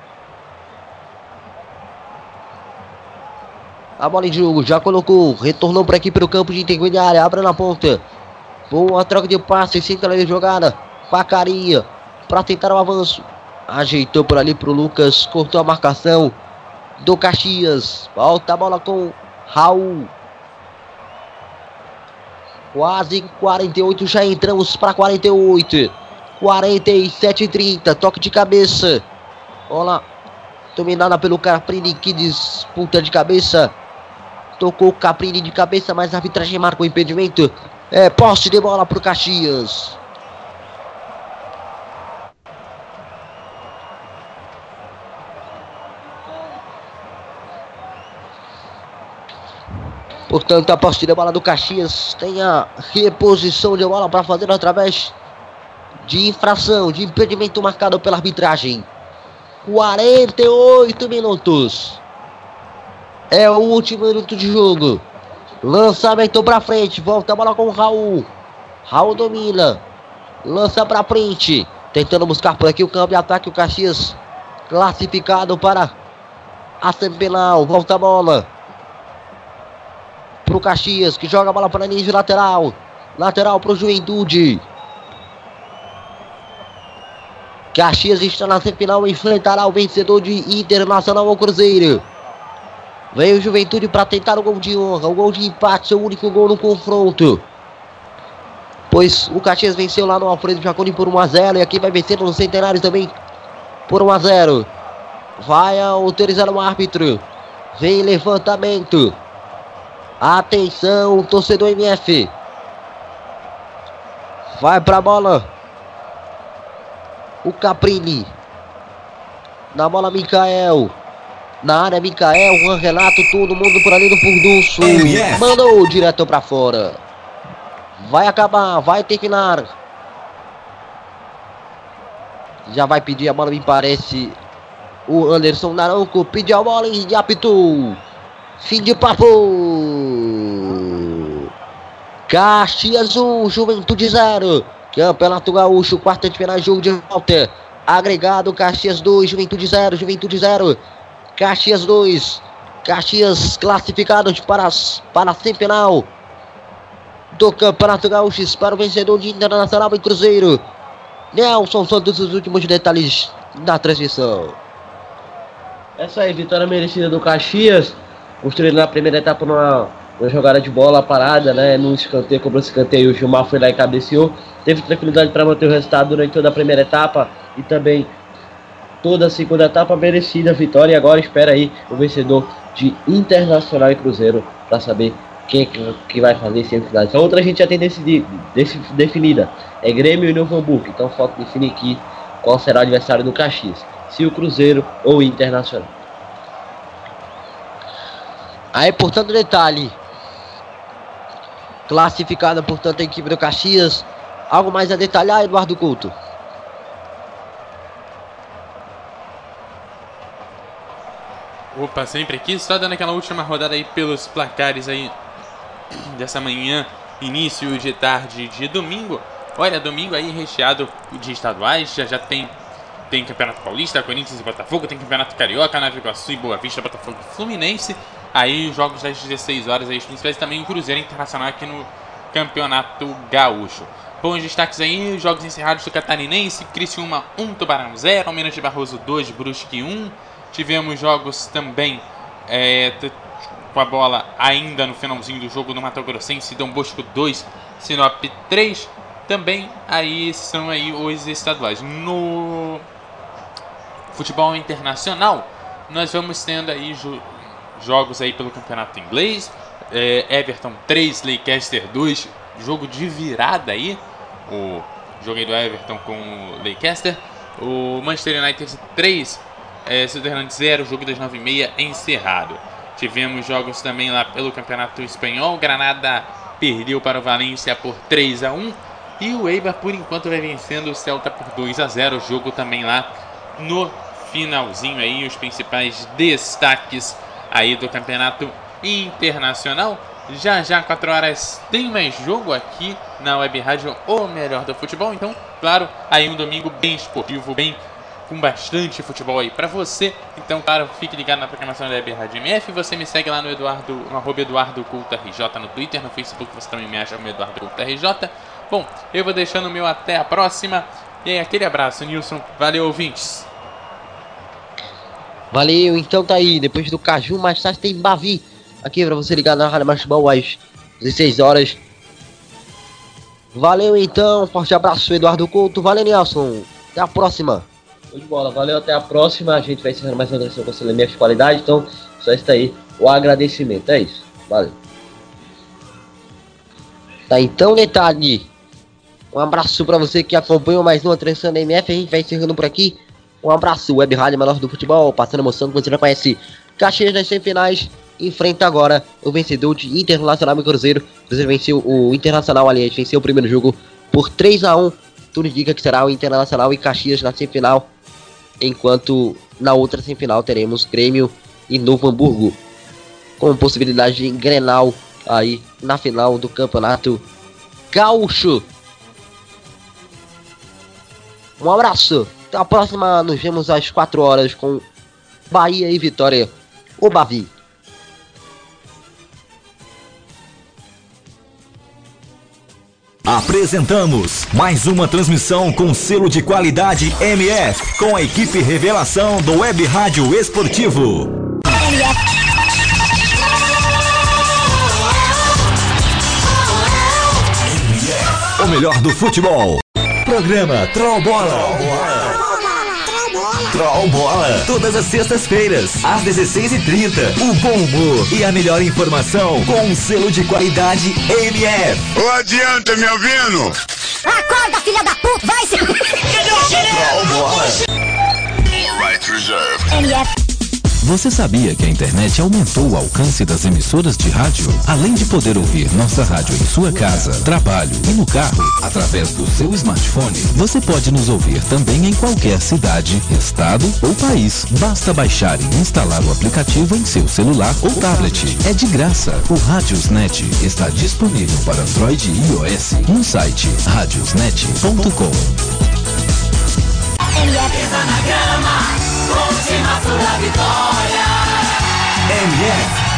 Speaker 6: a bola em jogo, já colocou. Retornou por aqui pelo campo de intermediária, abre na ponta. Boa troca de passe, centraliza a jogada. Facaria, pra tentar o avanço. Ajeitou por ali pro Lucas, cortou a marcação do Caxias. Volta a bola com Raul. Quase 48, já entramos para 48. 47-30, toque de cabeça. Bola dominada pelo Caprini, que disputa de cabeça. Tocou o Caprini de cabeça, mas a arbitragem marca o impedimento. É posse de bola pro Caxias. Portanto, a posse de bola do Caxias tem a reposição de bola para fazer através de infração, de impedimento marcado pela arbitragem. 48 minutos. É o último minuto de jogo. Lançamento para frente, volta a bola com o Raul. Raul domina. Lança para frente, tentando buscar por aqui o campo de ataque. O Caxias classificado para a semifinal. Volta a bola pro Caxias, que joga a bola para a linha de lateral. Lateral pro Juventude. Caxias está na semifinal, enfrentará o vencedor de Internacional ao Cruzeiro. Vem o Juventude para tentar o gol de honra, o gol de empate, seu único gol no confronto. Pois o Caxias venceu lá no Alfredo Jaconi por 1-0 e aqui vai vencer no Centenário também por 1-0. Vai autorizar o árbitro. Vem levantamento. Atenção, torcedor MF. Vai pra bola o Caprini. Na bola, Mikael. Na área, Micael, Juan Renato, todo mundo por ali no furdunço.
Speaker 1: MF.
Speaker 6: Mandou direto pra fora. Vai acabar, vai terminar. Já vai pedir a bola, me parece. O Anderson Naranco pediu a bola e apitou. Fim de papo. Caxias 1, Juventude 0. Campeonato Gaúcho, quarta de final, jogo de volta. Agregado, Caxias 2, Juventude 0, Juventude 0. Caxias 2. Caxias classificados para a semifinal do Campeonato Gaúcho, para o vencedor de Internacional e Cruzeiro. Nelson Santos, os últimos detalhes da transmissão.
Speaker 7: Essa aí, vitória merecida do Caxias, construído na primeira etapa numa jogada de bola parada, né? Num escanteio, cobrou escanteio, o Gilmar foi lá e cabeceou. Teve tranquilidade para manter o resultado durante toda a primeira etapa e também toda a segunda etapa, merecida vitória. E agora espera aí o vencedor de Internacional e Cruzeiro para saber quem que vai fazer semifinais. A outra a gente já tem definida, é Grêmio e Novo Hamburgo. Então falta definir aqui qual será o adversário do Caxias, se o Cruzeiro ou o Internacional.
Speaker 6: Aí, portanto, detalhe. Classificada, portanto, a equipe do Caxias. Algo mais a detalhar, Eduardo Couto?
Speaker 5: Opa, sempre aqui, só dando aquela última rodada aí pelos placares aí dessa manhã, início de tarde de domingo. Olha, domingo aí recheado de estaduais, já tem Campeonato Paulista, Corinthians e Botafogo, tem Campeonato Carioca, Nova Iguaçu e Boa Vista, Botafogo e Fluminense. Aí jogos das 16 horas aí, os principais, também o Cruzeiro Internacional aqui no Campeonato Gaúcho. Bons destaques aí, jogos encerrados do Catarinense, Criciúma 1, Tubarão 0, Almirante de Barroso 2, Brusque 1. Tivemos jogos também com a bola ainda no finalzinho do jogo no Mato Grossense, Dom Bosco 2, Sinop 3. Também aí são aí os estaduais. No futebol internacional, nós vamos tendo aí jogos aí pelo campeonato inglês. Everton 3, Leicester 2, jogo de virada aí. O jogo aí do Everton com o Leicester. O Manchester United 3, Sunderland 0, jogo das 9h30 encerrado. Tivemos jogos também lá pelo campeonato espanhol. Granada perdeu para o Valência por 3-1. E o Eibar, por enquanto, vai vencendo o Celta por 2-0. Jogo também lá no finalzinho aí. Os principais destaques aí do campeonato internacional. Já 4 horas tem mais jogo aqui na Web Rádio, o melhor do futebol. Então, claro, aí um domingo bem esportivo, bem com bastante futebol aí pra você. Então, claro, fique ligado na programação da Web Rádio MF. Você me segue lá no @EduardoCultoRJ no Twitter, no Facebook você também me acha como EduardoCultoRJ. Bom, eu vou deixando o meu até a próxima. E aí, aquele abraço, Nilson. Valeu, ouvintes.
Speaker 6: Valeu, então tá aí. Depois do Caju, mais tarde tem Bavi. Aqui pra você ligar na Rádio Futebol às 16 horas. Valeu, então. Forte abraço, Eduardo Couto. Valeu, Nelson. Até a próxima.
Speaker 7: Show de bola. Valeu, até a próxima. A gente vai encerrando mais uma transmissão com o de qualidade. Então, só está aí o agradecimento. É isso. Valeu. Tá, então, detalhe. Um abraço pra você que acompanhou mais uma transmissão da MF. A gente vai encerrando por aqui. Um abraço, Web Rádio Menor do Futebol. Passando emoção que você já conhece. Caxias nas semifinais. Enfrenta agora o vencedor de Internacional e Cruzeiro. O Cruzeiro venceu o Internacional, aliás, venceu o primeiro jogo por 3-1. Tudo indica que será o Internacional e Caxias na semifinal. Enquanto na outra semifinal teremos Grêmio e Novo Hamburgo, com possibilidade de Grenal aí na final do Campeonato Gaúcho. Um abraço, até a próxima. Nos vemos às 4 horas com Bahia e Vitória, o Bavi.
Speaker 1: Apresentamos mais uma transmissão com selo de qualidade MF, com a equipe Revelação do Web Rádio Esportivo. O melhor do futebol. Programa Troll Bola. Troll Bola. Todas as sextas-feiras, às 16h30. O bom humor e a melhor informação com um selo de qualidade MF.
Speaker 2: Ô, adianta, me ouvindo?
Speaker 3: Acorda, filha da puta, vai se...
Speaker 1: Troll Bola.
Speaker 2: All rights reserved.
Speaker 3: MF.
Speaker 4: Você sabia que a internet aumentou o alcance das emissoras de rádio? Além de poder ouvir nossa rádio em sua casa, trabalho e no carro, através do seu smartphone, você pode nos ouvir também em qualquer cidade, estado ou país. Basta baixar e instalar o aplicativo em seu celular ou tablet. É de graça. O Radiosnet está disponível para Android e iOS no site radiosnet.com.
Speaker 1: MF